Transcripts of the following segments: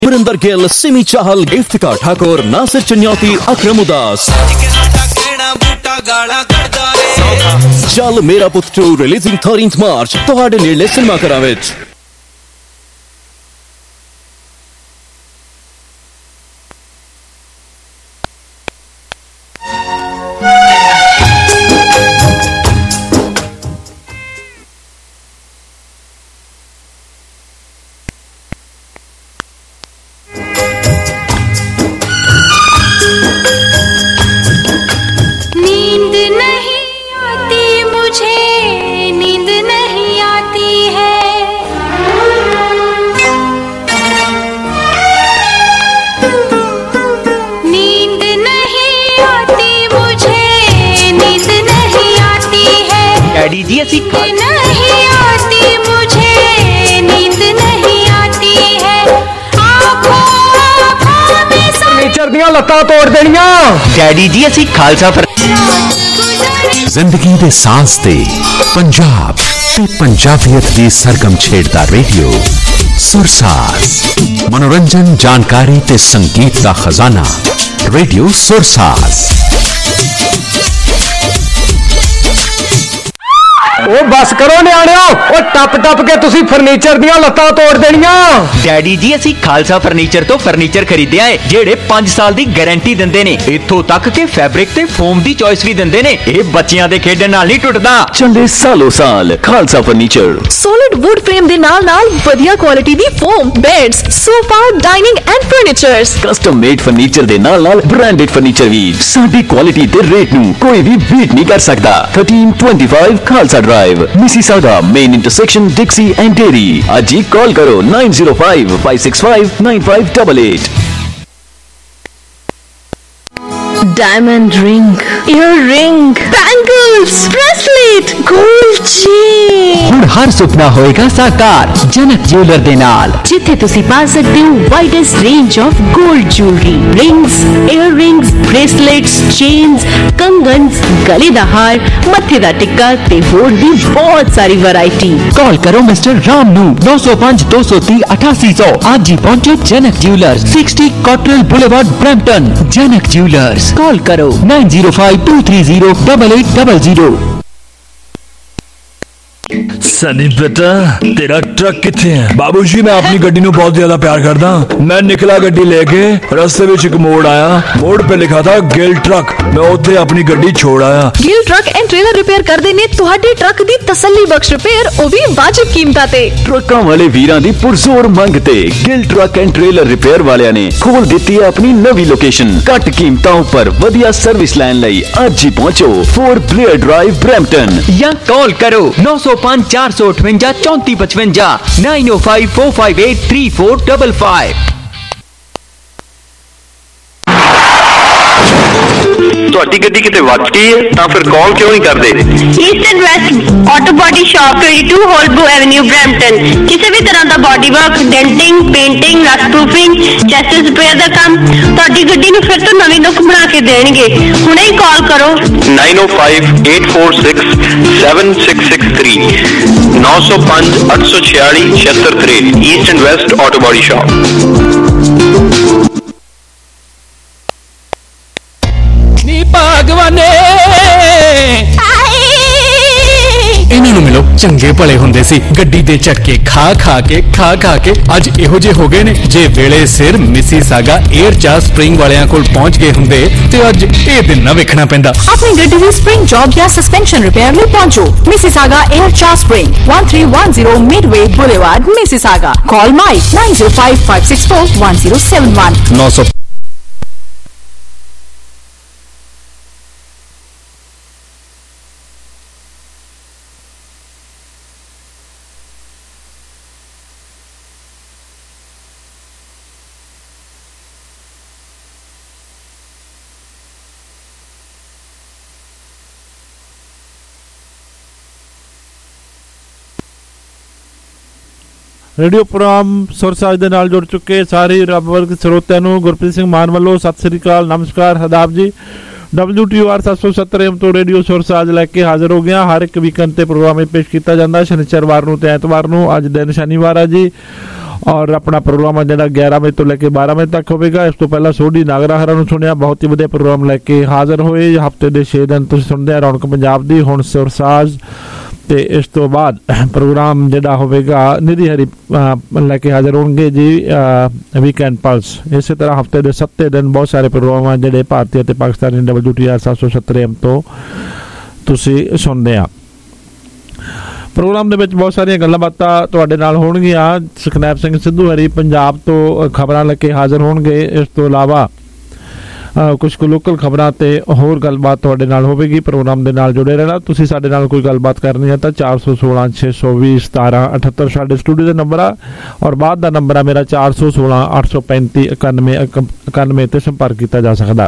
वरिंदर गिल, सिमी चाहल, इफ्तिकार ठाकुर, नासिर चन्यौती, अकरम उदास। चल मेरा पुत 2 रिलीजिंग 13th मार्च ਤੁਹਾਡੇ ਨੇੜਲੇ ਸਿਨੇਮਾ ਘਰਾਂ ਵਿੱਚ। डैडी जी असी खालसा जिंदगी दे सांस ते पंजाब ते पंजाबियत दी सरगम छेड़दा रेडियो सुरसाज। मनोरंजन, जानकारी ते संगीत दा खजाना रेडियो सुरसाज। ओ बस करो न्याणियो, ओ टप टप के तुसी फर्नीचर दियां लत्तां तोड़ देनियां। डैडी जी असी खालसा फर्नीचर तो फर्नीचर खरीदिया है जेड़े 5 साल दी गारंटी दिंदे ने। इत्थों तक के फैब्रिक ते फोम दी चॉइस भी दिंदे ने। ए बच्चियां दे खेडण नाल नहीं टुटदा। चले सालों साल Khalsa furniture. Solid wood frame दे नाल नाल वधिया क्वालिटी दी foam, beds, sofa, dining and furnitures. Custom made furniture दे नाल नाल ब्रांडेड फर्नीचर भी। साडी क्वालिटी ते रेट नू कोई भी बीट नहीं कर सकदा। 1325 Khalsa drive, Mississauga, main intersection, Dixie and Derry. आज ही कॉल करो 9055659588। Diamond ring, ear ring, bangles, bracelet, gold chain. हुण हर सुपना होएगा साकार जनक ज्वेलर दे नाल, जिथे तुसी पा सकते हो widest range of gold jewellery, rings, ear rings, bracelets, chains, कंगन्स, गले दा हार, मत्थे दा टिक्का ते होर भी बहुत सारी वैरायटी। कॉल करो मिस्टर राम नू 905 230 8800। आज ही पहुंचो Janak jewellers, 60 Cottrell boulevard, Brampton. Janak jewellers, call करो 9052308800। सनी बेटा तेरा ट्रक किथे है? बाबूजी मैं अपनी गड्डी नू बहुत ज्यादा प्यार करदा। मैं निकला गड्डी लेके, रास्ते विच एक मोड़ आया, मोड़ पे लिखा था गिल ट्रक। मैं उत्थे अपनी गड्डी छोड़ आया। Gill truck and trailer repair कर देने तुहाडे ट्रक दी तसल्ली बख्श रिपेयर, ओ भी वाजिब कीमतां ते। ट्रकां वाले वीरां दी पुरजोर मंग ते Gill truck and trailer repair वालियां ने खोल दित्ती है अपनी नवी लोकेशन। घट कीमतां उपर वधिया सर्विस लैन लई आज ही पहुंचो 4 ब्लेयर ड्राइव, ब्रैम्पटन। या कॉल करो 905 458 3455 905 458 3455। ਤੁਹਾਡੀ ਗੱਡੀ ਕਿਤੇ ਵੱਜ ਗਈ ਹੈ ਤਾਂ ਫਿਰ ਕਾਲ ਕਿਉਂ ਨਹੀਂ ਕਰਦੇ? East and west auto body shop 22 ਹੋਲਬੋ ਐਵਨਿਊ, ਬ੍ਰੈਂਪਟਨ। ਕਿਸੇ ਵੀ ਤਰ੍ਹਾਂ ਦਾ body work, denting, painting, rust proofing, chassis repair ਦਾ ਕੰਮ ਤੁਹਾਡੀ ਗੱਡੀ ਨੂੰ ਫਿਰ ਤੋਂ ਨਵੀਂ ਲੁੱਕ ਬਣਾ ਕੇ ਦੇਣਗੇ। ਹੁਣੇ ਹੀ ਕਾਲ ਕਰੋ 905 846 7663 905 846 7663। East and west auto body shop. भगवाने इन्हां नूं मिलो, चंगे भले हुंदे सी। गड्डी दे झटके खा खा के अज इहो जे हो गए ने। जे वेले सिर मिसिसागा एयर चार्ज स्प्रिंग वालियां कोल पहुंच गए हुंदे ते अज इह दिन ना वेखना पैंदा। अपनी गड्डी दी स्प्रिंग जॉब या सस्पेंशन रिपेयर में पहुंचो Mississauga air charge spring, 1310 Midway boulevard, Mississauga. Call Mike 905 564 1071 900। Radio program Sursaaj दे नाल जुड़ चुके सारे रब वर्ग ਸਰੋਤਿਆਂ ਨੂੰ ਗੁਰਪ੍ਰੀਤ ਸਿੰਘ ਮਾਨ ਵੱਲੋਂ ਸਤਿ ਸ੍ਰੀ ਅਕਾਲ, ਨਮਸਕਾਰ, ਆਦਾਬ जी। WTOR 770 AM ਤੋਂ ਰੇਡੀਓ ਸੁਰਸਾਜ ਲੈ ਕੇ ਹਾਜ਼ਰ ਹੋ ਗਿਆ। ਹਰ ਇੱਕ ਵੀਕਐਂਡ ਤੇ ਪ੍ਰੋਗਰਾਮ ਇਹ ਪੇਸ਼ ਕੀਤਾ ਜਾਂਦਾ, ਸ਼ਨੀਚਰਵਾਰ ਨੂੰ ਤੇ ਐਤਵਾਰ ਨੂੰ। ਅੱਜ ਦਿਨ ਸ਼ਨੀਵਾਰ ਆ ਜੀ ਔਰ ਆਪਣਾ ਪ੍ਰੋਗਰਾਮ ਆ ਜਿਹੜਾ 11 ਵਜੇ ਤੋਂ ਲੈ ਕੇ 12 ਵਜੇ ਤੱਕ ਹੋਵੇਗਾ। ਇਸ ਤੋਂ ਪਹਿਲਾਂ ਸੋਢੀ ਨਾਗਰਾ ਹਰਾਂ ਨੂੰ ਸੁਣਿਆ, ਬਹੁਤ ਹੀ ਵਧੀਆ ਪ੍ਰੋਗਰਾਮ ਲੈ ਕੇ ਹਾਜ਼ਰ ਹੋਏ। ਹਫ਼ਤੇ ਦੇ 6 ਦਿਨ ਤੁਸੀਂ ਸੁਣਦੇ ਆ ਰੌਣਕ ਪੰਜਾਬ ਦੀ। ਹੁਣ ਸੁਰਸਾਜ਼ ਤੇ ਇਸ ਤੋਂ ਬਾਅਦ ਪ੍ਰੋਗਰਾਮ ਜਿਹੜਾ ਹੋਵੇਗਾ ਨਿਧੀ ਹਰੀ ਲੈ ਕੇ ਹਾਜ਼ਰ ਹੋਣਗੇ ਜੀ ਵੀਕਐਂਡ ਪਲਸ। ਇਸੇ ਤਰ੍ਹਾਂ ਹਫ਼ਤੇ ਦੇ 7 ਦਿਨ ਬਹੁਤ ਸਾਰੇ ਪ੍ਰੋਗਰਾਮ ਆ ਜਿਹੜੇ ਭਾਰਤੀ ਅਤੇ ਪਾਕਿਸਤਾਨੀ WTR 770 AM ਤੋਂ ਤੁਸੀਂ ਸੁਣਦੇ ਆ। ਪ੍ਰੋਗਰਾਮ ਦੇ ਵਿੱਚ ਬਹੁਤ ਸਾਰੀਆਂ ਗੱਲਾਂ ਬਾਤਾਂ ਤੁਹਾਡੇ ਨਾਲ ਹੋਣਗੀਆਂ। ਸੁਖਨੈਬ ਸਿੰਘ ਸਿੱਧੂ ਹਰੀ ਪੰਜਾਬ ਤੋਂ ਖਬਰਾਂ ਲੈ ਕੇ ਹਾਜ਼ਰ ਹੋਣਗੇ। ਇਸ ਤੋਂ ਇਲਾਵਾ ਕੁਝ ਕੁ ਲੋਕਲ ਖਬਰਾਂ ਤੇ ਹੋਰ ਗੱਲਬਾਤ ਤੁਹਾਡੇ ਨਾਲ ਹੋਵੇਗੀ। ਪ੍ਰੋਗਰਾਮ ਦੇ ਨਾਲ ਜੁੜੇ ਰਹਿਣਾ। ਤੁਸੀਂ ਸਾਡੇ ਨਾਲ ਕੋਈ ਗੱਲਬਾਤ ਕਰਨੀ ਹੈ ਤਾਂ 416 620 1778 ਸਾਡੇ ਸਟੂਡੀਓ ਦਾ ਨੰਬਰ ਆ, ਔਰ ਬਾਅਦ ਦਾ ਨੰਬਰ ਆ ਮੇਰਾ 416 835 91 ਤੇ ਸੰਪਰਕ ਕੀਤਾ ਜਾ ਸਕਦਾ।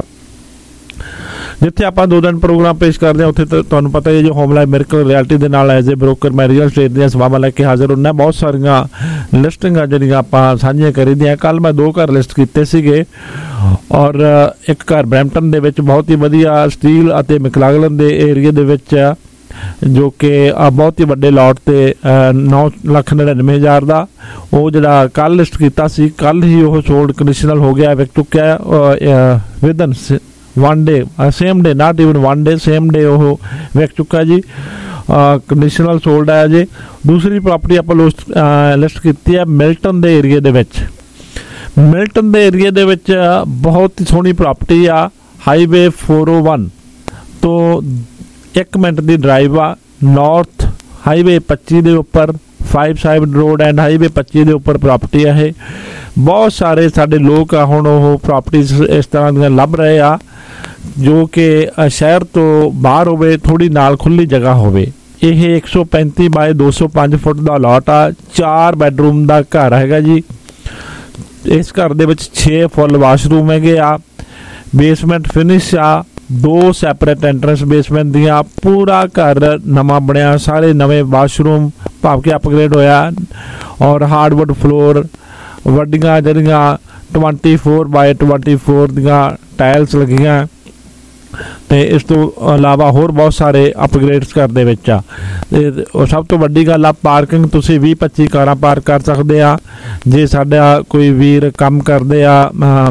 ਜਿੱਥੇ ਆਪਾਂ 2 ਦਿਨ ਪ੍ਰੋਗਰਾਮ ਪੇਸ਼ ਕਰਦੇ ਹਾਂ ਉੱਥੇ ਤੁਹਾਨੂੰ ਪਤਾ ਹੀ ਹੈ ਜੋ ਹੋਮ ਲਾਈਫ ਮਿਰਕਲ ਰਿਐਲਿਟੀ ਦੇ ਨਾਲ ਐਜ਼ ਏ ਬ੍ਰੋਕਰ ਮੈਂ ਰੀਅਲ ਸਟੇਟ ਦੀਆਂ ਸੇਵਾਵਾਂ ਲੈ ਕੇ ਹਾਜ਼ਰ ਹੁੰਦਾ। ਬਹੁਤ ਸਾਰੀਆਂ ਲਿਸਟਿੰਗਾਂ ਜਿਹੜੀਆਂ ਆਪਾਂ ਸਾਂਝੀਆਂ ਕਰੀਦੀਆਂ। ਕੱਲ੍ਹ ਮੈਂ 2 ਘਰ ਲਿਸਟ ਕੀਤੇ ਸੀਗੇ, ਔਰ ਇੱਕ ਘਰ ਬਰੈਂਪਟਨ ਦੇ ਵਿੱਚ ਬਹੁਤ ਹੀ ਵਧੀਆ ਸਟੀਲ ਅਤੇ ਮੈਕਲਾਗਲਨ ਦੇ ਏਰੀਏ ਦੇ ਵਿੱਚ ਜੋ ਕਿ ਬਹੁਤ ਹੀ ਵੱਡੇ ਲਾਟ ਤੇ 9,99,000 ਦਾ ਉਹ ਜਿਹੜਾ ਕੱਲ੍ਹ ਲਿਸਟ ਕੀਤਾ ਸੀ, ਕੱਲ੍ਹ ਹੀ ਉਹ ਸੋਲਡ ਕੰਡੀਸ਼ਨਲ ਹੋ ਗਿਆ, ਵਿਕ ਚੁੱਕਿਆ within 1 day, same day, not even 1 day, same day ਉਹ ਵਿਕ ਚੁੱਕਾ ਜੀ। ਕੰਡੀਸ਼ਨਲ ਸੋਲਡ ਹੈ ਜੀ। ਦੂਸਰੀ ਪ੍ਰਾਪਰਟੀ ਆਪਾਂ ਲਿਸਟ ਕੀਤੀ ਹੈ ਮਿਲਟਨ ਦੇ ਏਰੀਏ ਦੇ ਵਿੱਚ। ਮਿਲਟਨ ਦੇ ਏਰੀਏ ਦੇ ਵਿੱਚ ਬਹੁਤ ਹੀ ਸੋਹਣੀ ਪ੍ਰਾਪਰਟੀ ਆ। ਹਾਈਵੇ 401 ਤੋਂ 1 ਮਿੰਟ ਦੀ ਡਰਾਈਵ ਆ। ਨਾਰਥ ਹਾਈਵੇ 25 ਦੇ ਉੱਪਰ 5 ਸਾਈਡ ਰੋਡ ਐਂਡ ਹਾਈਵੇ 25 ਦੇ ਉੱਪਰ ਪ੍ਰਾਪਰਟੀ ਆ ਇਹ। ਬਹੁਤ ਸਾਰੇ ਸਾਡੇ ਲੋਕ ਆ ਹੁਣ ਉਹ ਪ੍ਰਾਪਰਟੀਜ਼ ਇਸ ਤਰ੍ਹਾਂ ਦੀਆਂ ਲੱਭ ਰਹੇ ਆ ਜੋ ਕਿ ਸ਼ਹਿਰ ਤੋਂ ਬਾਹਰ ਹੋਵੇ, ਥੋੜ੍ਹੀ ਨਾਲ ਖੁੱਲ੍ਹੀ ਜਗ੍ਹਾ ਹੋਵੇ। ਇਹ 135 ਬਾਏ 205 ਫੁੱਟ ਦਾ ਲਾਟ ਆ। 4 ਬੈਡਰੂਮ ਦਾ ਘਰ ਹੈਗਾ ਜੀ। ਇਸ ਘਰ ਦੇ ਵਿੱਚ 6 ਫੁੱਲ ਵਾਸ਼ਰੂਮ ਹੈਗੇ ਆ। ਬੇਸਮੈਂਟ ਫਿਨਿਸ਼ ਆ। 2 ਸੈਪਰੇਟ ਐਂਟਰੈਂਸ ਬੇਸਮੈਂਟ ਦੀਆਂ। ਪੂਰਾ ਘਰ ਨਵਾਂ ਬਣਿਆ, ਸਾਰੇ ਨਵੇਂ ਵਾਸ਼ਰੂਮ ਭਾਵ ਕਿ ਅਪਗ੍ਰੇਡ ਹੋਇਆ, ਔਰ ਹਾਰਡਵੁੱਡ ਫਲੋਰ, ਵੱਡੀਆਂ ਜਿਹੜੀਆਂ 24 ਬਾਏ 24 ਦੀਆਂ ਟਾਇਲਸ ਲੱਗੀਆਂ, ਤੇ ਇਸ ਤੋਂ ਇਲਾਵਾ ਹੋਰ ਬਹੁਤ ਸਾਰੇ ਅਪਗ੍ਰੇਡਸ ਘਰ ਦੇ ਵਿੱਚ ਆ। ਤੇ ਸਭ ਤੋਂ ਵੱਡੀ ਗੱਲ ਆ ਪਾਰਕਿੰਗ। ਤੁਸੀਂ 20-25 ਕਾਰਾਂ ਪਾਰਕ ਕਰ ਸਕਦੇ ਆ। ਜੇ ਸਾਡਾ ਕੋਈ ਵੀਰ ਕੰਮ ਕਰਦੇ ਆ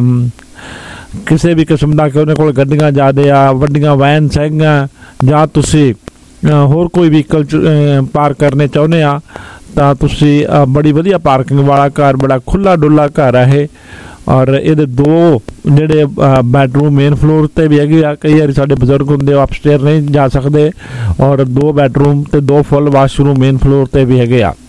ਕਿਸੇ ਵੀ ਕਿਸਮ ਦਾ ਕਿ ਉਹਦੇ ਕੋਲ ਗੱਡੀਆਂ ਜ਼ਿਆਦੇ ਆ, ਵੱਡੀਆਂ ਵੈਨਸ ਹੈਗੀਆਂ, ਜਾਂ ਤੁਸੀਂ ਹੋਰ ਕੋਈ ਵਹੀਕਲ ਪਾਰਕ ਕਰਨੇ ਚਾਹੁੰਦੇ ਆ ਤਾਂ ਤੁਸੀਂ ਬੜੀ ਵਧੀਆ ਪਾਰਕਿੰਗ ਵਾਲਾ ਘਰ, ਬੜਾ ਖੁੱਲ੍ਹਾ ਡੁੱਲਾ ਘਰ ਆ ਇਹ। ਔਰ ਇਹਦੇ 2 ਜਿਹੜੇ ਬੈਡਰੂਮ ਮੇਨ ਫਲੋਰ 'ਤੇ ਵੀ ਹੈਗੇ ਆ। ਕਈ ਵਾਰੀ ਸਾਡੇ ਬਜ਼ੁਰਗ ਹੁੰਦੇ ਉਹ ਅਪਸਟੇਅਰ ਨਹੀਂ ਜਾ ਸਕਦੇ, ਔਰ 2 ਬੈਡਰੂਮ ਤੇ 2 ਫੁੱਲ ਵਾਸ਼ਰੂਮ ਮੇਨ ਫਲੋਰ 'ਤੇ ਵੀ ਹੈਗੇ ਆ।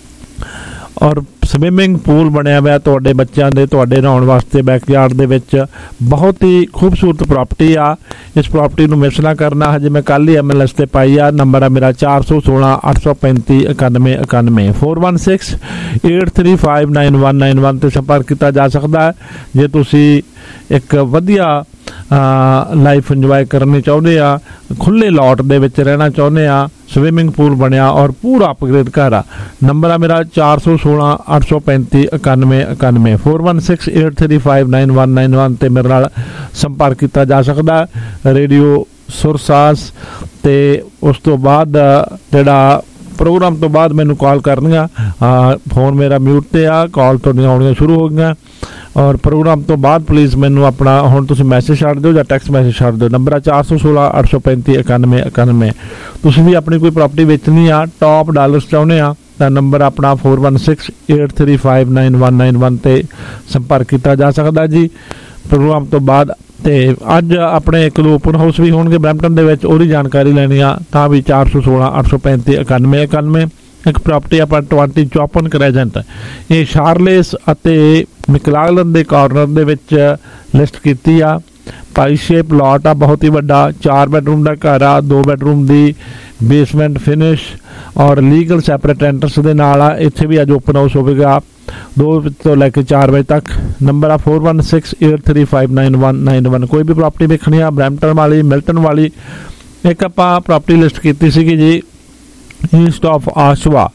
ਔਰ ਸਵਿਮਿੰਗ ਪੂਲ ਬਣਿਆ ਹੋਇਆ ਤੁਹਾਡੇ ਬੱਚਿਆਂ ਦੇ, ਤੁਹਾਡੇ ਨਹਾਉਣ ਵਾਸਤੇ ਬੈਕਯਾਰਡ ਦੇ ਵਿੱਚ। ਬਹੁਤ ਹੀ ਖੂਬਸੂਰਤ ਪ੍ਰਾਪਰਟੀ ਆ। ਇਸ ਪ੍ਰਾਪਰਟੀ ਨੂੰ ਮਿਸ ਨਾ ਕਰਨਾ। ਹਜੇ ਮੈਂ ਕੱਲ੍ਹ ਹੀ MLS 'ਤੇ ਪਾਈ ਆ। ਨੰਬਰ ਆ ਮੇਰਾ 416 835 91 91 416 835 9191 'ਤੇ ਸੰਪਰਕ ਕੀਤਾ ਜਾ ਸਕਦਾ ਹੈ। ਜੇ ਤੁਸੀਂ ਇੱਕ ਵਧੀਆ ਲਾਈਫ ਇੰਜੋਏ ਕਰਨੀ ਚਾਹੁੰਦੇ ਆ, ਖੁੱਲ੍ਹੇ ਲਾਟ ਦੇ ਵਿੱਚ ਰਹਿਣਾ ਚਾਹੁੰਦੇ ਆ, ਸਵਿਮਿੰਗ ਪੂਲ ਬਣਿਆ ਔਰ ਪੂਰਾ ਅਪਗ੍ਰੇਡ ਘਰ ਆ। ਨੰਬਰ ਆ ਮੇਰਾ 416 835 91 91 416 835 9191 ਤੇ ਮੇਰੇ ਨਾਲ ਸੰਪਰਕ ਕੀਤਾ ਜਾ ਸਕਦਾ। ਰੇਡੀਓ ਸੁਰਸਾਜ਼ ਤੇ ਉਸ ਤੋਂ ਬਾਅਦ ਜਿਹੜਾ ਪ੍ਰੋਗਰਾਮ ਤੋਂ ਬਾਅਦ ਮੈਨੂੰ ਕਾਲ ਕਰਨੀਆਂ। ਫੋਨ ਮੇਰਾ ਮਿਊਟ ਤੇ ਆ, ਕਾਲ ਤੁਹਾਡੀਆਂ ਆਉਣੀਆਂ ਸ਼ੁਰੂ ਹੋ ਗਈਆਂ। ਔਰ ਪ੍ਰੋਗਰਾਮ ਤੋਂ ਬਾਅਦ ਪਲੀਜ਼ ਮੈਨੂੰ ਆਪਣਾ ਹੁਣ ਤੁਸੀਂ ਮੈਸੇਜ ਛੱਡ ਦਿਓ ਜਾਂ ਟੈਕਸਟ ਮੈਸੇਜ ਛੱਡ ਦਿਓ। ਨੰਬਰ ਆ 416 835 91 91। ਤੁਸੀਂ ਵੀ ਆਪਣੀ ਕੋਈ ਪ੍ਰਾਪਰਟੀ ਵੇਚਣੀ ਆ, ਟੌਪ ਡਾਲਰਸ ਚਾਹੁੰਦੇ ਆ ਤਾਂ ਨੰਬਰ ਆਪਣਾ 416 835 9191 ਤੇ ਸੰਪਰਕ ਕੀਤਾ ਜਾ ਸਕਦਾ ਜੀ ਪ੍ਰੋਗਰਾਮ ਤੋਂ ਬਾਅਦ। ਤੇ ਅੱਜ ਆਪਣੇ 1-2 ਓਪਨ ਹਾਊਸ ਵੀ ਹੋਣਗੇ ਬਰੈਂਪਟਨ ਦੇ ਵਿੱਚ, ਉਹਦੀ ਜਾਣਕਾਰੀ ਲੈਣੀ ਆ ਤਾਂ ਵੀ 416 835 91 91। ਇੱਕ ਪ੍ਰਾਪਰਟੀ ਆਪਾਂ 2054 ਕਰੈਜੈਂਟ ਇਹ ਸ਼ਾਰਲੇਸ ਅਤੇ ਮੈਕਲਾਗਲਨ ਦੇ ਕਾਰਨਰ ਦੇ ਵਿੱਚ ਲਿਸਟ ਕੀਤੀ ਆ। ਪਾਈ ਸ਼ੇਪ ਲਾਟ ਆ, ਬਹੁਤ ਹੀ ਵੱਡਾ। 4 ਬੈਡਰੂਮ ਦਾ ਘਰ ਆ। 2 ਬੈਡਰੂਮ ਦੀ ਬੇਸਮੈਂਟ ਫਿਨਿਸ਼ ਔਰ ਲੀਗਲ ਸੈਪਰੇਟ ਐਂਟਰਸ ਦੇ ਨਾਲ ਆ। ਇੱਥੇ ਵੀ ਅੱਜ ਓਪਨ ਹਾਊਸ ਹੋਵੇਗਾ 2 ਤੋਂ ਲੈ ਕੇ 4 ਵਜੇ ਤੱਕ। ਨੰਬਰ ਆ 416 835 9191। ਕੋਈ ਵੀ ਪ੍ਰਾਪਰਟੀ ਵੇਖਣੀ ਆ ਬਰੈਂਪਟਨ ਵਾਲੀ, ਮਿਲਟਨ ਵਾਲੀ। ਇੱਕ ਆਪਾਂ ਪ੍ਰਾਪਰਟੀ ਲਿਸਟ ਕੀਤੀ ਸੀਗੀ ਜੀ ਈਸਟ ਆਫ ਆਸ਼ਵਾ,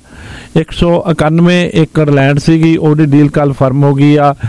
191 ਏਕੜ ਲੈਂਡ ਸੀਗੀ, ਉਹਦੀ ਡੀਲ ਕੱਲ੍ਹ ਫਰਮ ਹੋ ਗਈ ਆ।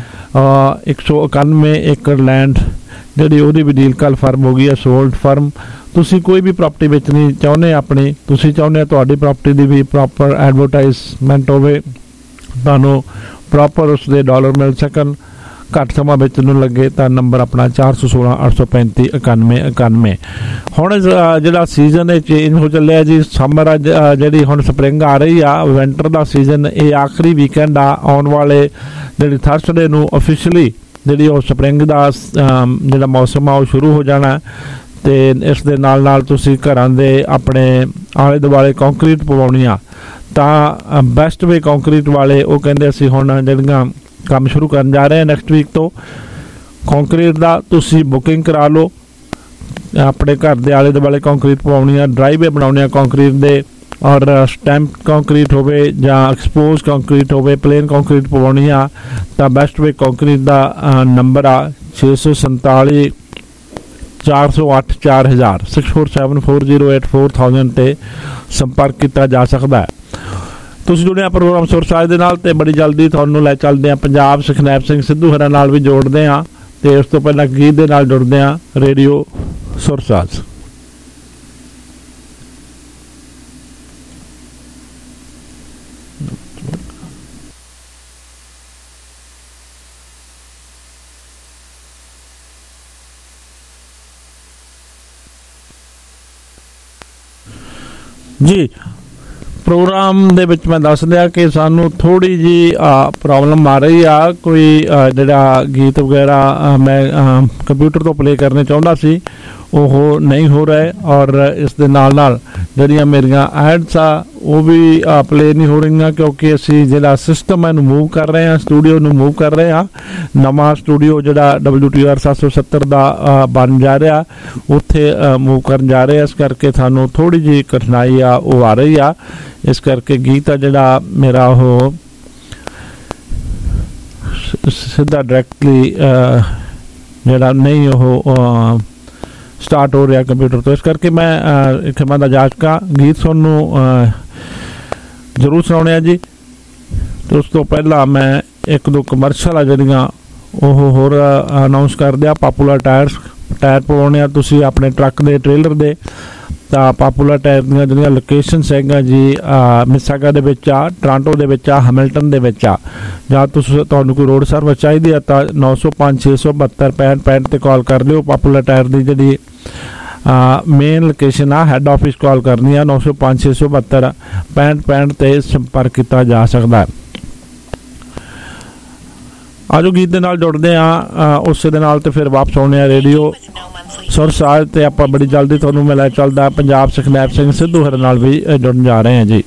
191 ਏਕੜ ਲੈਂਡ ਜਿਹੜੀ ਉਹਦੀ ਵੀ ਡੀਲ ਕੱਲ੍ਹ ਫਰਮ ਹੋ ਗਈ ਆ, ਸੋਲਡ ਫਰਮ। ਤੁਸੀਂ ਕੋਈ ਵੀ ਪ੍ਰਾਪਰਟੀ ਵੇਚਣੀ ਚਾਹੁੰਦੇ ਆਪਣੀ, ਤੁਸੀਂ ਚਾਹੁੰਦੇ ਤੁਹਾਡੀ ਪ੍ਰਾਪਰਟੀ ਦੀ ਵੀ ਪ੍ਰੋਪਰ ਐਡਵਰਟਾਈਜ਼ਮੈਂਟ ਹੋਵੇ, ਤੁਹਾਨੂੰ ਪ੍ਰੋਪਰ ਉਸਦੇ ਡਾਲਰ ਮਿਲ ਸਕਣ, ਘੱਟ ਸਮਾਂ ਵੇਚਣ ਲੱਗੇ ਤਾਂ ਨੰਬਰ ਆਪਣਾ 416 835 91 91। ਹੁਣ ਜਿਹੜਾ ਸੀਜ਼ਨ ਇਹ ਚੇਂਜ ਹੋ ਚੱਲਿਆ ਜੀ, ਸਮਰ ਜਿਹੜੀ ਹੁਣ ਸਪਰਿੰਗ ਆ ਰਹੀ ਆ, ਵਿੰਟਰ ਦਾ ਸੀਜ਼ਨ ਇਹ ਆਖਰੀ ਵੀਕਐਂਡ ਆ। ਆਉਣ ਵਾਲੇ ਜਿਹੜੀ ਥਰਸਡੇ ਨੂੰ ਅਫੀਸ਼ੀਅਲੀ ਜਿਹੜੀ ਉਹ ਸਪਰਿੰਗ ਦਾ ਜਿਹੜਾ ਮੌਸਮ ਆ ਉਹ ਸ਼ੁਰੂ ਹੋ ਜਾਣਾ। ਅਤੇ ਇਸ ਦੇ ਨਾਲ ਨਾਲ ਤੁਸੀਂ ਘਰਾਂ ਦੇ ਆਪਣੇ ਆਲੇ ਦੁਆਲੇ ਕੰਕਰੀਟ ਪਵਾਉਣੀ ਆ ਤਾਂ ਬੈਸਟ ਵੇ ਕੰਕਰੀਟ ਵਾਲੇ ਉਹ ਕਹਿੰਦੇ ਅਸੀਂ ਹੁਣ ਜਿਹੜੀਆਂ ਕੰਮ ਸ਼ੁਰੂ ਕਰਨ ਜਾ ਰਹੇ ਹਾਂ ਨੈਕਸਟ ਵੀਕ ਤੋਂ। ਕੰਕਰੀਟ ਦਾ ਤੁਸੀਂ ਬੁਕਿੰਗ ਕਰਾ ਲਓ, ਆਪਣੇ ਘਰ ਦੇ ਆਲੇ ਦੁਆਲੇ ਕੰਕਰੀਟ ਪਵਾਉਣੀ ਆ, ਡਰਾਈਵੇ ਬਣਾਉਣੇ ਆ ਕੰਕਰੀਟ ਦੇ, ਔਰ ਸਟੈਂਪ ਕੰਕਰੀਟ ਹੋਵੇ ਜਾਂ ਐਕਸਪੋਜ਼ ਕੰਕਰੀਟ ਹੋਵੇ, ਪਲੇਨ ਕੰਕਰੀਟ ਪਵਾਉਣੀ ਆ ਤਾਂ ਬੈਸਟ ਵੇ ਕੰਕਰੀਟ ਦਾ ਨੰਬਰ ਆ 647 408 4000 6474084000 'ਤੇ ਸੰਪਰਕ ਕੀਤਾ ਜਾ ਸਕਦਾ ਹੈ। ਤੁਸੀਂ ਜੁੜਿਆ ਪ੍ਰੋਗਰਾਮ ਸੁਰਸਾਜ ਦੇ ਨਾਲ, ਤੇ ਬੜੀ ਜਲਦੀ ਤੁਹਾਨੂੰ ਲੈ ਚੱਲਦੇ ਹਾਂ ਪੰਜਾਬ ਸੁਖਨੈਬ ਸਿੰਘ ਸਿੱਧੂ ਹਰਾਂ ਨਾਲ ਵੀ ਜੋੜਦੇ ਹਾਂ, ਤੇ ਉਸ ਤੋਂ ਪਹਿਲਾਂ ਗੀਤ ਦੇ ਨਾਲ ਜੁੜਦੇ ਹਾਂ ਰੇਡੀਓ ਸੁਰਸਾਜ। ਜੀ ਪ੍ਰੋਗਰਾਮ ਦੇ ਵਿੱਚ ਮੈਂ ਦੱਸ ਦਿਆ ਕਿ ਸਾਨੂੰ ਥੋੜ੍ਹੀ ਜਿਹੀ ਪ੍ਰੋਬਲਮ ਆ ਰਹੀ ਆ, ਕੋਈ ਜਿਹੜਾ ਗੀਤ ਵਗੈਰਾ ਮੈਂ ਕੰਪਿਊਟਰ ਤੋਂ ਪਲੇ ਕਰਨੇ ਚਾਹੁੰਦਾ ਸੀ ਉਹ ਨਹੀਂ ਹੋ ਰਿਹਾ, ਔਰ ਇਸ ਦੇ ਨਾਲ ਨਾਲ ਜਿਹੜੀਆਂ ਮੇਰੀਆਂ ਐਡਸ ਆ ਉਹ ਵੀ ਪਲੇ ਨਹੀਂ ਹੋ ਰਹੀਆਂ, ਕਿਉਂਕਿ ਅਸੀਂ ਜਿਹੜਾ ਸਿਸਟਮ ਇਹਨੂੰ ਮੂਵ ਕਰ ਰਹੇ ਹਾਂ, ਸਟੂਡੀਓ ਨੂੰ ਮੂਵ ਕਰ ਰਹੇ ਹਾਂ। ਨਵਾਂ ਸਟੂਡੀਓ ਜਿਹੜਾ WTR 770 ਦਾ ਬਣ ਜਾ ਰਿਹਾ ਉੱਥੇ ਮੂਵ ਕਰਨ ਜਾ ਰਹੇ, ਇਸ ਕਰਕੇ ਸਾਨੂੰ ਥੋੜ੍ਹੀ ਜਿਹੀ ਕਠਿਨਾਈ ਆ ਉਹ ਆ ਰਹੀ ਆ। ਇਸ ਕਰਕੇ ਗੀਤ ਆ ਜਿਹੜਾ ਮੇਰਾ ਉਹ ਸਿੱਧਾ ਡਾਇਰੈਕਟਲੀ ਜਿਹੜਾ ਨਹੀਂ ਉਹ ਸਟਾਰਟ ਹੋ ਰਿਹਾ ਕੰਪਿਊਟਰ ਤੋਂ, ਇਸ ਕਰਕੇ ਮੈਂ ਖਿਮਾ ਦਾ ਜਾਚਕਾ ਗੀਤ ਤੁਹਾਨੂੰ ਜ਼ਰੂਰ ਸੁਣਾਉਣੇ ਆ ਜੀ। ਤੇ ਉਸ ਤੋਂ ਪਹਿਲਾਂ ਮੈਂ ਇੱਕ ਦੋ ਕਮਰਸ਼ਲ ਆ ਜਿਹੜੀਆਂ ਉਹ ਹੋਰ ਅਨਾਊਂਸ ਕਰ ਦਿਆ। ਪਾਪੂਲਰ ਟਾਇਰ ਪਵਾਉਣੇ ਆ ਤੁਸੀਂ ਆਪਣੇ ਟਰੱਕ ਦੇ, ਟ੍ਰੇਲਰ ਦੇ, ਤਾਂ ਪਾਪੂਲਰ ਟਾਇਰ ਦੀਆਂ ਜਿਹੜੀਆਂ ਲੋਕੇਸ਼ਨਸ ਹੈਗੀਆਂ ਜੀ ਮਿਸਾਗਾ ਦੇ ਵਿੱਚ ਆ, ਟੋਰਾਂਟੋ ਦੇ ਵਿੱਚ ਆ, ਹੈਮਿਲਟਨ ਦੇ ਵਿੱਚ ਆ, ਜਾਂ ਤੁਹਾਨੂੰ ਕੋਈ ਰੋਡ ਸਰਵਿਸ ਚਾਹੀਦੀ ਆ ਤਾਂ 905 672 6565 'ਤੇ ਕਾਲ ਕਰ ਲਿਓ। ਪਾਪੂਲਰ ਟਾਇਰ ਦੀ ਜਿਹੜੀ ਮੇਨ ਲੋਕੇਸ਼ਨ ਆ, ਹੈੱਡ ਆਫਿਸ ਕਾਲ ਕਰਨੀ ਆ 905 672 6565 'ਤੇ ਸੰਪਰਕ ਕੀਤਾ ਜਾ ਸਕਦਾ ਹੈ। ਆਜੋ ਗੀਤ ਦੇ ਨਾਲ ਜੁੜਦੇ ਆ, ਉਸੇ ਦੇ ਨਾਲ ਤੇ ਫਿਰ ਵਾਪਸ ਆਉਣੇ ਆ ਰੇਡੀਓ ਸੁਰਸਾਜ ਤੇ ਆਪਾਂ ਬੜੀ ਜਲਦੀ ਤੁਹਾਨੂੰ ਮੈਂ ਲੈ ਚੱਲਦਾ ਪੰਜਾਬ ਸੁਖਨੈਬ ਸਿੰਘ ਸਿੱਧੂ ਹਰ ਨਾਲ ਵੀ ਜੁੜਨ ਜਾ ਰਹੇ ਹਾਂ ਜੀ।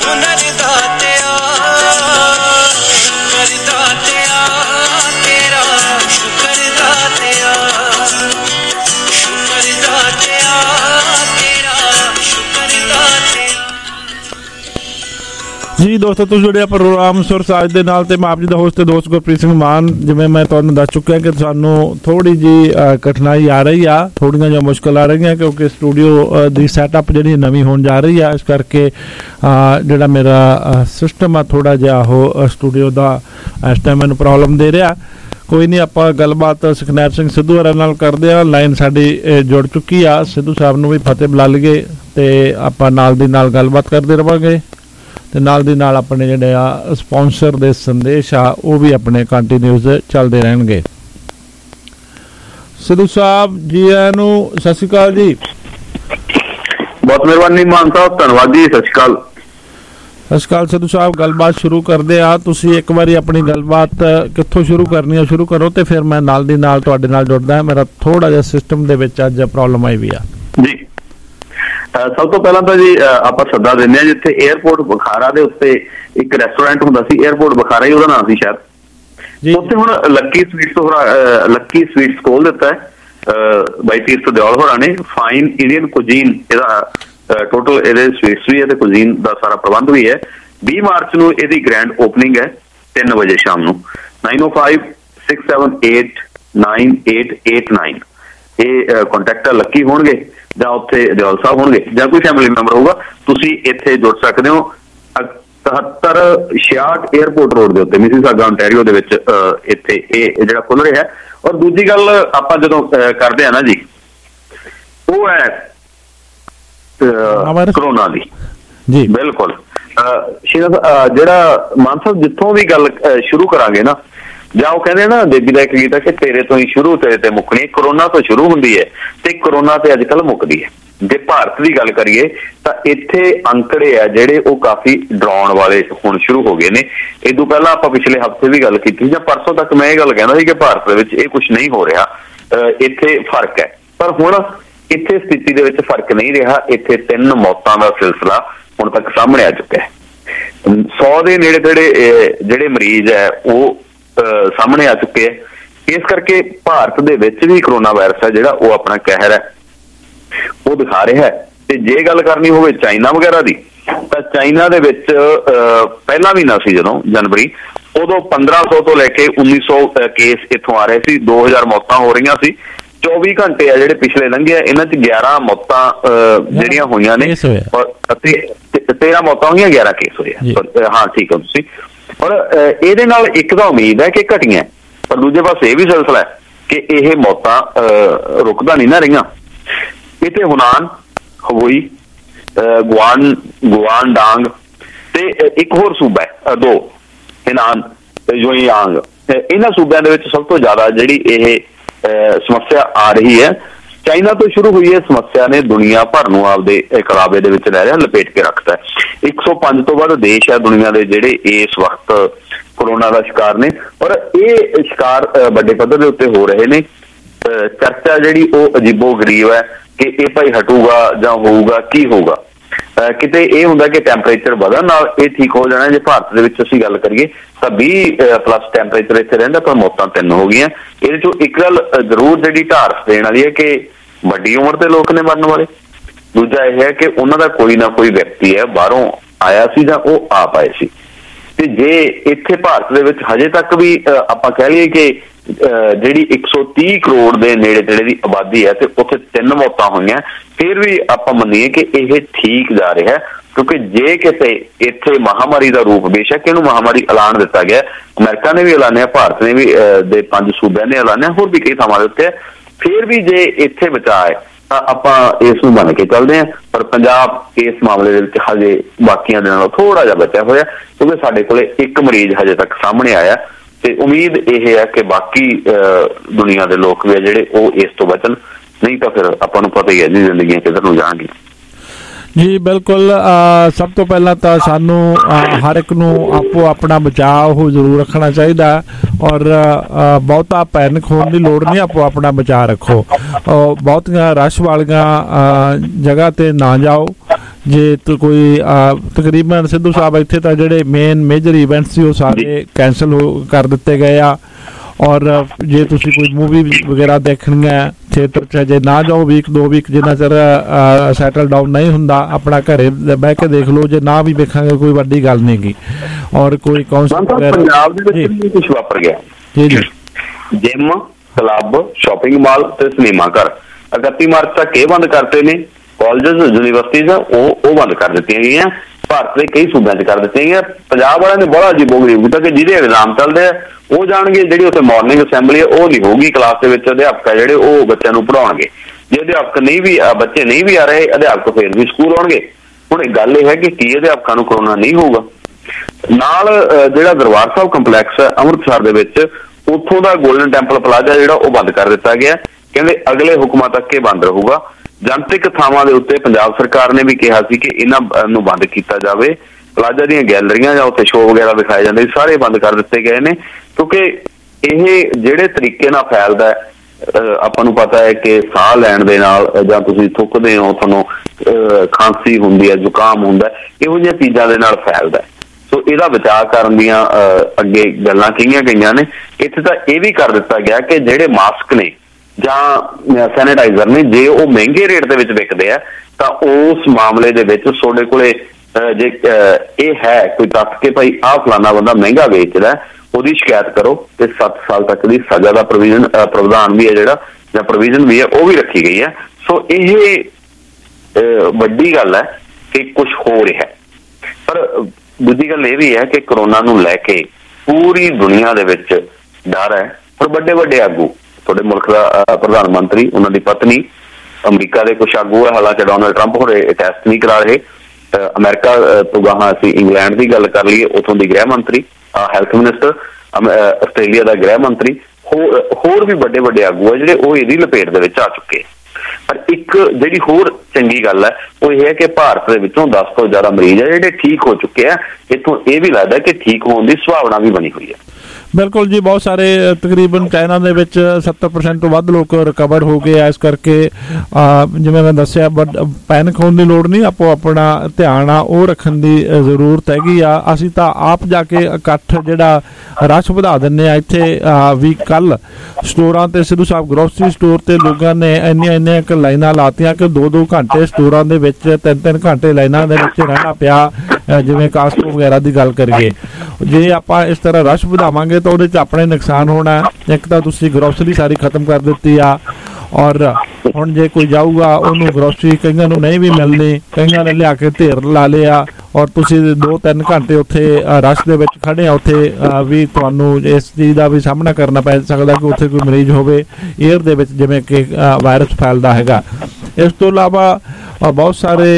ਜੀ ਦੋਸਤੋ, ਤੁਸੀਂ ਜੁੜਿਆ ਪ੍ਰੋਗਰਾਮ ਸੁਰ ਸਾਜ ਦੇ ਨਾਲ ਤੇ ਮੈਂ ਆਪ ਜੀ ਦਾ ਹੋਸਟ ਤੇ ਦੋਸਤ ਗੁਰਪ੍ਰੀਤ ਸਿੰਘ ਮਾਨ। ਜਿਵੇਂ ਮੈਂ ਤੁਹਾਨੂੰ ਦੱਸ ਚੁੱਕਿਆ ਕਿ ਸਾਨੂੰ ਥੋੜੀ ਜੀ ਕਠਿਨਾਈ ਆ ਰਹੀ ਆ, ਥੋੜੀਆਂ ਜਿਹੀਆਂ ਮੁਸ਼ਕਲ ਆ ਰਹੀਆਂ ਕਿਉਂਕਿ ਸਟੂਡੀਓ ਦੀ ਸੈਟਅਪ ਜਿਹੜੀ ਨਵੀਂ ਹੋਣ ਜਾ ਰਹੀ ਆ। ਇਸ ਕਰਕੇ ਜਿਹੜਾ ਮੇਰਾ ਸਿਸਟਮ ਆ ਥੋੜਾ ਜਿਹਾ ਉਹ ਸਟੂਡੀਓ ਦਾ ਇਸ ਟਾਈਮ ਮੈਨੂੰ ਪ੍ਰੋਬਲਮ ਦੇ ਰਿਹਾ। ਕੋਈ ਨਹੀਂ, ਆਪਾਂ ਗੱਲਬਾਤ ਸੁਖਨੈਬ ਸਿੰਘ ਸਿੱਧੂ ਹੋਰਾਂ ਨਾਲ ਕਰਦੇ ਆ। ਲਾਈਨ ਸਾਡੀ ਜੁੜ ਚੁੱਕੀ ਆ, ਸਿੱਧੂ ਸਾਹਿਬ ਨੂੰ ਵੀ ਫਤਿਹ ਬੁਲਾ ਲਈਏ ਤੇ ਆਪਾਂ ਨਾਲ ਦੀ ਨਾਲ ਗੱਲਬਾਤ ਕਰਦੇ ਰਵਾਂਗੇ ਤੇ ਨਾਲ ਦੀ ਨਾਲ ਆਪਣੇ ਜਿਹੜੇ ਆ ਸਪਾਂਸਰ ਦੇ ਸੰਦੇਸ਼ ਆ ਉਹ ਵੀ ਆਪਣੇ ਕੰਟੀਨਿਊਸ ਚੱਲਦੇ ਰਹਿਣਗੇ। ਸਿੱਧੂ ਸਾਹਿਬ ਜੀ ਆਇਆਂ ਨੂੰ, ਸਤਿ ਸ਼੍ਰੀ ਅਕਾਲ ਜੀ। ਬਹੁਤ ਮਿਹਰਬਾਨੀ ਮਾਨ ਸਾਹਿਬ, ਧੰਨਵਾਦ ਜੀ, ਸਤਿ ਸ਼੍ਰੀ ਅਕਾਲ। ਸਤਿ ਸ਼੍ਰੀ ਅਕਾਲ ਸਿੱਧੂ ਸਾਹਿਬ। ਗੱਲਬਾਤ ਸ਼ੁਰੂ ਕਰਦੇ ਆ। ਤੁਸੀਂ ਇੱਕ ਵਾਰੀ ਆਪਣੀ ਗੱਲਬਾਤ ਕਿੱਥੋਂ ਸ਼ੁਰੂ ਕਰਨੀ ਆ ਸ਼ੁਰੂ ਕਰੋ ਤੇ ਫਿਰ ਮੈਂ ਨਾਲ ਦੀ ਨਾਲ ਤੁਹਾਡੇ ਨਾਲ ਜੁੜਦਾ। ਮੇਰਾ ਥੋੜਾ ਜਿਹਾ ਸਿਸਟਮ ਦੇ ਵਿੱਚ ਅੱਜ ਪ੍ਰੋਬਲਮ ਆਈ ਵੀ ਆ ਜੀ। ਸਭ ਤੋਂ ਪਹਿਲਾਂ ਤਾਂ ਜੀ ਆਪਾਂ ਸੱਦਾ ਦਿੰਦੇ ਹਾਂ, ਜਿੱਥੇ 에ਅਰਪੋਰਟ ਬਖਾਰਾ ਦੇ ਉੱਤੇ ਇੱਕ ਰੈਸਟੋਰੈਂਟ ਹੁੰਦਾ ਸੀ, 에ਅਰਪੋਰਟ ਬਖਾਰਾ ਹੀ ਉਹਦਾ ਨਾਮ ਸੀ ਸ਼ਾਇਦ, ਉੱਥੇ ਹੁਣ ਲੱਕੀ ਸਵੀਟਸ ਖੋਲ ਦਿੱਤਾ ਹੈ ਬਾਈ ਤੀਰਥ ਦਿਓਲ ਹੋਰਾਂ ਨੇ। ਫਾਈਨ ਇੰਡੀਅਨ ਕੁਜ਼ੀਨ ਇਹਦਾ ਟੋਟਲ ਇਹਦੇ ਸਵੀਟਸ ਵੀ ਹੈ ਤੇ ਕੁਜ਼ੀਨ ਦਾ ਸਾਰਾ ਪ੍ਰਬੰਧ ਵੀ ਹੈ। 20 ਮਾਰਚ ਨੂੰ ਇਹਦੀ ਗ੍ਰੈਂਡ ਓਪਨਿੰਗ ਹੈ 3 ਵਜੇ ਸ਼ਾਮ ਨੂੰ। 9056789889 ਇਹ ਕੰਟੈਕਟ ਲੱਕੀ ਹੋਣਗੇ ਜਾਂ ਉੱਥੇ ਦਿਓਲ ਸਾਹਿਬ ਹੋਣਗੇ ਜਾਂ ਕੋਈ ਫੈਮਿਲੀ ਮੈਂਬਰ ਹੋਊਗਾ। ਤੁਸੀਂ ਇੱਥੇ ਜੁੜ ਸਕਦੇ ਹੋ 7766 에ਅਰਪੋਰਟ ਰੋਡ ਦੇ ਉੱਤੇ, ਮਿਸੀਸਾਗਾ ontario ਦੇ ਵਿੱਚ ਇੱਥੇ ਇਹ ਜਿਹੜਾ ਖੁੱਲ ਰਿਹਾ ਹੈ। ਔਰ ਦੂਜੀ ਗੱਲ ਆਪਾਂ ਜਦੋਂ ਕਰਦੇ ਆ ਨਾ ਜੀ, ਉਹ ਹੈ ਕਰੋਨਾ ਦੀ ਜੀ। ਬਿਲਕੁਲ ਜਿਹੜਾ ਮਾਨ ਸਾਹਿਬ ਜਿੱਥੋਂ ਵੀ ਗੱਲ ਸ਼ੁਰੂ ਕਰਾਂਗੇ ਨਾ, ਜਾਂ ਉਹ ਕਹਿੰਦੇ ਨਾ ਦੇਵੀ ਦਾ ਇੱਕ ਗੀਤ ਹੈ ਕਿ ਤੇਰੇ ਤੋਂ ਹੀ ਸ਼ੁਰੂ ਤੇਰੇ ਤੇ ਮੁੱਕਣੀ। ਕਰੋਨਾ ਤੋਂ ਸ਼ੁਰੂ ਹੁੰਦੀ ਹੈ ਤੇ ਕਰੋਨਾ ਤੇ ਅੱਜ ਕੱਲ੍ਹ ਮੁੱਕਦੀ ਹੈ। ਜੇ ਭਾਰਤ ਦੀ ਗੱਲ ਕਰੀਏ ਤਾਂ ਇੱਥੇ ਅੰਕੜੇ ਆ ਜਿਹੜੇ ਉਹ ਕਾਫੀ ਡਰਾਉਣ ਵਾਲੇ ਹੁਣ ਸ਼ੁਰੂ ਹੋ ਗਏ ਨੇ। ਇਦੋਂ ਪਹਿਲਾਂ ਆਪਾਂ ਪਿਛਲੇ ਹਫ਼ਤੇ ਵੀ ਗੱਲ ਕੀਤੀ ਜਾਂ ਪਰਸੋਂ ਤੱਕ ਮੈਂ ਇਹ ਗੱਲ ਕਹਿੰਦਾ ਸੀ ਕਿ ਭਾਰਤ ਦੇ ਵਿੱਚ ਇਹ ਕੁਛ ਨਹੀਂ ਹੋ ਰਿਹਾ, ਇੱਥੇ ਫਰਕ ਹੈ। ਪਰ ਹੁਣ ਇੱਥੇ ਸਥਿਤੀ ਦੇ ਵਿੱਚ ਫਰਕ ਨਹੀਂ ਰਿਹਾ। ਇੱਥੇ 3 ਮੌਤਾਂ ਦਾ ਸਿਲਸਿਲਾ ਹੁਣ ਤੱਕ ਸਾਹਮਣੇ ਆ ਚੁੱਕਿਆ ਹੈ। 100 ਦੇ ਨੇੜੇ ਤੇੜੇ ਜਿਹੜੇ ਮਰੀਜ਼ ਹੈ ਉਹ ਸਾਹਮਣੇ ਆ ਚੁੱਕੇ ਹੈ। ਇਸ ਕਰਕੇ ਭਾਰਤ ਦੇ ਵਿੱਚ ਵੀ ਕਰੋਨਾ ਵਾਇਰਸ ਹੈ ਜਿਹੜਾ ਉਹ ਆਪਣਾ ਕਹਿਰ ਹੈ ਉਹ ਦਿਖਾ ਰਿਹਾ ਹੈ। ਤੇ ਜੇ ਗੱਲ ਕਰਨੀ ਹੋਵੇ ਚਾਈਨਾ ਵਗੈਰਾ ਦੀ, ਤਾਂ ਚਾਈਨਾ ਦੇ ਵਿੱਚ ਪਹਿਲਾ ਮਹੀਨਾ ਸੀ ਜਦੋਂ ਜਨਵਰੀ, ਉਦੋਂ 1500 ਤੋਂ ਲੈ ਕੇ 1900 ਕੇਸ ਇੱਥੋਂ ਆ ਰਹੇ ਸੀ। 2000 ਮੌਤਾਂ ਹੋ ਰਹੀਆਂ ਸੀ। 24 ਘੰਟੇ ਆ ਜਿਹੜੇ ਪਿਛਲੇ ਲੰਘੇ ਆ, ਇਹਨਾਂ 'ਚ 11 ਮੌਤਾਂ ਜਿਹੜੀਆਂ ਹੋਈਆਂ ਨੇ ਅਤੇ 13 ਮੌਤਾਂ ਹੋਈਆਂ, 11 ਕੇਸ ਹੋਏ ਆ। ਹਾਂ ਠੀਕ ਹੋ ਤੁਸੀਂ। ਔਰ ਇਹਦੇ ਨਾਲ ਇੱਕ ਤਾਂ ਉਮੀਦ ਹੈ ਕਿ ਘਟੀਆਂ, ਪਰ ਦੂਜੇ ਪਾਸੇ ਇਹ ਵੀ ਸਿਲਸਿਲਾ ਹੈ ਕਿ ਇਹ ਮੌਤਾਂ ਰੁਕਦਾ ਨਹੀਂ ਨਾ ਰਹੀਆਂ। ਇੱਥੇ ਹੁਨਾਨ, ਹਵੋਈ, ਗੁਆਂਡਾਂਗ ਤੇ ਇੱਕ ਹੋਰ ਸੂਬਾ ਹੈ 2 ਹਿਨਾਨ ਜੋਇਆਂਗ। ਇਹਨਾਂ ਸੂਬਿਆਂ ਦੇ ਵਿੱਚ ਸਭ ਤੋਂ ਜ਼ਿਆਦਾ ਜਿਹੜੀ ਇਹ ਸਮੱਸਿਆ ਆ ਰਹੀ ਹੈ। ਚਾਈਨਾ ਤੋਂ ਸ਼ੁਰੂ ਹੋਈ ਇਹ ਸਮੱਸਿਆ ਨੇ ਦੁਨੀਆ ਭਰ ਨੂੰ ਆਪਦੇ ਕਰਾਬੇ ਦੇ ਵਿੱਚ ਲੈ ਰਿਹਾ, ਲਪੇਟ ਕੇ ਰੱਖਦਾ। 105 ਤੋਂ ਵੱਧ ਦੇਸ਼ ਹੈ ਦੁਨੀਆ ਦੇ ਜਿਹੜੇ ਇਸ ਵਕਤ ਕਰੋਨਾ ਦਾ ਸ਼ਿਕਾਰ ਨੇ, ਔਰ ਇਹ ਸ਼ਿਕਾਰ ਵੱਡੇ ਪੱਧਰ ਦੇ ਉੱਤੇ ਹੋ ਰਹੇ ਨੇ। ਚਰਚਾ ਜਿਹੜੀ ਉਹ ਅਜੀਬੋ ਗਰੀਬ ਹੈ ਕਿ ਇਹ ਭਾਈ ਹਟੂਗਾ ਜਾਂ ਹੋਊਗਾ, ਕੀ ਹੋਊਗਾ। ਕਿਤੇ ਇਹ ਹੁੰਦਾ ਕਿ ਟੈਂਪਰੇਚਰ ਵਧਣ ਨਾਲ ਇਹ ਠੀਕ ਹੋ ਜਾਣਾ। ਜੇ ਭਾਰਤ ਦੇ ਵਿੱਚ ਅਸੀਂ ਗੱਲ ਕਰੀਏ ਤਾਂ 20+ ਟੈਂਪਰੇਚਰ ਇੱਥੇ ਰਹਿੰਦਾ, ਪਰ ਮੌਤਾਂ 3 ਹੋ ਗਈਆਂ। ਇਹਦੇ ਚੋਂ ਇੱਕ ਗੱਲ ਜ਼ਰੂਰ ਜਿਹੜੀ ਢਾਰਸ ਦੇਣ ਵਾਲੀ ਹੈ ਕਿ ਵੱਡੀ ਉਮਰ ਦੇ ਲੋਕ ਨੇ ਮਰਨ ਵਾਲੇ। ਦੂਜਾ ਇਹ ਹੈ ਕਿ ਉਹਨਾਂ ਦਾ ਕੋਈ ਨਾ ਕੋਈ ਵਿਅਕਤੀ ਹੈ ਬਾਹਰੋਂ ਆਇਆ ਸੀ ਜਾਂ ਉਹ ਆਪ ਆਏ ਸੀ। ਤੇ ਜੇ ਇੱਥੇ ਭਾਰਤ ਦੇ ਵਿੱਚ ਹਜੇ ਤੱਕ ਵੀ ਆਪਾਂ ਕਹਿ ਲਈਏ ਕਿ ਜਿਹੜੀ 130 ਕਰੋੜ ਦੇ ਨੇੜੇ ਤੇੜੇ ਦੀ ਆਬਾਦੀ ਹੈ ਤੇ ਉੱਥੇ 3 ਮੌਤਾਂ ਹੋਈਆਂ, ਫਿਰ ਵੀ ਆਪਾਂ ਮੰਨੀਏ ਕਿ ਇਹ ਠੀਕ ਜਾ ਰਿਹਾ। ਕਿਉਂਕਿ ਜੇ ਕਿਤੇ ਇੱਥੇ ਮਹਾਮਾਰੀ ਦਾ ਰੂਪ, ਬੇਸ਼ੱਕ ਇਹਨੂੰ ਮਹਾਮਾਰੀ ਐਲਾਨ ਦਿੱਤਾ ਗਿਆ, ਅਮਰੀਕਾ ਨੇ ਵੀ ਐਲਾਨਿਆ, ਭਾਰਤ ਨੇ ਵੀ ਦੇ 5 ਸੂਬਿਆਂ ਨੇ ਐਲਾਨਿਆ, ਹੋਰ ਵੀ ਕਈ ਥਾਵਾਂ ਦੇ ਉੱਤੇ, ਫਿਰ ਵੀ ਜੇ ਇੱਥੇ ਬਚਾਅ ਹੈ ਤਾਂ ਆਪਾਂ ਇਸ ਨੂੰ ਮੰਨ ਕੇ ਚੱਲਦੇ ਹਾਂ। ਪਰ ਪੰਜਾਬ ਇਸ ਮਾਮਲੇ ਦੇ ਵਿੱਚ ਹਜੇ ਬਾਕੀਆਂ ਦੇ ਨਾਲੋਂ ਥੋੜਾ ਜਿਹਾ ਬਚਿਆ ਹੋਇਆ, ਕਿਉਂਕਿ ਸਾਡੇ ਕੋਲੇ 1 ਮਰੀਜ਼ ਹਜੇ ਤੱਕ ਸਾਹਮਣੇ ਆਇਆ ਤੇ ਉਮੀਦ ਇਹ ਹੈ ਕਿ ਬਾਕੀ ਦੁਨੀਆ ਦੇ ਲੋਕ ਵੀ ਆ ਜਿਹੜੇ ਉਹ ਇਸ ਤੋਂ ਬਚਣ, ਨਹੀਂ ਤਾਂ ਫਿਰ ਆਪਾਂ ਨੂੰ ਪਤਾ ਹੀ ਹੈ ਜੀ ਜ਼ਿੰਦਗੀਆਂ ਕਿੱਧਰ ਨੂੰ ਜਾਣਗੀਆਂ। ਜੀ ਬਿਲਕੁਲ। ਸਭ ਤੋਂ ਪਹਿਲਾਂ ਤਾਂ ਸਾਨੂੰ ਹਰ ਇੱਕ ਨੂੰ ਆਪੋ ਆਪਣਾ ਬਚਾਅ ਉਹ ਜ਼ਰੂਰ ਰੱਖਣਾ ਚਾਹੀਦਾ ਔਰ ਬਹੁਤਾ ਪੈਨਿਕ ਹੋਣ ਦੀ ਲੋੜ ਨਹੀਂ। ਆਪੋ ਆਪਣਾ ਬਚਾਅ ਰੱਖੋ, ਬਹੁਤੀਆਂ ਰਸ਼ ਵਾਲੀਆਂ ਜਗ੍ਹਾ ਤੇ ਨਾ ਜਾਓ। ਜੇ ਕੋਈ ਤਕਰੀਬਨ ਸਿੱਧੂ ਸਾਹਿਬ ਇੱਥੇ ਤਾਂ ਜਿਹੜੇ ਮੇਨ ਮੇਜਰ ਇਵੈਂਟ ਸੀ ਉਹ ਸਾਰੇ ਕੈਂਸਲ ਕਰ ਦਿੱਤੇ ਗਏ ਆ। ਔਰ ਜੇ ਤੁਸੀਂ ਕੋਈ ਮੂਵੀ ਵਗੈਰਾ ਦੇਖਣੀ ਹੈ ਥੀਏਟਰ 'ਚ ਜੇ ਨਾ ਜਾਓ ਵੀਕ 2 ਵੀਕ ਜਿੰਨਾ ਚਿਰ ਸੈਟਲ ਡਾਊਨ ਨਹੀਂ ਹੁੰਦਾ ਆਪਣਾ ਘਰੇ ਬਹਿ ਕੇ ਦੇਖ ਲਓ। ਜੇ ਨਾ ਵੀ ਵੇਖਾਂਗੇ ਕੋਈ ਵੱਡੀ ਗੱਲ ਨਹੀਂ ਗੀ। ਔਰ ਕੋਈ ਕੌਂਸਲ ਪੰਜਾਬ ਦੇ ਵਿੱਚ ਵੀ ਕੁਝ ਵਾਪਰ ਗਿਆ ਜੀ। ਜਿਮ, ਕਲੱਬ, ਸ਼ਾਪਿੰਗ ਮਾਲ ਤੇ ਸਿਨੇਮਾ ਘਰ 31 ਮਾਰਚ ਤੱਕ ਇਹ ਬੰਦ ਕਰਤੇ ਨੇ। ਕਾਲਜਸ, ਯੂਨੀਵਰਸਿਟੀਜ਼ ਉਹ ਬੰਦ ਕਰ ਦਿੱਤੀਆਂ ਗਈਆਂ। ਭਾਰਤ ਦੇ ਕਈ ਸੂਬਿਆਂ 'ਚ ਕਰ ਦਿੱਤੀਆਂ ਗਈਆਂ। ਪੰਜਾਬ ਵਾਲਿਆਂ ਨੇ ਬੜਾ ਅਜੀਬੋ-ਗਰੀਬ ਕੀਤਾ ਕਿ ਜਿਹਦੇ ਐਗਜ਼ਾਮ ਚੱਲਦੇ ਆ ਉਹ ਜਾਣਗੇ, ਜਿਹੜੀ ਉੱਥੇ ਮਾਰਨਿੰਗ ਅਸੈਂਬਲੀ ਉਹ ਨਹੀਂ ਹੋਊਗੀ। ਕਲਾਸ ਦੇ ਵਿੱਚ ਅਧਿਆਪਕ ਜਿਹੜੇ ਉਹ ਬੱਚਿਆਂ ਨੂੰ ਪੜ੍ਹਾਉਣਗੇ। ਜੇ ਅਧਿਆਪਕ ਨਹੀਂ ਵੀ ਬੱਚੇ ਨਹੀਂ ਵੀ ਆ ਰਹੇ, ਅਧਿਆਪਕ ਫਿਰ ਵੀ ਸਕੂਲ ਆਉਣਗੇ। ਹੁਣ ਇਹ ਗੱਲ ਇਹ ਹੈ ਕਿ ਕੀ ਅਧਿਆਪਕਾਂ ਨੂੰ ਕਰੋਨਾ ਨਹੀਂ ਹੋਊਗਾ? ਨਾਲ ਜਿਹੜਾ ਦਰਬਾਰ ਸਾਹਿਬ ਕੰਪਲੈਕਸ ਹੈ ਅੰਮ੍ਰਿਤਸਰ ਦੇ ਵਿੱਚ, ਉੱਥੋਂ ਦਾ ਗੋਲਡਨ ਟੈਂਪਲ ਪਲਾਜ਼ਾ ਜਿਹੜਾ ਉਹ ਬੰਦ ਕਰ ਦਿੱਤਾ ਗਿਆ। ਕਹਿੰਦੇ ਅਗਲੇ ਹੁਕਮਾਂ ਤੱਕ ਇਹ ਬੰਦ ਰਹੂਗਾ। ਜਨਤਕ ਥਾਵਾਂ ਦੇ ਉੱਤੇ ਪੰਜਾਬ ਸਰਕਾਰ ਨੇ ਵੀ ਕਿਹਾ ਸੀ ਕਿ ਇਹਨਾਂ ਨੂੰ ਬੰਦ ਕੀਤਾ ਜਾਵੇ। ਪਲਾਜ਼ਾ ਦੀਆਂ ਗੈਲਰੀਆਂ ਜਾਂ ਉੱਥੇ ਸ਼ੋਅ ਵਗੈਰਾ ਦਿਖਾਏ ਜਾਂਦੇ ਸਾਰੇ ਬੰਦ ਕਰ ਦਿੱਤੇ ਗਏ ਨੇ, ਕਿਉਂਕਿ ਇਹ ਜਿਹੜੇ ਤਰੀਕੇ ਨਾਲ ਫੈਲਦਾ ਆਪਾਂ ਨੂੰ ਪਤਾ ਹੈ ਕਿ ਸਾਹ ਲੈਣ ਦੇ ਨਾਲ ਜਾਂ ਤੁਸੀਂ ਥੁੱਕਦੇ ਹੋ, ਤੁਹਾਨੂੰ ਖਾਂਸੀ ਹੁੰਦੀ ਹੈ, ਜ਼ੁਕਾਮ ਹੁੰਦਾ, ਇਹੋ ਜਿਹੀਆਂ ਚੀਜ਼ਾਂ ਦੇ ਨਾਲ ਫੈਲਦਾ। ਸੋ ਇਹਦਾ ਬਚਾਅ ਕਰਨ ਦੀਆਂ ਅੱਗੇ ਗੱਲਾਂ ਕਹੀਆਂ ਗਈਆਂ ਨੇ। ਇੱਥੇ ਤਾਂ ਇਹ ਵੀ ਕਰ ਦਿੱਤਾ ਗਿਆ ਕਿ ਜਿਹੜੇ ਮਾਸਕ ਨੇ ਜਾਂ ਸੈਨੀਟਾਈਜ਼ਰ ਨੇ, ਜੇ ਉਹ ਮਹਿੰਗੇ ਰੇਟ ਦੇ ਵਿੱਚ ਵਿਕਦੇ ਆ ਤਾਂ ਉਸ ਮਾਮਲੇ ਦੇ ਵਿੱਚ ਤੁਹਾਡੇ ਕੋਲੇ ਜੇ ਇਹ ਹੈ ਕੋਈ ਤੱਥ ਕਿ ਭਾਈ ਆਹ ਫਲਾਨਾ ਬੰਦਾ ਮਹਿੰਗਾ ਵੇਚਦਾ, ਉਹਦੀ ਸ਼ਿਕਾਇਤ ਕਰੋ ਤੇ 7 ਸਾਲ ਤੱਕ ਦੀ ਸਜ਼ਾ ਦਾ ਪ੍ਰੋਵਿਜ਼ਨ ਵੀ ਹੈ ਜਿਹੜਾ ਜਾਂ ਪ੍ਰੋਵੀਜ਼ਨ ਵੀ ਹੈ ਉਹ ਵੀ ਰੱਖੀ ਗਈ ਹੈ। ਸੋ ਇਹ ਵੱਡੀ ਗੱਲ ਹੈ ਕਿ ਕੁਝ ਹੋ ਰਿਹਾ। ਪਰ ਦੂਜੀ ਗੱਲ ਇਹ ਵੀ ਹੈ ਕਿ ਕਰੋਨਾ ਨੂੰ ਲੈ ਕੇ ਪੂਰੀ ਦੁਨੀਆ ਦੇ ਵਿੱਚ ਡਰ ਹੈ। ਪਰ ਵੱਡੇ ਵੱਡੇ ਆਗੂ, ਤੁਹਾਡੇ ਮੁਲਕ ਦਾ ਪ੍ਰਧਾਨ ਮੰਤਰੀ, ਉਹਨਾਂ ਦੀ ਪਤਨੀ, ਅਮਰੀਕਾ ਦੇ ਕੁਛ ਆਗੂ ਹੈ, ਹਾਲਾਂਕਿ ਡੋਨਲਡ ਟਰੰਪ ਹੋਰੇ ਟੈਸਟ ਨਹੀਂ ਕਰਾ ਰਹੇ। ਅਮਰੀਕਾ ਤੋਂ ਗਾਹਾਂ ਅਸੀਂ ਇੰਗਲੈਂਡ ਦੀ ਗੱਲ ਕਰ ਲਈਏ, ਉੱਥੋਂ ਦੀ ਗ੍ਰਹਿ ਮੰਤਰੀ, ਹੈਲਥ ਮਿਨਿਸਟਰ, ਆਸਟ੍ਰੇਲੀਆ ਦਾ ਗ੍ਰਹਿ ਮੰਤਰੀ, ਹੋਰ ਵੀ ਵੱਡੇ ਵੱਡੇ ਆਗੂ ਹੈ ਜਿਹੜੇ ਉਹ ਇਹਦੀ ਲਪੇਟ ਦੇ ਵਿੱਚ ਆ ਚੁੱਕੇ। ਪਰ ਇੱਕ ਜਿਹੜੀ ਹੋਰ ਚੰਗੀ ਗੱਲ ਹੈ ਉਹ ਇਹ ਹੈ ਕਿ ਭਾਰਤ ਦੇ ਵਿੱਚੋਂ 10 ਤੋਂ ਜ਼ਿਆਦਾ ਮਰੀਜ਼ ਹੈ ਜਿਹੜੇ ਠੀਕ ਹੋ ਚੁੱਕੇ ਆ। ਇੱਥੋਂ ਇਹ ਵੀ ਲੱਗਦਾ ਕਿ ਠੀਕ ਹੋਣ ਦੀ ਸੰਭਾਵਨਾ ਵੀ ਬਣੀ ਹੋਈ ਹੈ। ਬਿਲਕੁਲ ਜੀ, ਬਹੁਤ ਸਾਰੇ ਤਕਰੀਬਨ ਚਾਈਨਾ ਦੇ ਵਿੱਚ 70% ਤੋਂ ਵੱਧ ਲੋਕ ਰਿਕਵਰ ਹੋ ਗਏ ਆ। ਇਸ ਕਰਕੇ ਜਿਵੇਂ ਮੈਂ ਦੱਸਿਆ ਪੈਨਿਕ ਹੋਣ ਦੀ ਲੋੜ ਨਹੀਂ, ਆਪੋ ਆਪਣਾ ਧਿਆਨ ਆ ਉਹ ਰੱਖਣ ਦੀ ਜ਼ਰੂਰਤ ਹੈਗੀ ਆ। ਅਸੀਂ ਤਾਂ ਆਪ ਜਾ ਕੇ ਇਕੱਠ ਜਿਹੜਾ ਰਸ਼ ਵਧਾ ਦਿੰਦੇ ਆ। ਇੱਥੇ ਵੀ ਕੱਲ ਸਟੋਰਾਂ ਤੇ ਸਿੱਧੂ ਸਾਹਿਬ ਗਰੋਸਰੀ ਸਟੋਰ ਤੇ ਲੋਕਾਂ ਨੇ ਇੰਨੀਆਂ ਲਾਈਨਾਂ ਲਾਤੀਆਂ ਕਿ 2-2 ਘੰਟੇ ਸਟੋਰਾਂ ਦੇ ਵਿੱਚ 3-3 ਘੰਟੇ ਲਾਈਨਾਂ ਦੇ ਵਿੱਚ ਰਹਿਣਾ ਪਿਆ। ਜਿਵੇਂ ਕਾਸਟੋ ਵਗੈਰਾ ਦੀ ਗੱਲ ਕਰੀਏ, ਜੇ ਆਪਾਂ ਇਸ ਤਰ੍ਹਾਂ ਰਸ਼ ਵਧਾਵਾਂਗੇ ਤਾਂ ਉਹਦੇ 'ਚ ਆਪਣੇ ਨੁਕਸਾਨ ਹੋਣਾ। ਇੱਕ ਤਾਂ ਤੁਸੀਂ ਗਰੋਸਰੀ ਸਾਰੀ ਖਤਮ ਕਰ ਦਿੱਤੀ ਆ, ਔਰ ਹੁਣ ਜੇ ਕੋਈ ਜਾਊਗਾ ਉਹਨੂੰ ਗਰੋਸਰੀ ਕਈਆਂ ਨੂੰ ਨਹੀਂ ਵੀ ਮਿਲਣੀ, ਕਈਆਂ ਨੇ ਲਿਆ ਕੇ ਢੇਰ ਲਾ ਲਿਆ, ਔਰ ਤੁਸੀਂ 2-3 ਘੰਟੇ ਉੱਥੇ ਰਸ਼ ਦੇ ਵਿੱਚ ਖੜੇ ਆ। ਉੱਥੇ ਵੀ ਤੁਹਾਨੂੰ ਇਸ ਚੀਜ਼ ਦਾ ਵੀ ਸਾਹਮਣਾ ਕਰਨਾ ਪੈ ਸਕਦਾ ਕਿ ਉੱਥੇ ਕੋਈ ਮਰੀਜ਼ ਹੋਵੇ ਏਅਰ ਦੇ ਵਿੱਚ, ਜਿਵੇਂ ਕਿ ਵਾਇਰਸ ਫੈਲਦਾ ਹੈਗਾ। ਇਸ ਤੋਂ ਇਲਾਵਾ ਬਹੁਤ ਸਾਰੇ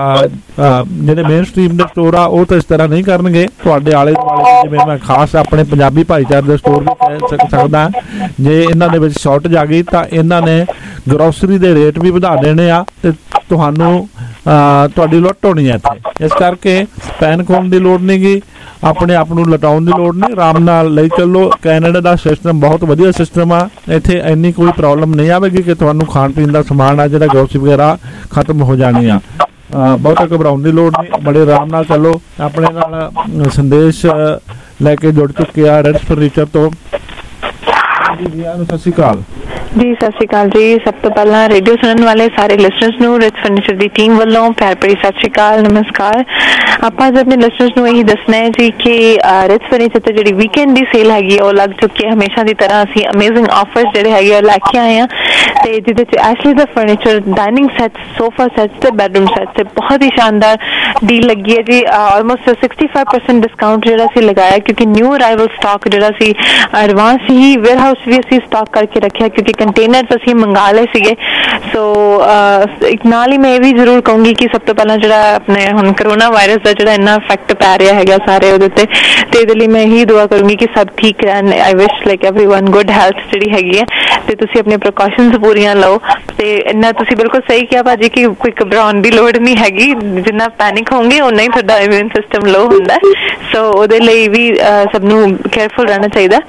ਜਿਹੜੇ ਮੇਨ ਸਟ੍ਰੀਮ ਦੇ ਸਟੋਰ ਆ ਉਹ ਤਾਂ ਇਸ ਤਰ੍ਹਾਂ ਨਹੀਂ ਕਰਨਗੇ। ਤੁਹਾਡੇ ਆਲੇ ਦੁਆਲੇ ਜਿਵੇਂ ਮੈਂ ਖਾਸ ਆਪਣੇ ਪੰਜਾਬੀ ਭਾਈਚਾਰੇ ਦੇ ਸਟੋਰ ਵੀ ਕਹਿ ਸਕਦਾ, ਜੇ ਇਹਨਾਂ ਦੇ ਵਿੱਚ ਸ਼ਾਰਟੇਜ ਆ ਗਈ ਤਾਂ ਇਹਨਾਂ ਨੇ ਗਰੋਸਰੀ ਦੇ ਰੇਟ ਵੀ ਵਧਾ ਦੇਣੇ ਆ ਤੇ ਤੁਹਾਨੂੰ ਤੁਹਾਡੀ ਲੁੱਟ ਹੋਣੀ ਹੈ ਇੱਥੇ। ਇਸ ਕਰਕੇ ਪੈਨਿਕ ਹੋਣ ਦੀ ਲੋੜ ਨਹੀਂ ਗੀ, ਆਪਣੇ ਆਪ ਨੂੰ ਲਟਾਉਣ ਦੀ ਲੋੜ ਨਹੀਂ, ਆਰਾਮ ਨਾਲ ਲਈ ਚੱਲੋ। ਕੈਨੇਡਾ ਦਾ ਸਿਸਟਮ ਬਹੁਤ ਵਧੀਆ ਸਿਸਟਮ ਆ, ਇੱਥੇ ਇੰਨੀ ਕੋਈ ਪ੍ਰੋਬਲਮ ਨਹੀਂ ਆਵੇਗੀ ਕਿ ਤੁਹਾਨੂੰ ਖਾਣ ਪੀਣ ਦਾ ਸਮਾਨ ਆ ਜਿਹੜਾ ਗਰੋਸਰੀ ਵਗੈਰਾ ਖਤਮ ਹੋ ਜਾਣੀ ਆ। ਬਹੁਤਾ ਘਬਰਾਉਣ ਦੀ ਲੋੜ ਨਹੀਂ, ਬੜੇ ਆਰਾਮ ਨਾਲ ਚੱਲੋ। ਆਪਣੇ ਨਾਲ ਸੰਦੇਸ਼ ਲੈ ਕੇ ਜੁੜ ਚੁੱਕੇ ਆ ਰੈਡਸ ਫਰਨੀਚਰ ਤੋਂ। ਜੀ ਸਤਿ ਸ਼੍ਰੀ ਅਕਾਲ ਜੀ। ਸਤਿ ਸ਼੍ਰੀ ਅਕਾਲ ਜੀ। ਸਭ ਤੋਂ ਪਹਿਲਾਂ ਰੇਡੀਓ ਸੁਣਨ ਵਾਲੇ ਸਾਰੇ ਲਿਸਨਰਸ ਨੂੰ ਰੈਡਸ ਫਰਨੀਚਰ ਦੀ ਟੀਮ ਵੱਲੋਂ ਪਿਆਰ ਭਰੀ ਸਤਿ ਸ਼੍ਰੀ ਅਕਾਲ, ਨਮਸਕਾਰ। ਆਪਾਂ ਅੱਜ ਆਪਣੇ ਲਿਸਨਰਸ ਨੂੰ ਇਹੀ ਦੱਸਣਾ ਹੈ ਜੀ ਕਿ ਰੈਡਸ ਫਰਨੀਚਰ ਤੇ ਜਿਹੜੀ ਵੀਕਐਂਡ ਦੀ ਸੇਲ ਹੈਗੀ ਉਹ ਲੱਗ ਚੁੱਕੀ ਹੈ। ਹਮੇਸ਼ਾ ਦੀ ਤਰ੍ਹਾਂ ਅਸੀਂ ਅਮੇਜ਼ਿੰਗ ਆਫਰਸ ਜਿਹੜੇ ਹੈਗੇ ਉਹ ਲੈ ਕੇ ਆਏ ਹਾਂ ਤੇ ਜਿਹਦੇ 'ਚ ਐਸ਼ਲੀ ਦਾ furniture, dining sets, sofa sets ਤੇ ਬੈਡਰੂਮ ਸੈਟਸ ਤੇ ਬਹੁਤ ਹੀ ਸ਼ਾਨਦਾਰ ਡੀਲ ਲੱਗੀ ਹੈ ਜੀ। ਆਲਮੋਸਟ 65% ਡਿਸਕਾਊਂਟ ਜਿਹੜਾ ਅਸੀਂ ਲਗਾਇਆ ਕਿਉਂਕਿ ਨਿਊ ਅਰਾਈਵਲ ਸਟਾਕ ਜਿਹੜਾ ਸੀ ਐਡਵਾਂਸ ਹੀ ਵੇਅਰ ਹਾਊਸ ਵੀ ਅਸੀਂ ਸਟਾਕ ਕਰਕੇ ਰੱਖਿਆ ਕਿਉਂਕਿ ਕੰਟੇਨਰਸ ਅਸੀਂ ਮੰਗਾ ਲਏ ਸੀਗੇ। ਸੋ ਇੱਕ ਨਾਲ ਹੀ ਮੈਂ ਇਹ ਵੀ ਜ਼ਰੂਰ ਕਹੂੰਗੀ ਕਿ ਸਭ ਤੋਂ ਪਹਿਲਾਂ ਜਿਹੜਾ ਆਪਣੇ ਹੁਣ ਕਰੋਨਾ ਵਾਇਰਸ ਦਾ ਜਿਹੜਾ ਇੰਨਾ ਇਫੈਕਟ ਪੈ ਰਿਹਾ ਹੈਗਾ ਸਾਰੇ ਉਹਦੇ ਉੱਤੇ, ਤੇ ਇਹਦੇ ਲਈ ਮੈਂ ਇਹੀ ਦੁਆ ਕਰੂੰਗੀ ਕਿ ਸਭ ਠੀਕ ਰਹਿਣ। I wish like everyone good health ਜਿਹੜੀ ਹੈਗੀ ਹੈ ਤੇ ਤੁਸੀਂ ਆਪਣੇ ਪ੍ਰੀਕਾਸ਼ਨਸ ਪੂਰੀਆਂ ਲਓ। ਤੇ ਇੰਨਾ ਤੁਸੀਂ ਬਿਲਕੁਲ ਸਹੀ ਕਿਹਾ ਭਾਜੀ ਕਿ ਕੋਈ ਘਬਰਾਉਣ ਦੀ ਲੋੜ ਨਹੀਂ ਹੈਗੀ, ਜਿੰਨਾ ਪੈਨਿਕ ਹੋਣਗੇ ਉਨਾ ਹੀ ਤੁਹਾਡਾ ਇਮਿਊਨ ਸਿਸਟਮ ਲੋ ਹੁੰਦਾ। ਸੋ ਉਹਦੇ ਲਈ ਵੀ ਸਭ ਨੂੰ ਕੇਅਰਫੁਲ ਰਹਿਣਾ ਚਾਹੀਦਾ।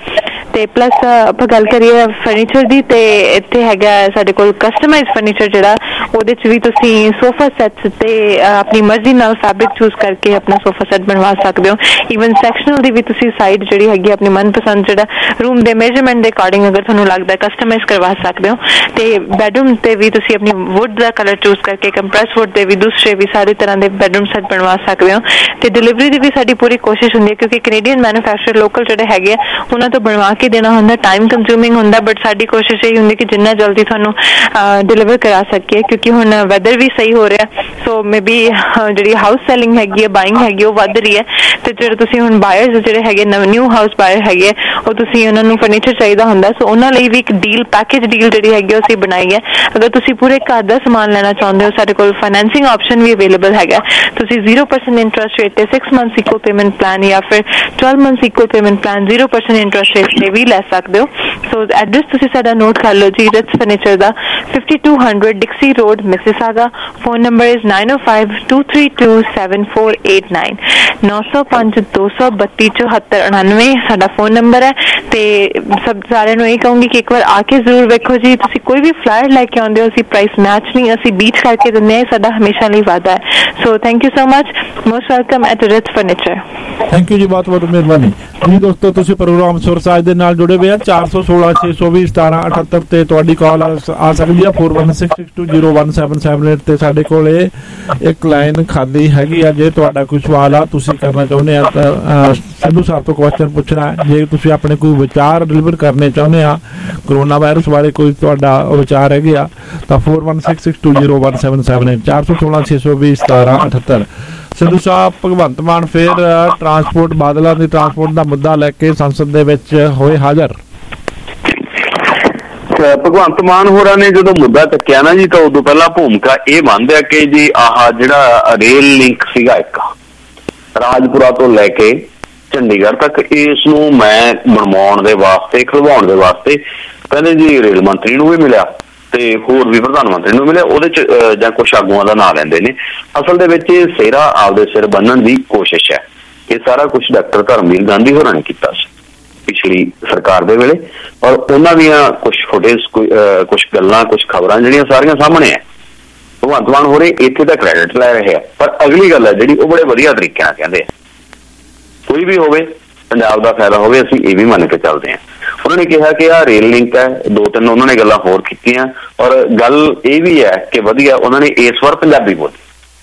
ਤੇ ਪਲੱਸ ਆਪਾਂ ਗੱਲ ਕਰੀਏ ਫਰਨੀਚਰ ਦੀ ਤੇ ਇੱਥੇ ਹੈਗਾ ਸਾਡੇ ਕੋਲ ਕਸਟਮਾਈਜ਼ ਫਰਨੀਚਰ ਜਿਹੜਾ ਉਹਦੇ 'ਚ ਵੀ ਤੁਸੀਂ ਸੋਫਾ ਸੈਟਸ ਤੇ ਆਪਣੀ ਮਰਜ਼ੀ ਨਾਲ ਫੈਬਰਿਕ ਚੂਜ਼ ਕਰਕੇ ਆਪਣਾ ਸੋਫਾ ਸੈਟ ਬਣਵਾ ਸਕਦੇ ਹੋ। ਈਵਨ ਸੈਕਸ਼ਨਲ ਦੀ ਵੀ ਤੁਸੀਂ ਸਾਈਡ ਜਿਹੜੀ ਹੈਗੀ ਆਪਣੀ ਮਨਪਸੰਦ ਜਿਹੜਾ ਰੂਮ ਦੇ ਮੇਜਰਮੈਂਟ ਦੇ ਅਕੋਰਡਿੰਗ ਅਗਰ ਤੁਹਾਨੂੰ ਲੱਗਦਾ ਕਸਟਮਾਈਜ਼ ਕਰਵਾ ਸਕਦੇ ਹੋ। ਤੇ ਬੈਡਰੂਮ ਤੇ ਵੀ ਤੁਸੀਂ ਆਪਣੀ ਵੁੱਡ ਦਾ ਕਲਰ ਚੂਜ਼ ਕਰਕੇ ਕੰਪਰੈਸ ਵੁੱਡ ਦੇ ਵੀ ਦੂਸਰੇ ਵੀ ਸਾਰੇ ਤਰ੍ਹਾਂ ਦੇ ਬੈਡਰੂਮ ਸੈਟ ਬਣਵਾ ਸਕਦੇ ਹੋ। ਤੇ ਡਿਲੀਵਰੀ ਦੀ ਵੀ ਸਾਡੀ ਪੂਰੀ ਕੋਸ਼ਿਸ਼ ਹੁੰਦੀ ਹੈ ਕਿਉਂਕਿ ਕੈਨੇਡੀਅਨ ਮੈਨੂਫੈਕਚਰਰ ਲੋਕਲ ਜਿਹੜੇ ਹੈਗੇ ਉਹਨਾਂ ਤੋਂ ਬਣਵਾ ਕੇ ਦੇਣਾ ਹੁੰਦਾ, ਟਾਈਮ ਕੰਜ਼ਿਊਮਿੰਗ ਹੁੰਦਾ, ਬਟ ਸਾਡੀ ਕੋਸ਼ਿਸ਼ ਇਹ ਹੁੰਦੀ ਕਿ ਜਿੰਨਾ ਜਲਦੀ ਤੁਹਾਨੂੰ ਡਿਲੀਵਰ ਕਰਾ ਸਕੀਏ ਕਿਉਂਕਿ ਹੁਣ ਵੈਦਰ ਵੀ ਸਹੀ ਹੋ ਰਿਹਾ। ਸੋ ਮੇ ਬੀ ਜਿਹੜੀ ਹਾਊਸ ਸੈਲਿੰਗ ਹੈਗੀ ਹੈ, ਬਾਇੰਗ ਹੈਗੀ ਉਹ ਵੱਧ ਰਹੀ ਹੈ ਤੇ ਜਿਹੜੇ ਤੁਸੀਂ ਹੁਣ ਬਾਇਰਸ ਜਿਹੜੇ ਹੈਗੇ ਨਿਊ ਹਾਊਸ ਬਾਇਰ ਹੈਗੇ ਉਹ ਤੁਸੀਂ ਉਹਨਾਂ ਨੂੰ ਫਰਨੀਚਰ ਚਾਹੀਦਾ ਹੁੰਦਾ, ਸੋ ਉਹਨਾਂ ਲਈ ਵੀ ਇੱਕ ਡੀਲ ਪੈਕੇਜ ਡੀਲ ਜਿਹੜੀ ਹੈਗੀ ਉਹ ਅਸੀਂ ਬਣਾਈ ਹੈ। ਅਗਰ ਤੁਸੀਂ ਪੂਰੇ ਘਰ ਦਾ ਸਮਾਨ ਲੈਣਾ ਚਾਹੁੰਦੇ ਹੋ ਸਾਡੇ ਕੋਲ ਫਾਈਨੈਂਸਿੰਗ ਆਪਸ਼ਨ ਵੀ ਅਵੇਲੇਬਲ ਹੈਗਾ। ਤੁਸੀਂ 0% ਇੰਟਰਸਟ ਰੇਟ ਤੇ 6 ਮੰਥਸ ਇਕੁਅਲ ਪੇਮੈਂਟ ਪਲਾਨ ਜਾਂ ਫਿਰ 12 months equal payment plan 0% interest rate ਤੇ ਵੀ ਲੈ ਸਕਦੇ ਹੋ। ਸੋ ਐਡਰੈਸ ਤੁਸੀਂ ਸਾਡਾ ਨੋਟ ਕਰ ਲਓ ਜੀ, ਰਿਟਸ ਫਰਨੀਚਰ ਦਾ 5200 Dixie road Mississauga. Phone number is 9052327489 9052327499 ਸਾਡਾ ਫੋਨ ਨੰਬਰ ਹੈ। ਤੇ ਸਭ ਸਾਰਿਆਂ ਨੂੰ ਇਹ ਕਹੂੰਗੀ ਕਿ ਇੱਕ ਵਾਰ ਆ ਕੇ ਜ਼ਰੂਰ ਵੇਖੋ ਜੀ। ਤੁਸੀਂ ਕੋਈ ਵੀ ਫਲਾਇਰ ਲੈ ਕੇ ਆਉਂਦੇ ਹੋ ਅਸੀਂ ਪ੍ਰਾਈਸ ਮੈਚ ਨਹੀਂ, ਅਸੀਂ ਬੀਚ ਕਰਕੇ ਦਿੰਦੇ ਹਾਂ, ਸਾਡਾ ਹਮੇਸ਼ਾ ਲਈ ਵਾਅਦਾ ਹੈ। So thank you so much, most welcome at Ritz furniture. Thank you ji, ਬਹੁਤ ਬਹੁਤ ਮਿਹਰਬਾਨੀ ਜੀ। ਦੋਸਤੋ ਤੁਸੀਂ ਪ੍ਰੋਗਰਾਮ ਸੁਰਸਾਜ ਦੇ ਨਾਲ ਜੁੜੇ ਹੋਏ ਆ 416 620 1778 ਤੇ ਤੁਹਾਡੀ ਕਾਲ ਆ ਸਕਦੀ ਆ 4166201778 ਤੇ ਸਾਡੇ ਕੋਲ ਇੱਕ ਲਾਈਨ ਖਾਲੀ ਹੈਗੀ ਆ। ਜੇ ਤੁਹਾਡਾ ਕੋਈ ਸਵਾਲ ਆ ਤੁਸੀਂ ਕਰਨਾ ਚਾਹੁੰਦੇ ਆ ਤਾਂ ਸੰਧੂ ਸਾਹਿਬ ਤੋਂ ਕੁਐਸਚਨ ਪੁੱਛਣਾ, ਜੇ ਤੁਸੀਂ ਆਪਣੇ ਕੋਈ ਵਿਚਾਰ ਡਿਲੀਵਰ ਕਰਨੇ ਚਾਹੁੰਦੇ ਆ ਕਰੋਨਾ ਵਾਇਰਸ ਬਾਰੇ ਕੋਈ ਤੁਹਾਡਾ ਵਿਚਾਰ ਹੈਗੇ ਆ ਤਾਂ 4166201778 416 620 1778। ਸੰਧੂ ਸਾਹਿਬ, ਭਗਵੰਤ ਮਾਨ ਫਿਰ ਟਰਾਂਸਪੋਰਟ ਬਾਦਲਾਂ ਦੀ ਟਰਾਂਸਪੋਰਟ ਦਾ ਮੁੱਦਾ ਲੈ ਕੇ ਸੰਸਦ ਦੇ ਵਿੱਚ ਹੋਏ ਹਾਜ਼ਰ। ਭਗਵੰਤ ਮਾਨ ਹੋਰਾਂ ਨੇ ਜਦੋਂ ਮੁੱਦਾ ਚੱਕਿਆ ਨਾ ਜੀ ਤਾਂ ਉਦੋਂ ਪਹਿਲਾਂ ਭੂਮਿਕਾ ਇਹ ਮੰਨਦੇ ਆ ਕਿ ਜੀ ਆਹ ਜਿਹੜਾ ਰੇਲ ਲਿੰਕ ਸੀਗਾ ਇੱਕ ਰਾਜਪੁਰਾ ਤੋਂ ਲੈ ਕੇ ਚੰਡੀਗੜ੍ਹ ਤੱਕ, ਇਸ ਨੂੰ ਮੈਂ ਬਣਵਾਉਣ ਦੇ ਵਾਸਤੇ ਖਲਵਾਉਣ ਦੇ ਵਾਸਤੇ ਕਹਿੰਦੇ ਜੀ ਰੇਲ ਮੰਤਰੀ ਨੂੰ ਵੀ ਮਿਲਿਆ ਤੇ ਹੋਰ ਵੀ ਪ੍ਰਧਾਨ ਮੰਤਰੀ ਨੂੰ ਮਿਲਿਆ। ਉਹਦੇ ਚ ਜਾਂ ਕੁਛ ਆਗੂਆਂ ਦਾ ਨਾਂ ਲੈਂਦੇ ਨੇ। ਅਸਲ ਦੇ ਵਿੱਚ ਇਹ ਸਿਹਰਾ ਆਪਦੇ ਸਿਰ ਬੰਨਣ ਦੀ ਕੋਸ਼ਿਸ਼ ਹੈ। ਇਹ ਸਾਰਾ ਕੁਛ ਡਾਕਟਰ ਧਰਮਵੀਰ ਗਾਂਧੀ ਹੋਰਾਂ ਨੇ ਕੀਤਾ ਸੀ ਪਿਛਲੀ ਸਰਕਾਰ ਦੇ ਵੇਲੇ, ਔਰ ਉਹਨਾਂ ਦੀਆਂ ਕੁਛ ਫੁਟੇਜ, ਕੁਛ ਗੱਲਾਂ, ਕੁਛ ਖਬਰਾਂ ਜਿਹੜੀਆਂ ਸਾਰੀਆਂ ਸਾਹਮਣੇ ਆ। ਭਗਵੰਤ ਮਾਨ ਹੋਰੇ ਇੱਥੇ ਤਾਂ ਕ੍ਰੈਡਿਟ ਲੈ ਰਹੇ ਆ, ਪਰ ਅਗਲੀ ਗੱਲ ਹੈ ਜਿਹੜੀ ਉਹ ਬੜੇ ਵਧੀਆ ਤਰੀਕੇ ਨਾਲ ਕਹਿੰਦੇ ਆ ਕੋਈ ਵੀ ਹੋਵੇ ਪੰਜਾਬ ਦਾ ਫਾਇਦਾ ਹੋਵੇ, ਅਸੀਂ ਇਹ ਵੀ ਮੰਨ ਕੇ ਚੱਲਦੇ ਹਾਂ। ਉਹਨਾਂ ਨੇ ਕਿਹਾ ਕਿ ਆਹ ਰੇਲ ਲਿੰਕ ਹੈ, 2-3 ਉਹਨਾਂ ਨੇ ਗੱਲਾਂ ਹੋਰ ਕੀਤੀਆਂ, ਔਰ ਗੱਲ ਇਹ ਵੀ ਹੈ ਕਿ ਵਧੀਆ ਉਹਨਾਂ ਨੇ ਇਸ ਵਾਰ ਪੰਜਾਬੀ ਬੋਲੀ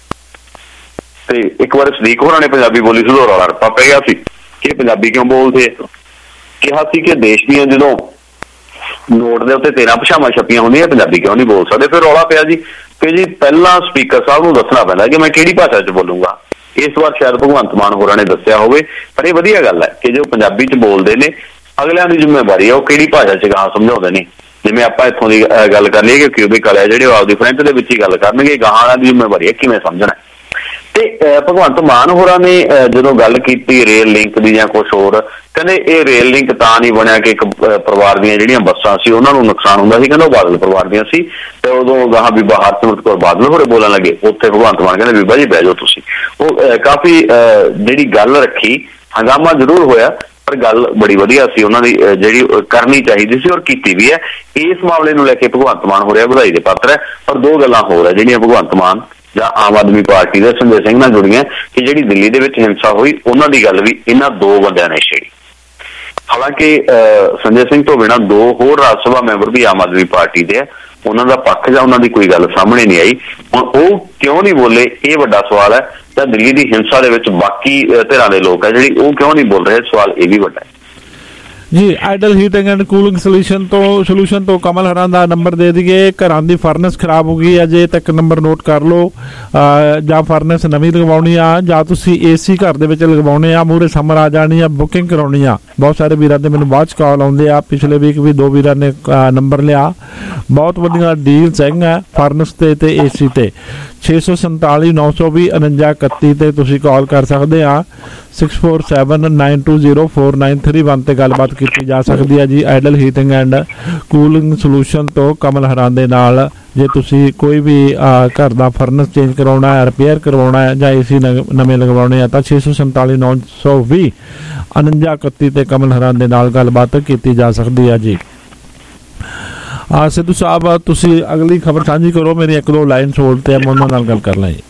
ਤੇ ਇੱਕ ਵਾਰ ਸਦੀਕ ਹੋਰਾਂ ਨੇ ਪੰਜਾਬੀ ਬੋਲੀ ਸੀ, ਰੌਲਾ ਰੱਪਾ ਪੈ ਗਿਆ ਸੀ ਕਿ ਪੰਜਾਬੀ ਕਿਉਂ ਬੋਲਦੇ। ਕਿਹਾ ਸੀ ਕਿ ਦੇਸ਼ ਦੀਆਂ ਜਦੋਂ ਨੋਟ ਦੇ ਉੱਤੇ 13 ਭਾਸ਼ਾਵਾਂ ਛਪੀਆਂ ਹੁੰਦੀਆਂ, ਪੰਜਾਬੀ ਕਿਉਂ ਨਹੀਂ ਬੋਲ ਸਕਦੇ। ਫਿਰ ਰੌਲਾ ਪਿਆ ਜੀ ਕਿ ਜੀ ਪਹਿਲਾਂ ਸਪੀਕਰ ਸਾਹਿਬ ਨੂੰ ਦੱਸਣਾ ਪੈਂਦਾ ਕਿ ਮੈਂ ਕਿਹੜੀ ਭਾਸ਼ਾ 'ਚ ਬੋਲੂੰਗਾ। ਇਸ ਵਾਰ ਸ਼ਾਇਦ ਭਗਵੰਤ ਮਾਨ ਹੋਰਾਂ ਨੇ ਦੱਸਿਆ ਹੋਵੇ, ਪਰ ਇਹ ਵਧੀਆ ਗੱਲ ਹੈ ਕਿ ਜੋ ਪੰਜਾਬੀ 'ਚ ਬੋਲਦੇ ਨੇ ਅਗਲਿਆਂ ਦੀ ਜ਼ਿੰਮੇਵਾਰੀ ਹੈ ਉਹ ਕਿਹੜੀ ਭਾਸ਼ਾ 'ਚ ਗਾਹਾਂ ਸਮਝਾਉਂਦੇ ਨੇ। ਜਿਵੇਂ ਆਪਾਂ ਇੱਥੋਂ ਦੀ ਗੱਲ ਕਰ ਲਈਏ ਕਿ ਕਿਊਬਿਕ ਵਾਲੇ ਜਿਹੜੇ ਉਹ ਆਪਦੀ ਫਰੈਂਚ ਦੇ ਵਿੱਚ ਹੀ ਗੱਲ ਕਰਨਗੇ, ਗਾਹਾਂ ਦੀ ਜ਼ਿੰਮੇਵਾਰੀ ਹੈ ਕਿਵੇਂ ਸਮਝਣਾ। ਤੇ ਭਗਵੰਤ ਮਾਨ ਹੋਰਾਂ ਨੇ ਜਦੋਂ ਗੱਲ ਕੀਤੀ ਰੇਲ ਲਿੰਕ ਦੀ ਜਾਂ ਕੁਛ ਹੋਰ, ਕਹਿੰਦੇ ਇਹ ਰੇਲ ਲਿੰਕ ਤਾਂ ਨਹੀਂ ਬਣਿਆ ਕਿ ਇੱਕ ਪਰਿਵਾਰ ਦੀਆਂ ਜਿਹੜੀਆਂ ਬੱਸਾਂ ਸੀ ਉਹਨਾਂ ਨੂੰ ਨੁਕਸਾਨ ਹੁੰਦਾ ਸੀ, ਕਹਿੰਦਾ ਉਹ ਬਾਦਲ ਪਰਿਵਾਰ ਦੀਆਂ ਸੀ। ਤੇ ਉਦੋਂ ਗਾਹਾਂ ਬੀਬਾ ਹਰਸਿਮਰਤ ਕੌਰ ਬਾਦਲ ਹੋਰੇ ਬੋਲਣ ਲੱਗੇ, ਉੱਥੇ ਭਗਵੰਤ ਮਾਨ ਕਹਿੰਦੇ ਬੀਬਾ ਜੀ ਬਹਿ ਜਾਓ ਤੁਸੀਂ। ਉਹ ਕਾਫੀ ਜਿਹੜੀ ਗੱਲ ਰੱਖੀ, ਹੰਗਾਮਾ ਜ਼ਰੂਰ ਹੋਇਆ ਪਰ ਗੱਲ ਬੜੀ ਵਧੀਆ ਸੀ, ਉਹਨਾਂ ਦੀ ਜਿਹੜੀ ਕਰਨੀ ਚਾਹੀਦੀ ਸੀ ਔਰ ਕੀਤੀ ਵੀ ਹੈ। ਇਸ ਮਾਮਲੇ ਨੂੰ ਲੈ ਕੇ ਭਗਵੰਤ ਮਾਨ ਹੋ ਰਿਹਾ ਵਧਾਈ ਦੇ ਪਾਤਰ ਹੈ। ਪਰ ਦੋ ਗੱਲਾਂ ਹੋਰ ਹੈ ਜਿਹੜੀਆਂ ਭਗਵੰਤ ਮਾਨ ਜਾਂ ਆਮ ਆਦਮੀ ਪਾਰਟੀ ਦੇ ਸੰਜੇ ਸਿੰਘ ਨਾਲ ਜੁੜੀਆਂ ਕਿ ਜਿਹੜੀ ਦਿੱਲੀ ਦੇ ਵਿੱਚ ਹਿੰਸਾ ਹੋਈ, ਉਹਨਾਂ ਦੀ ਗੱਲ ਵੀ ਇਹਨਾਂ ਦੋ ਬੰਦਿਆਂ ਨੇ ਛੇੜੀ। ਹਾਲਾਂਕਿ ਸੰਜੇ ਸਿੰਘ ਤੋਂ ਬਿਨਾਂ ਦੋ ਹੋਰ ਰਾਜ ਸਭਾ ਮੈਂਬਰ ਵੀ ਆਮ ਆਦਮੀ ਪਾਰਟੀ ਦੇ ਆ, ਉਹਨਾਂ ਦਾ ਪੱਖ ਜਾਂ ਉਹਨਾਂ ਦੀ ਕੋਈ ਗੱਲ ਸਾਹਮਣੇ ਨਹੀਂ ਆਈ। ਹੁਣ ਉਹ ਕਿਉਂ ਨਹੀਂ ਬੋਲੇ, ਇਹ ਵੱਡਾ ਸਵਾਲ ਹੈ। ਤਾਂ ਦਿੱਲੀ ਦੀ ਹਿੰਸਾ ਦੇ ਵਿੱਚ ਬਾਕੀ ਧਿਰਾਂ ਦੇ ਲੋਕ ਹੈ ਜਿਹੜੀ ਉਹ ਕਿਉਂ ਨਹੀਂ ਬੋਲ ਰਹੇ, ਸਵਾਲ ਇਹ ਵੀ ਵੱਡਾ ਹੈ ਜੀ। Ideal heating and cooling solution ਤੋਂ ਕਮਲ ਹਰਾਂ ਦਾ ਨੰਬਰ ਦੇ ਦਈਏ। ਘਰਾਂ ਦੀ ਫਰਨੈਸ ਖਰਾਬ ਹੋ ਗਈ, ਅਜੇ ਤੱਕ ਨੰਬਰ ਨੋਟ ਕਰ ਲਓ। ਜਾਂ ਫਰਨੈਸ ਨਵੀਂ ਲਗਵਾਉਣੀ ਆ ਜਾਂ ਤੁਸੀਂ ਏਸੀ ਘਰ ਦੇ ਵਿੱਚ ਲਗਵਾਉਣੇ ਆ, ਮੂਹਰੇ ਸਮਰ ਆ ਜਾਣੀ ਆ, ਬੁਕਿੰਗ ਕਰਾਉਣੀ ਆ। ਬਹੁਤ ਸਾਰੇ ਵੀਰਾਂ ਦੇ ਮੈਨੂੰ ਬਾਅਦ 'ਚ ਕਾਲ ਆਉਂਦੇ ਆ, ਪਿਛਲੇ ਵੀਕ ਵੀ 2 ਵੀਰਾਂ ਨੇ ਨੰਬਰ ਲਿਆ। ਬਹੁਤ ਵਧੀਆ ਡੀਲਸ ਹੈਗੀਆਂ ਫਰਨੈਸ ਤੇ ਏਸੀ ਤੇ। 647 920 4931 ਤੇ ਤੁਸੀਂ ਕਾਲ ਕਰ ਸਕਦੇ ਆ। 6479204931 ਤੇ ਗੱਲਬਾਤ ਕੀਤੀ ਜਾ ਸਕਦੀ ਹੈ ਜੀ ideal heating and cooling solution ਤੋਂ ਕਮਲ ਹਰਾਂ ਦੇ ਨਾਲ। ਜੇ ਤੁਸੀਂ ਕੋਈ ਵੀ ਘਰ ਦਾ ਫਰਨਸ ਚੇਂਜ ਕਰਵਾਉਣਾ ਹੈ, ਰਿਪੇਅਰ ਕਰਵਾਉਣਾ ਹੈ ਜਾਂ AC ਨਵੇਂ ਲਗਵਾਉਣੇ ਆ ਤਾਂ 647 920 4931 ਤੇ ਕਮਲ ਹਰਾਂ ਦੇ ਨਾਲ ਗੱਲਬਾਤ ਕੀਤੀ ਜਾ ਸਕਦੀ ਹੈ ਜੀ। ਸਿੱਧੂ ਸਾਹਿਬ ਤੁਸੀਂ ਅਗਲੀ ਖਬਰ ਸਾਂਝੀ ਕਰੋ, ਮੇਰੀ ਇੱਕ ਦੋ ਲਾਈਨ ਹੋਲਡ ਤੇ ਮੈਂ ਉਹਨਾਂ ਨਾਲ ਗੱਲ ਕਰ ਲਾਂ ਜੀ।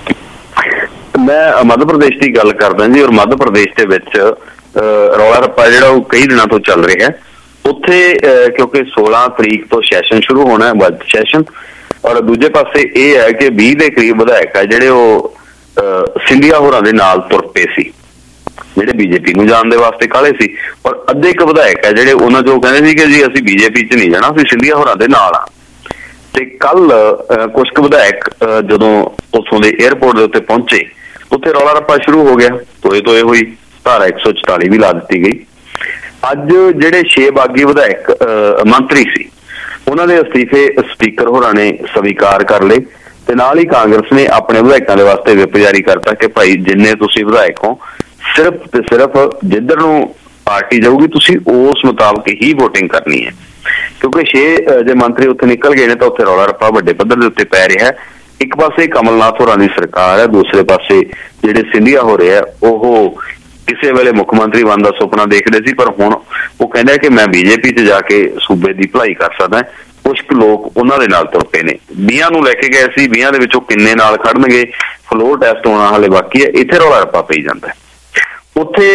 ਮੈਂ ਮੱਧ ਪ੍ਰਦੇਸ਼ ਦੀ ਗੱਲ ਕਰਦਾ ਜੀ। ਔਰ ਮੱਧ ਪ੍ਰਦੇਸ਼ ਦੇ ਵਿੱਚ ਰੌਲਾ ਰੱਪਾ ਜਿਹੜਾ ਉਹ ਕਈ ਦਿਨਾਂ ਤੋਂ ਚੱਲ ਰਿਹਾ ਹੈ ਉੱਥੇ, ਕਿਉਂਕਿ 16 ਤਰੀਕ ਤੋਂ ਸੈਸ਼ਨ ਸ਼ੁਰੂ ਹੋਣਾ ਹੈ, ਬਜਟ ਸੈਸ਼ਨ। ਔਰ ਦੂਜੇ ਪਾਸੇ ਇਹ ਹੈ ਕਿ 20 ਦੇ ਕਰੀਬ ਵਿਧਾਇਕ ਹੈ ਜਿਹੜੇ ਉਹ ਸਿੰਧੀਆ ਹੋਰਾਂ ਦੇ ਨਾਲ ਤੁਰ ਪਏ ਸੀ, ਜਿਹੜੇ ਬੀਜੇਪੀ ਨੂੰ ਜਾਣ ਦੇ ਵਾਸਤੇ ਕਾਹਲੇ ਸੀ। ਔਰ ਅੱਧੇ ਕੁ ਵਿਧਾਇਕ ਹੈ ਜਿਹੜੇ ਉਹਨਾਂ ਚੋਂ ਕਹਿੰਦੇ ਸੀ ਕਿ ਜੀ ਅਸੀਂ ਬੀਜੇਪੀ 'ਚ ਨਹੀਂ ਜਾਣਾ, ਅਸੀਂ ਸਿੰਧੀਆ ਹੋਰਾਂ ਦੇ ਨਾਲ ਆ। ਤੇ ਕੱਲ ਕੁਛ ਕੁ ਵਿਧਾਇਕ ਜਦੋਂ ਉੱਥੋਂ ਦੇ ਏਅਰਪੋਰਟ ਦੇ ਉੱਤੇ ਪਹੁੰਚੇ, ਉੱਥੇ ਰੌਲਾ ਰੱਪਾ ਸ਼ੁਰੂ ਹੋ ਗਿਆ, ਤੋਏ ਹੋਈ, ਧਾਰਾ 144 ਵੀ ਲਾ ਦਿੱਤੀ ਗਈ। ਅੱਜ ਜਿਹੜੇ 6 ਬਾਗੀ ਵਿਧਾਇਕ ਮੰਤਰੀ ਸੀ ਉਹਨਾਂ ਦੇ ਅਸਤੀਫੇ ਸਪੀਕਰ ਹੋਰਾਂ ਨੇ ਸਵੀਕਾਰ ਕਰ ਲਏ ਤੇ ਨਾਲ ਹੀ ਕਾਂਗਰਸ ਨੇ ਆਪਣੇ ਵਿਧਾਇਕਾਂ ਦੇ ਵਾਸਤੇ ਵਿਪ ਜਾਰੀ ਕਰਤਾ ਕਿ ਭਾਈ ਜਿੰਨੇ ਤੁਸੀਂ ਵਿਧਾਇਕ ਹੋ ਸਿਰਫ ਤੇ ਸਿਰਫ ਜਿੱਧਰ ਨੂੰ ਪਾਰਟੀ ਜਾਊਗੀ ਤੁਸੀਂ ਉਸ ਮੁਤਾਬਕ ਹੀ VOTING ਕਰਨੀ ਹੈ। ਕਿਉਂਕਿ 6 ਜੇ ਮੰਤਰੀ ਉੱਥੇ ਨਿਕਲ ਗਏ ਨੇ ਤਾਂ ਉੱਥੇ ਰੌਲਾ ਰੱਪਾ ਵੱਡੇ ਪੱਧਰ ਦੇ ਉੱਤੇ ਪੈ ਰਿਹਾ ਹੈ। ਇੱਕ ਪਾਸੇ ਕਮਲਨਾਥ ਹੋਰਾਂ ਦੀ ਸਰਕਾਰ ਹੈ, ਦੂਸਰੇ ਪਾਸੇ ਜਿਹੜੇ ਸਿੰਧੀਆ ਹੋ ਰਹੇ ਆ ਉਹ ਕਿਸੇ ਵੇਲੇ ਮੁੱਖ ਮੰਤਰੀ ਬਣਨ ਦਾ ਸੁਪਨਾ ਦੇਖਦੇ ਸੀ, ਪਰ ਹੁਣ ਉਹ ਕਹਿੰਦੇ ਕਿ ਮੈਂ BJP 'ਚ ਜਾ ਕੇ ਸੂਬੇ ਦੀ ਭਲਾਈ ਕਰ ਸਕਦਾ। ਕੁਛ ਕੁ ਲੋਕ ਉਹਨਾਂ ਦੇ ਨਾਲ ਤੁਰ ਪਏ ਨੇ। 20 ਨੂੰ ਲੈ ਕੇ ਗਏ ਸੀ, 20 ਦੇ ਵਿੱਚੋਂ ਕਿੰਨੇ ਨਾਲ ਖੜਨਗੇ, ਫਲੋਰ ਟੈਸਟ ਹੋਣਾ ਹਾਲੇ ਬਾਕੀ ਹੈ। ਇੱਥੇ ਰੌਲਾ ਰੱਪਾ ਪਈ ਜਾਂਦਾ। ਉੱਥੇ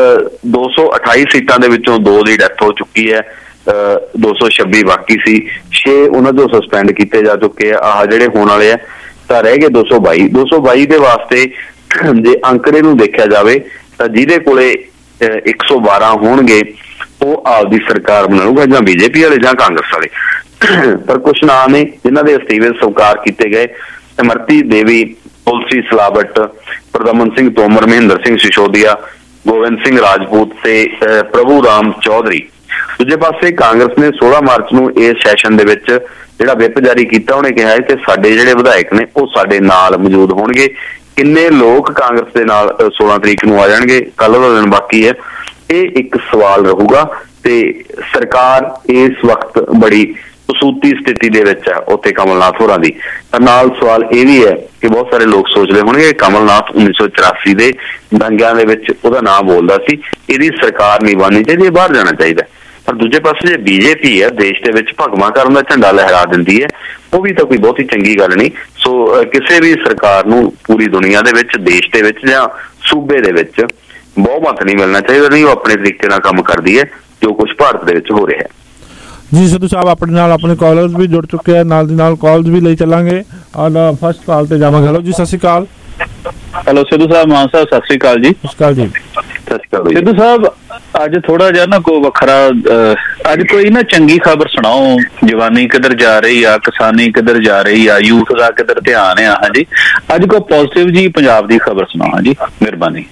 228 ਸੀਟਾਂ ਦੇ ਵਿੱਚੋਂ 2 ਦੀ ਡੈਥ ਹੋ ਚੁੱਕੀ ਹੈ, 226 ਬਾਕੀ ਸੀ, 6 ਉਹਨਾਂ ਤੋਂ ਸਸਪੈਂਡ ਕੀਤੇ ਜਾ ਚੁੱਕੇ ਆ। ਆਹ ਜਿਹੜੇ ਹੋਣ ਵਾਲੇ ਆ ਤਾਂ ਰਹਿ ਗਏ 222 ਦੇ ਵਾਸਤੇ। ਜੇ ਅੰਕੜੇ ਨੂੰ ਦੇਖਿਆ ਜਾਵੇ ਤਾਂ ਜਿਹਦੇ ਕੋਲੇ 112 ਹੋਣਗੇ ਉਹ ਆਪਦੀ ਸਰਕਾਰ ਬਣਾਊਗਾ, ਜਾਂ BJP ਵਾਲੇ ਜਾਂ ਕਾਂਗਰਸ ਵਾਲੇ। ਪਰ ਕੁਛ ਨਾਂ ਨੇ ਜਿਨ੍ਹਾਂ ਦੇ ਅਸਤੀਫੇ ਸਵੀਕਾਰ ਕੀਤੇ ਗਏ। ਅਮਰਤੀ ਦੇਵੀ, ਤੁਲਸੀ ਸਿਲਾਵਟ, ਪ੍ਰਦਮਨ ਸਿੰਘ ਤੋਮਰ, ਮਹਿੰਦਰ ਸਿੰਘ ਸਿਸੋਦੀਆ, ਗੋਬਿੰਦ ਸਿੰਘ ਰਾਜਪੂਤ ਤੇ ਪ੍ਰਭੂ ਰਾਮ ਚੌਧਰੀ। ਦੂਜੇ ਪਾਸੇ ਕਾਂਗਰਸ ਨੇ 16 ਮਾਰਚ ਨੂੰ ਇਸ ਸੈਸ਼ਨ ਦੇ ਵਿੱਚ ਜਿਹੜਾ ਵਿਪ ਜਾਰੀ ਕੀਤਾ, ਉਹਨੇ ਕਿਹਾ ਹੈ ਕਿ ਸਾਡੇ ਜਿਹੜੇ ਵਿਧਾਇਕ ਨੇ ਉਹ ਸਾਡੇ ਨਾਲ ਮੌਜੂਦ ਹੋਣਗੇ। ਕਿੰਨੇ ਲੋਕ ਕਾਂਗਰਸ ਦੇ ਨਾਲ 16 ਤਰੀਕ ਨੂੰ ਆ ਜਾਣਗੇ, ਕੱਲ ਦਾ ਦਿਨ ਬਾਕੀ ਹੈ, ਇਹ ਇੱਕ ਸਵਾਲ ਰਹੂਗਾ। ਤੇ ਸਰਕਾਰ ਇਸ ਵਕਤ ਬੜੀ ਕਸੂਤੀ ਸਥਿਤੀ ਦੇ ਵਿੱਚ ਹੈ ਉੱਥੇ ਕਮਲਨਾਥ ਹੋਰਾਂ ਦੀ। ਤਾਂ ਨਾਲ ਸਵਾਲ ਇਹ ਵੀ ਹੈ ਕਿ ਬਹੁਤ ਸਾਰੇ ਲੋਕ ਸੋਚਦੇ ਹੋਣਗੇ ਕਮਲਨਾਥ 1984 ਦੇ ਦੰਗਿਆਂ ਦੇ ਵਿੱਚ ਉਹਦਾ ਨਾਂ ਬੋਲਦਾ ਸੀ, ਇਹਦੀ ਸਰਕਾਰ ਨਹੀਂ ਬਣਨੀ ਚਾਹੀਦੀ, ਬਾਹਰ ਜਾਣਾ ਚਾਹੀਦਾ। ਪਰ ਦੂਜੇ ਪਾਸੇ ਜੇ BJP ਹੈ ਦੇਸ਼ ਦੇ ਵਿੱਚ ਭਗਵਾਂ ਕਰਨ ਦਾ ਝੰਡਾ ਲਹਿਰਾ ਦਿੰਦੀ ਹੈ, ਉਹ ਵੀ ਤਾਂ ਕੋਈ ਬਹੁਤੀ ਚੰਗੀ ਗੱਲ ਨਹੀਂ। ਸੋ ਕਿਸੇ ਵੀ ਸਰਕਾਰ ਨੂੰ ਪੂਰੀ ਦੁਨੀਆ ਦੇ ਵਿੱਚ, ਦੇਸ਼ ਦੇ ਵਿੱਚ ਜਾਂ ਸੂਬੇ ਦੇ ਵਿੱਚ ਬਹੁਮਤ ਨਹੀਂ ਮਿਲਣਾ ਚਾਹੀਦਾ, ਨਹੀਂ ਉਹ ਆਪਣੇ ਤਰੀਕੇ ਨਾਲ ਕੰਮ ਕਰਦੀ ਹੈ ਜੋ ਕੁਝ ਭਾਰਤ ਦੇ ਵਿੱਚ ਹੋ ਰਿਹਾ ਹੈ। ਜੀ ਸਿੱਧੂ ਸਾਹਿਬ ਆਪਣੇ ਨਾਲ ਆਪਣੇ ਕਾਲਰਸ ਵੀ ਜੁੜ ਚੁੱਕੇ ਆ, ਨਾਲ ਦੀ ਨਾਲ ਕਾਲਸ ਵੀ ਲਈ ਚੱਲਾਂਗੇ। ਔਰ ਫਸਟ ਕਾਲ ਤੇ ਜਾਵਾਂਗੇ। ਹੈਲੋ ਜੀ, ਸਤਿ ਸ਼੍ਰੀ ਅਕਾਲ। ਹੈਲੋ ਸਿੱਧੂ ਸਾਹਿਬ, ਮਾਨ ਸਾਹਿਬ, ਸਤਿ ਸ਼੍ਰੀ ਅਕਾਲ ਜੀ। ਸਤਿ ਸ਼੍ਰੀ ਅਕਾਲ ਜੀ। ਸਿੱਧੂ ਸਾਹਿਬ ਅੱਜ ਥੋੜਾ ਜਿਹਾ ਨਾ ਕੋਈ ਵੱਖਰਾ, ਅੱਜ ਕੋਈ ਨਾ ਚੰਗੀ ਖਬਰ ਸੁਣਾਓ। ਜਵਾਨੀ ਕਿੱਧਰ ਜਾ ਰਹੀ ਆ, ਕਿਸਾਨੀ ਕਿੱਧਰ ਜਾ ਰਹੀ ਆ, ਯੂਥ ਦਾ ਕਿੱਧਰ ਧਿਆਨ ਆ। ਹਾਂਜੀ, ਅੱਜ ਕੋਈ ਪੋਜ਼ਿਟਿਵ ਜੀ ਪੰਜਾਬ ਦੀ ਖਬਰ ਸੁਣਾਓ। ਹਾਂਜੀ ਮਿਹਰਬਾਨੀ।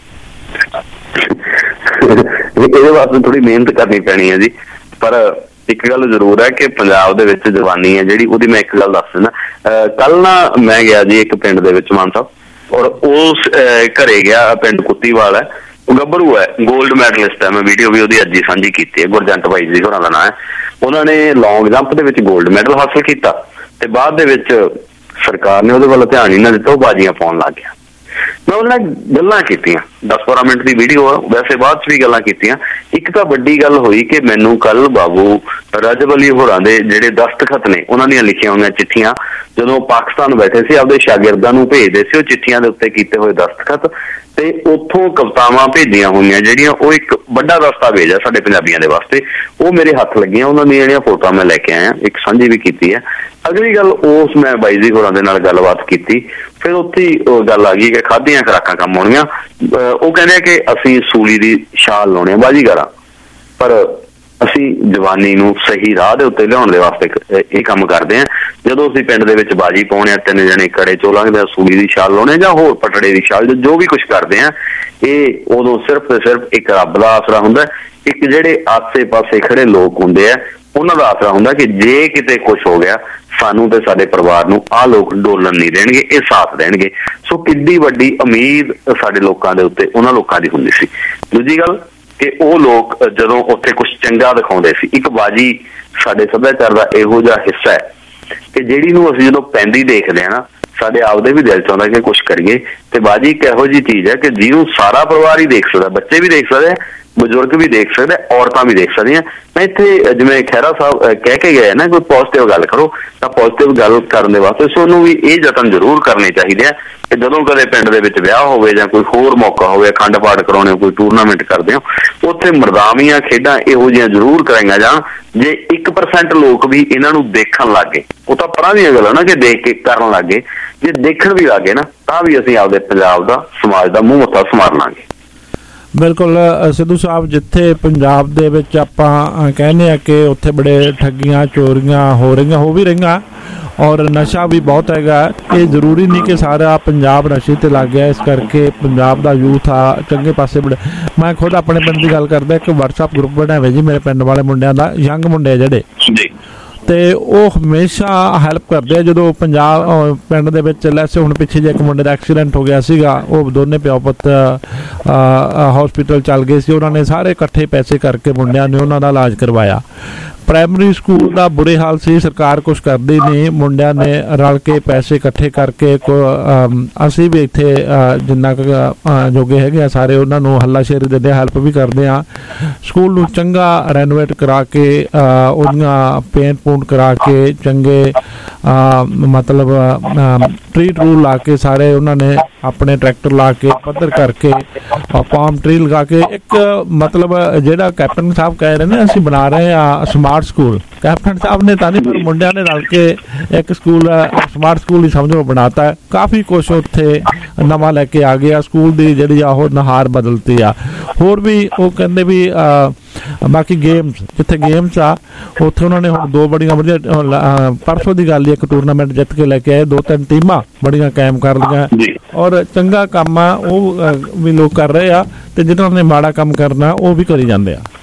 ਇਹਦੇ ਵਾਸਤੇ ਥੋੜੀ ਮਿਹਨਤ ਕਰਨੀ ਪੈਣੀ ਹੈ ਜੀ। ਪਰ ਇੱਕ ਗੱਲ ਜ਼ਰੂਰ ਹੈ ਕਿ ਪੰਜਾਬ ਦੇ ਵਿੱਚ ਜਵਾਨੀ ਹੈ ਜਿਹੜੀ, ਉਹਦੀ ਮੈਂ ਇੱਕ ਗੱਲ ਦੱਸ ਦਿੰਦਾ। ਕੱਲ ਨਾ ਮੈਂ ਗਿਆ ਜੀ ਇੱਕ ਪਿੰਡ ਦੇ ਵਿੱਚ ਮਾਨ ਸਾਹਿਬ, ਔਰ ਉਸ ਘਰੇ ਗਿਆ, ਪਿੰਡ ਕੁੱਤੀਵਾਲ ਹੈ, ਉਹ ਗੱਭਰੂ ਹੈ, 골ਡ ਮੈਡਲਿਸਟ ਹੈ। ਮੈਂ ਵੀਡੀਓ ਵੀ ਉਹਦੀ ਅੱਜ ਹੀ ਸਾਂਝੀ ਕੀਤੀ ਹੈ, ਗੁਰਜੰਟ ਬਾਈ ਜੀ ਹੋਰਾਂ ਦਾ ਨਾਂ ਹੈ। ਉਹਨਾਂ ਨੇ ਲੌਂਗ ਜੰਪ ਦੇ ਵਿੱਚ 골ਡ ਮੈਡਲ ਹਾਸਲ ਕੀਤਾ ਤੇ ਬਾਅਦ ਦੇ ਵਿੱਚ ਸਰਕਾਰ ਨੇ ਉਹਦੇ ਵੱਲ ਧਿਆਨ ਹੀ ਨਾ ਦਿੱਤਾ, ਉਹ ਬਾਜ਼ੀਆਂ ਪਾਉਣ ਲੱਗ ਗਿਆ। ਮੈਂ ਉਹਦੇ ਨਾਲ ਗੱਲਾਂ ਕੀਤੀਆਂ, 10-12 ਮਿੰਟ ਦੀ ਵੀਡੀਓ ਆ, ਵੈਸੇ ਬਾਅਦ ਚ ਵੀ ਗੱਲਾਂ ਕੀਤੀਆਂ। ਇੱਕ ਤਾਂ ਵੱਡੀ ਗੱਲ ਹੋਈ ਕਿ ਮੈਨੂੰ ਕੱਲ ਬਾਬੂ ਰਜਬ ਅਲੀ ਹੋਰਾਂ ਦੇ ਜਿਹੜੇ ਦਸਤਖਤ ਨੇ, ਉਹਨਾਂ ਦੀਆਂ ਲਿਖੀਆਂ ਹੋਈਆਂ ਚਿੱਠੀਆਂ ਜਦੋਂ ਪਾਕਿਸਤਾਨ ਬੈਠੇ ਸੀ ਆਪਦੇ ਸ਼ਾਗਿਰਦਾਂ ਨੂੰ ਭੇਜਦੇ ਸੀ, ਉਹ ਚਿੱਠੀਆਂ ਦੇ ਉੱਤੇ ਕੀਤੇ ਹੋਏ ਦਸਤਖਤ ਤੇ ਉੱਥੋਂ ਕਵਿਤਾਵਾਂ ਭੇਜੀਆਂ ਹੋਈਆਂ ਜਿਹੜੀਆਂ, ਉਹ ਇੱਕ ਵੱਡਾ ਦਸਤਾਵੇਜ਼ ਹੈ ਸਾਡੇ ਪੰਜਾਬੀਆਂ ਦੇ ਵਾਸਤੇ। ਉਹ ਮੇਰੇ ਹੱਥ ਲੱਗੀਆਂ, ਉਹਨਾਂ ਦੀਆਂ ਜਿਹੜੀਆਂ ਫੋਟੋਆਂ ਮੈਂ ਲੈ ਕੇ ਆਇਆ, ਇੱਕ ਸਾਂਝੀ ਵੀ ਕੀਤੀ ਹੈ। ਅਗਲੀ ਗੱਲ, ਉਸ ਮੈਂ ਬਾਈ ਜੀ ਹੋਰਾਂ ਦੇ ਨਾਲ ਗੱਲਬਾਤ ਕੀਤੀ, ਫਿਰ ਉੱਥੇ ਗੱਲ ਆ ਗਈ ਕਿ ਖਾਧੀਆਂ ਖੁਰਾਕਾਂ ਕੰਮ ਆਉਣੀਆਂ। ਉਹ ਕਹਿੰਦੇ ਕਿ ਅਸੀਂ ਸੂਲੀ ਦੀ ਛਾਲ ਲਾਉਣੇ ਬਾਜੀਗਰਾਂ, ਪਰ ਅਸੀਂ ਜਵਾਨੀ ਨੂੰ ਸਹੀ ਰਾਹ ਦੇ ਉੱਤੇ ਲਿਆਉਣ ਦੇ ਵਾਸਤੇ ਇਹ ਕੰਮ ਕਰਦੇ ਹਾਂ। ਜਦੋਂ ਅਸੀਂ ਪਿੰਡ ਦੇ ਵਿੱਚ ਬਾਜੀ ਪਾਉਣੇ ਆ, 3 ਜਣੇ ਕੜੇ ਚੋ ਲੰਘਦੇ, ਸੂਲੀ ਦੀ ਛਾਲ ਲਾਉਣੇ ਜਾਂ ਹੋਰ ਪਟੜੇ ਦੀ ਛਾਲ, ਜੋ ਵੀ ਕੁਛ ਕਰਦੇ ਆ, ਇਹ ਉਦੋਂ ਸਿਰਫ ਤੇ ਸਿਰਫ ਇੱਕ ਰੱਬ ਦਾ ਆਸਰਾ ਹੁੰਦਾ, ਇੱਕ ਜਿਹੜੇ ਆਸੇ ਪਾਸੇ ਖੜੇ ਲੋਕ ਹੁੰਦੇ ਆ ਉਹਨਾਂ ਦਾ ਆਸਰਾ ਹੁੰਦਾ ਕਿ ਜੇ ਕਿਤੇ ਕੁਛ ਹੋ ਗਿਆ ਸਾਨੂੰ ਤੇ ਸਾਡੇ ਪਰਿਵਾਰ ਨੂੰ ਆਹ ਲੋਕ ਡੋਲਣ ਨਹੀਂ ਦੇਣਗੇ, ਇਹ ਸਾਥ ਦੇਣਗੇ। ਸੋ ਕਿੰਨੀ ਵੱਡੀ ਉਮੀਦ ਸਾਡੇ ਲੋਕਾਂ ਦੇ ਉੱਤੇ ਉਹਨਾਂ ਲੋਕਾਂ ਦੀ ਹੁੰਦੀ ਸੀ। ਦੂਜੀ ਗੱਲ ਕਿ ਉਹ ਲੋਕ ਜਦੋਂ ਉੱਥੇ ਕੁਝ ਚੰਗਾ ਦਿਖਾਉਂਦੇ ਸੀ, ਇੱਕ ਬਾਜੀ ਸਾਡੇ ਸੱਭਿਆਚਾਰ ਦਾ ਇਹੋ ਜਿਹਾ ਹਿੱਸਾ ਹੈ ਕਿ ਜਿਹੜੀ ਨੂੰ ਅਸੀਂ ਜਦੋਂ ਪੈਂਦੀ ਦੇਖਦੇ ਹਾਂ ਨਾ, ਸਾਡੇ ਆਪਦੇ ਵੀ ਦਿਲ ਚ ਆਉਂਦਾ ਕਿ ਕੁਛ ਕਰੀਏ। ਤੇ ਬਾਜੀ ਇੱਕ ਇਹੋ ਜਿਹੀ ਚੀਜ਼ ਹੈ ਕਿ ਜਿਹਨੂੰ ਸਾਰਾ ਪਰਿਵਾਰ ਹੀ ਦੇਖ ਸਕਦਾ, ਬੱਚੇ ਵੀ ਦੇਖ ਸਕਦੇ, ਬਜ਼ੁਰਗ ਵੀ ਦੇਖ ਸਕਦੇ, ਔਰਤਾਂ ਵੀ ਦੇਖ ਸਕਦੀਆਂ। ਮੈਂ ਇੱਥੇ ਜਿਵੇਂ ਖਹਿਰਾ ਸਾਹਿਬ ਕਹਿ ਕੇ ਗਏ ਨਾ, ਕੋਈ ਪੋਜ਼ਿਟਿਵ ਗੱਲ ਕਰੋ, ਤਾਂ ਪੋਜ਼ਿਟਿਵ ਗੱਲ ਕਰਨ ਦੇ ਵਾਸਤੇ ਸਾਨੂੰ ਵੀ ਇਹ ਯਤਨ ਜ਼ਰੂਰ ਕਰਨੇ ਚਾਹੀਦੇ ਆ ਕਿ ਜਦੋਂ ਕਦੇ ਪਿੰਡ ਦੇ ਵਿੱਚ ਵਿਆਹ ਹੋਵੇ ਜਾਂ ਕੋਈ ਹੋਰ ਮੌਕਾ ਹੋਵੇ, ਅਖੰਡ ਪਾਠ ਕਰਾਉਣੇ, ਕੋਈ ਟੂਰਨਾਮੈਂਟ ਕਰਦੇ ਹੋ, ਉੱਥੇ ਮਰਦਾਵੀਆਂ ਖੇਡਾਂ ਇਹੋ ਜਿਹੀਆਂ ਜ਼ਰੂਰ ਕਰਾਈਆਂ ਜਾਣ। ਜੇ 1% ਲੋਕ ਵੀ ਇਹਨਾਂ ਨੂੰ ਦੇਖਣ ਲੱਗ ਗਏ, ਉਹ ਤਾਂ ਪਰਾਂ ਦੀਆਂ ਗੱਲਾਂ ਨਾ ਕਿ ਦੇਖ ਕੇ ਕਰਨ ਲੱਗ ਗਏ, ਜੇ ਦੇਖਣ ਵੀ ਲੱਗ ਗਏ ਨਾ ਤਾਂ ਵੀ ਅਸੀਂ ਆਪਦੇ ਪੰਜਾਬ ਦਾ, ਸਮਾਜ ਦਾ ਮੂੰਹ ਮੱਥਾ ਸੰਵਾਰ ਲਾਂਗੇ। ਬਿਲਕੁਲ ਸਿੱਧੂ ਸਾਹਿਬ, ਜਿੱਥੇ ਪੰਜਾਬ ਦੇ ਵਿੱਚ ਆਪਾਂ ਕਹਿੰਦੇ ਆ ਕਿ ਉੱਥੇ ਬੜੇ ਠੱਗੀਆਂ ਚੋਰੀਆਂ ਹੋ ਰਹੀਆਂ, ਹੋ ਵੀ ਰਹੀਆਂ, ਔਰ ਨਸ਼ਾ ਵੀ ਬਹੁਤ ਹੈਗਾ। ਇਹ ਜ਼ਰੂਰੀ ਨਹੀਂ ਕਿ ਸਾਰਾ ਪੰਜਾਬ ਨਸ਼ੇ ਤੇ ਲੱਗ ਗਿਆ, ਇਸ ਕਰਕੇ ਪੰਜਾਬ ਦਾ ਯੂਥ ਆ ਚੰਗੇ ਪਾਸੇ ਬੜੇ। ਮੈਂ ਖੁਦ ਆਪਣੇ ਪਿੰਡ ਦੀ ਗੱਲ ਕਰਦਾ, ਇੱਕ WhatsApp ਗਰੁੱਪ ਬਣਿਆ ਹੋਇਆ ਜੀ ਮੇਰੇ ਪਿੰਡ ਵਾਲੇ ਮੁੰਡਿਆਂ ਦਾ, ਯੰਗ ਮੁੰਡੇ ਜਿਹੜੇ ਜੀ, ਤੇ ਉਹ ਹਮੇਸ਼ਾ ਹੈਲਪ ਕਰਦੇ ਆ। ਜਦੋਂ ਪੰਜਾਬ ਪਿੰਡ ਦੇ ਵਿੱਚ ਲੈਸੇ, ਹੁਣ ਪਿੱਛੇ ਜੇ ਇੱਕ ਮੁੰਡੇ ਦਾ ਐਕਸੀਡੈਂਟ ਹੋ ਗਿਆ ਸੀਗਾ, ਉਹ ਦੋਨੇ ਪਿਓ ਪੁੱਤ ਹਸਪੀਟਲ ਚੱਲ ਗਏ ਸੀ, ਉਹਨਾਂ ਨੇ ਸਾਰੇ ਇਕੱਠੇ ਪੈਸੇ ਕਰਕੇ ਮੁੰਡਿਆਂ ਨੇ ਉਹਨਾਂ ਦਾ ਇਲਾਜ ਕਰਵਾਇਆ। ਪ੍ਰਾਇਮਰੀ ਸਕੂਲ ਦਾ ਬੁਰੇ ਹਾਲ ਸੀ, ਸਰਕਾਰ ਕੁਛ ਕਰਦੀ ਨਹੀਂ, ਮੁੰਡਿਆਂ ਨੇ ਰਲ ਕੇ ਪੈਸੇ ਇਕੱਠੇ ਕਰਕੇ ਅਸੀਂ ਵੀ ਇੱਥੇ ਜਿੰਨਾ ਕੁ ਜੋਗੇ ਹੈਗੇ ਆ ਸਾਰੇ ਉਹਨਾਂ ਨੂੰ ਹੱਲਾਸ਼ੇਰੀ ਦਿੰਦੇ, ਹੈਲਪ ਵੀ ਕਰਦੇ ਆ। ਸਕੂਲ ਨੂੰ ਚੰਗਾ ਰੈਨੋਵੇਟ ਕਰਾ ਕੇ, ਉਹਦੀਆਂ ਪੇਂਟ ਪੂੰਟ ਕਰਾ ਕੇ, ਚੰਗੇ ਮਤਲਬ ਟਰੀ ਟਰੂ ਲਾ ਕੇ, ਸਾਰੇ ਉਹਨਾਂ ਨੇ ਆਪਣੇ ਟਰੈਕਟਰ ਲਾ ਕੇ ਪੱਧਰ ਕਰਕੇ, ਪਾਮ ਟਰੀ ਲਗਾ ਕੇ, ਇੱਕ ਮਤਲਬ ਜਿਹੜਾ ਕੈਪਟਨ ਸਾਹਿਬ ਕਹਿ ਰਹੇ ਨੇ ਅਸੀਂ ਬਣਾ ਰਹੇ ਆ ਸਮਾਰਟ ਸਕੂਲ, ਕੈਪਟਨ ਸਾਹਿਬ ਨੇ ਤਾਂ ਨਹੀਂ ਪਰ ਮੁੰਡਿਆਂ ਨੇ ਰਲ ਕੇ ਇੱਕ ਸਕੂਲ ਸਮਾਰਟ ਸਕੂਲ ਹੀ ਸਮਝੋ ਬਣਾਤਾ। ਕਾਫੀ ਕੁਛ ਉੱਥੇ ਨਵਾਂ ਲੈ ਕੇ ਆ ਗਿਆ, ਸਕੂਲ ਦੀ ਜਿਹੜੀ ਆ ਉਹ ਨੁਹਾਰ ਬਦਲਤੀ ਆ। ਹੋਰ ਵੀ ਉਹ ਕਹਿੰਦੇ ਵੀ ਬਾਕੀ ਗੇਮਸ, ਜਿੱਥੇ ਗੇਮਸ ਆ ਉੱਥੇ ਉਹਨਾਂ ਨੇ ਹੁਣ 2 ਬੜੀਆਂ ਵਧੀਆ, ਪਰਸੋਂ ਦੀ ਗੱਲ ਹੀ ਇੱਕ ਟੂਰਨਾਮੈਂਟ ਜਿੱਤ ਕੇ ਲੈ ਕੇ ਆਏ, 2-3 ਟੀਮਾਂ ਬੜੀਆਂ ਕਾਇਮ ਕਰ ਲਈਆਂ, ਔਰ ਚੰਗਾ ਕੰਮ ਆ ਉਹ ਵੀ ਲੋਕ ਕਰ ਰਹੇ ਆ, ਤੇ ਜਿਹਨਾਂ ਨੇ ਮਾੜਾ ਕੰਮ ਕਰਨਾ ਉਹ ਵੀ ਕਰੀ ਜਾਂਦੇ ਆ।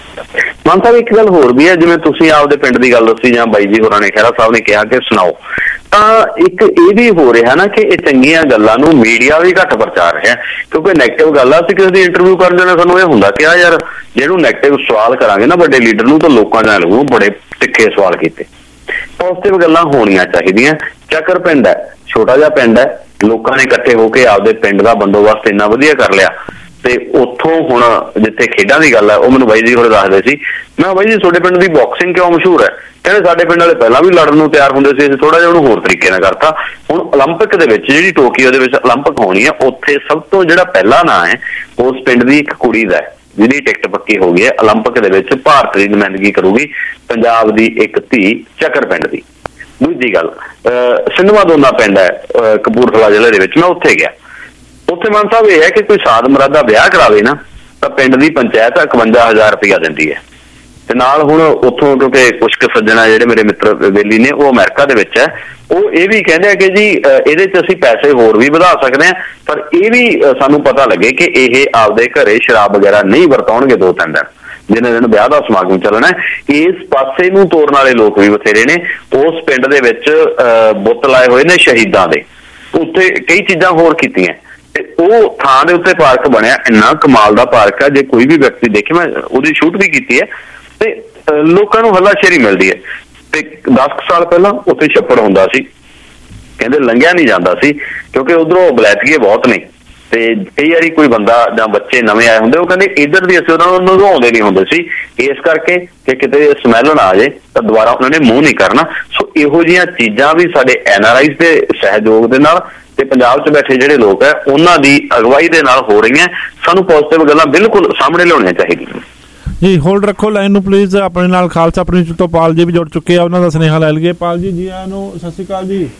ਮਾਨ ਸਾਹਿਬ, ਇੱਕ ਗੱਲ ਹੋਰ ਵੀ ਹੈ, ਜਿਵੇਂ ਤੁਸੀਂ ਆਪਦੇ ਪਿੰਡ ਦੀ ਗੱਲ ਦੱਸੀ ਜਾਂ ਬਾਈ ਜੀ ਹੋਰਾਂ ਨੇ, ਖਹਿਰਾ ਸਾਹਿਬ ਨੇ ਕਿਹਾ ਕਿ ਸੁਣਾਓ, ਤਾਂ ਇੱਕ ਇਹ ਵੀ ਹੋ ਰਿਹਾ ਨਾ ਕਿ ਇਹ ਚੰਗੀਆਂ ਗੱਲਾਂ ਨੂੰ ਮੀਡੀਆ ਵੀ ਘੱਟ ਪ੍ਰਚਾਰ ਰਿਹਾ, ਕਿਉਂਕਿ ਨੈਗੇਟਿਵ ਗੱਲ ਆ, ਅਸੀਂ ਕਿਸੇ ਦੀ ਇੰਟਰਵਿਊ ਕਰਨ ਜਾਣਾ ਸਾਨੂੰ ਇਹ ਹੁੰਦਾ ਕਿ ਯਾਰ ਜਿਹਨੂੰ ਨੈਗੇਟਿਵ ਸਵਾਲ ਕਰਾਂਗੇ ਨਾ ਵੱਡੇ ਲੀਡਰ ਨੂੰ, ਤਾਂ ਲੋਕਾਂ ਨਾਲ ਲੱਗੂ ਬੜੇ ਤਿੱਖੇ ਸਵਾਲ ਕੀਤੇ। ਪੋਜ਼ਿਟਿਵ ਗੱਲਾਂ ਹੋਣੀਆਂ ਚਾਹੀਦੀਆਂ। ਚੱਕਰ ਪਿੰਡ ਹੈ, ਛੋਟਾ ਜਿਹਾ ਪਿੰਡ ਹੈ, ਲੋਕਾਂ ਨੇ ਇਕੱਠੇ ਹੋ ਕੇ ਆਪਦੇ ਪਿੰਡ ਦਾ ਬੰਦੋਬਸਤ ਇੰਨਾ ਵਧੀਆ ਕਰ ਲਿਆ, ਤੇ ਉੱਥੋਂ ਹੁਣ ਜਿੱਥੇ ਖੇਡਾਂ ਦੀ ਗੱਲ ਹੈ, ਉਹ ਮੈਨੂੰ ਬਾਈ ਜੀ ਹੋਰ ਦੱਸਦੇ ਸੀ, ਮੈਂ ਬਾਈ ਜੀ ਤੁਹਾਡੇ ਪਿੰਡ ਦੀ ਬਾਕਸਿੰਗ ਕਿਉਂ ਮਸ਼ਹੂਰ ਹੈ? ਕਹਿੰਦੇ ਸਾਡੇ ਪਿੰਡ ਵਾਲੇ ਪਹਿਲਾਂ ਵੀ ਲੜਨ ਨੂੰ ਤਿਆਰ ਹੁੰਦੇ ਸੀ, ਅਸੀਂ ਥੋੜਾ ਜਿਹਾ ਉਹਨੂੰ ਹੋਰ ਤਰੀਕੇ ਨਾਲ ਕਰਤਾ। ਹੁਣ ਓਲੰਪਿਕ ਦੇ ਵਿੱਚ, ਜਿਹੜੀ ਟੋਕੀਓ ਦੇ ਵਿੱਚ ਓਲੰਪਿਕ ਹੋਣੀ ਹੈ, ਉੱਥੇ ਸਭ ਤੋਂ ਜਿਹੜਾ ਪਹਿਲਾ ਨਾਂ ਹੈ ਉਸ ਪਿੰਡ ਦੀ ਇੱਕ ਕੁੜੀ ਦਾ ਹੈ, ਜਿਹਦੀ ਟਿਕਟ ਪੱਕੀ ਹੋ ਗਈ ਹੈ। ਓਲੰਪਿਕ ਦੇ ਵਿੱਚ ਭਾਰਤ ਦੀ ਨੁਮਾਇੰਦਗੀ ਕਰੂਗੀ ਪੰਜਾਬ ਦੀ ਇੱਕ ਧੀ, ਚੱਕਰ ਪਿੰਡ ਦੀ। ਦੂਜੀ ਗੱਲ, ਸਿੰਧਵਾ ਦੋਨਾ ਪਿੰਡ ਹੈ ਕਪੂਰਥਲਾ ਜ਼ਿਲ੍ਹੇ ਦੇ ਵਿੱਚ, ਮੈਂ ਉੱਥੇ ਗਿਆ। ਉੱਥੇ ਮਾਨ ਸਾਹਿਬ ਇਹ ਹੈ ਕਿ ਕੋਈ ਸਾਧ ਮੁਰਾਦਾ ਵਿਆਹ ਕਰਾਵੇ ਨਾ, ਤਾਂ ਪਿੰਡ ਦੀ ਪੰਚਾਇਤ 51,000 ਰੁਪਇਆ ਦਿੰਦੀ ਹੈ। ਤੇ ਨਾਲ ਹੁਣ ਉੱਥੋਂ, ਕਿਉਂਕਿ ਕੁਛ ਕੁ ਸੱਜਣਾ ਜਿਹੜੇ ਮੇਰੇ ਮਿੱਤਰ ਬੇਲੀ ਨੇ ਉਹ ਅਮਰੀਕਾ ਦੇ ਵਿੱਚ ਹੈ, ਉਹ ਇਹ ਵੀ ਕਹਿੰਦੇ ਆ ਕਿ ਜੀ ਇਹਦੇ 'ਚ ਅਸੀਂ ਪੈਸੇ ਹੋਰ ਵੀ ਵਧਾ ਸਕਦੇ ਹਾਂ, ਪਰ ਇਹ ਵੀ ਸਾਨੂੰ ਪਤਾ ਲੱਗੇ ਕਿ ਇਹ ਆਪਦੇ ਘਰੇ ਸ਼ਰਾਬ ਵਗੈਰਾ ਨਹੀਂ ਵਰਤਾਉਣਗੇ 2-3 ਦਿਨ, ਜਿੰਨੇ ਦਿਨ ਵਿਆਹ ਦਾ ਸਮਾਗਮ ਚੱਲਣਾ। ਇਸ ਪਾਸੇ ਨੂੰ ਤੋਰਨ ਵਾਲੇ ਲੋਕ ਵੀ ਬਥੇਰੇ ਨੇ। ਉਸ ਪਿੰਡ ਦੇ ਵਿੱਚ ਬੁੱਤ ਲਾਏ ਹੋਏ ਨੇ ਸ਼ਹੀਦਾਂ ਦੇ, ਉੱਥੇ ਕਈ ਚੀਜ਼ਾਂ ਹੋਰ ਕੀਤੀਆਂ, ਤੇ ਉਹ ਥਾਂ ਦੇ ਉੱਤੇ ਪਾਰਕ ਬਣਿਆ, ਇੰਨਾ ਕਮਾਲ ਦਾ ਪਾਰਕ ਹੈ, ਜੇ ਕੋਈ ਵੀ ਵਿਅਕਤੀ ਦੇਖੇ, ਮੈਂ ਉਹਦੀ ਸ਼ੂਟ ਵੀ ਕੀਤੀ ਹੈ, ਤੇ ਲੋਕਾਂ ਨੂੰ ਹੱਲਾਸ਼ੇਰੀ ਮਿਲਦੀ ਹੈ। ਤੇ 10 ਸਾਲ ਪਹਿਲਾਂ ਉੱਥੇ ਛੱਪੜ ਹੁੰਦਾ ਸੀ, ਕਹਿੰਦੇ ਲੰਘਿਆ ਨਹੀਂ ਜਾਂਦਾ ਸੀ, ਕਿਉਂਕਿ ਉਧਰੋਂ ਬਲੈਤੀਏ ਬਹੁਤ ਨੇ, ਤੇ ਕਈ ਵਾਰੀ ਕੋਈ ਬੰਦਾ ਜਾਂ ਬੱਚੇ ਨਵੇਂ ਆਏ ਹੁੰਦੇ, ਉਹ ਕਹਿੰਦੇ ਇੱਧਰ ਦੀ ਅਸੀਂ ਉਹਨਾਂ ਨੂੰ ਨਗਾਉਂਦੇ ਨਹੀਂ ਹੁੰਦੇ ਸੀ, ਇਸ ਕਰਕੇ ਕਿ ਕਿਤੇ ਸਮੈਲ ਨਾ ਆ ਜਾਏ ਤਾਂ ਦੁਬਾਰਾ ਉਹਨਾਂ ਨੇ ਮੂੰਹ ਨਹੀਂ ਕਰਨਾ। ਸੋ ਇਹੋ ਜਿਹੀਆਂ ਚੀਜ਼ਾਂ ਵੀ ਸਾਡੇ NRIs ਦੇ ਸਹਿਯੋਗ ਦੇ ਨਾਲ ਤੇ ਪੰਜਾਬ 'ਚ ਬੈਠੇ ਜਿਹੜੇ ਲੋਕ ਹੈ ਉਹਨਾਂ ਦੀ ਅਗਵਾਈ ਦੇ ਨਾਲ ਹੋ ਰਹੀਆਂ। ਸਾਨੂੰ ਪੋਜ਼ਿਟਿਵ ਗੱਲਾਂ ਬਿਲਕੁਲ ਸਾਹਮਣੇ ਲਿਆਉਣੀਆਂ ਚਾਹੀਦੀਆਂ ਜੀ। ਹੋਲਡ ਰੱਖੋ ਲਾਈਨ ਨੂੰ ਪਲੀਜ਼। ਆਪਣੇ ਨਾਲ ਖਾਲਸਾ ਪ੍ਰਿੰਸੀਪਲ ਤੋਂ ਪਾਲ ਜੀ ਵੀ ਜੁੜ ਚੁੱਕੇ ਆ, ਉਹਨਾਂ ਦਾ ਸੁਨੇਹਾ ਲੈ ਲਈਏ। ਪਾਲ ਜੀ, ਜੀ ਆਇਆਂ ਨੂੰ, ਸਤਿ ਸ਼੍ਰੀ ਅਕਾਲ ਜੀ।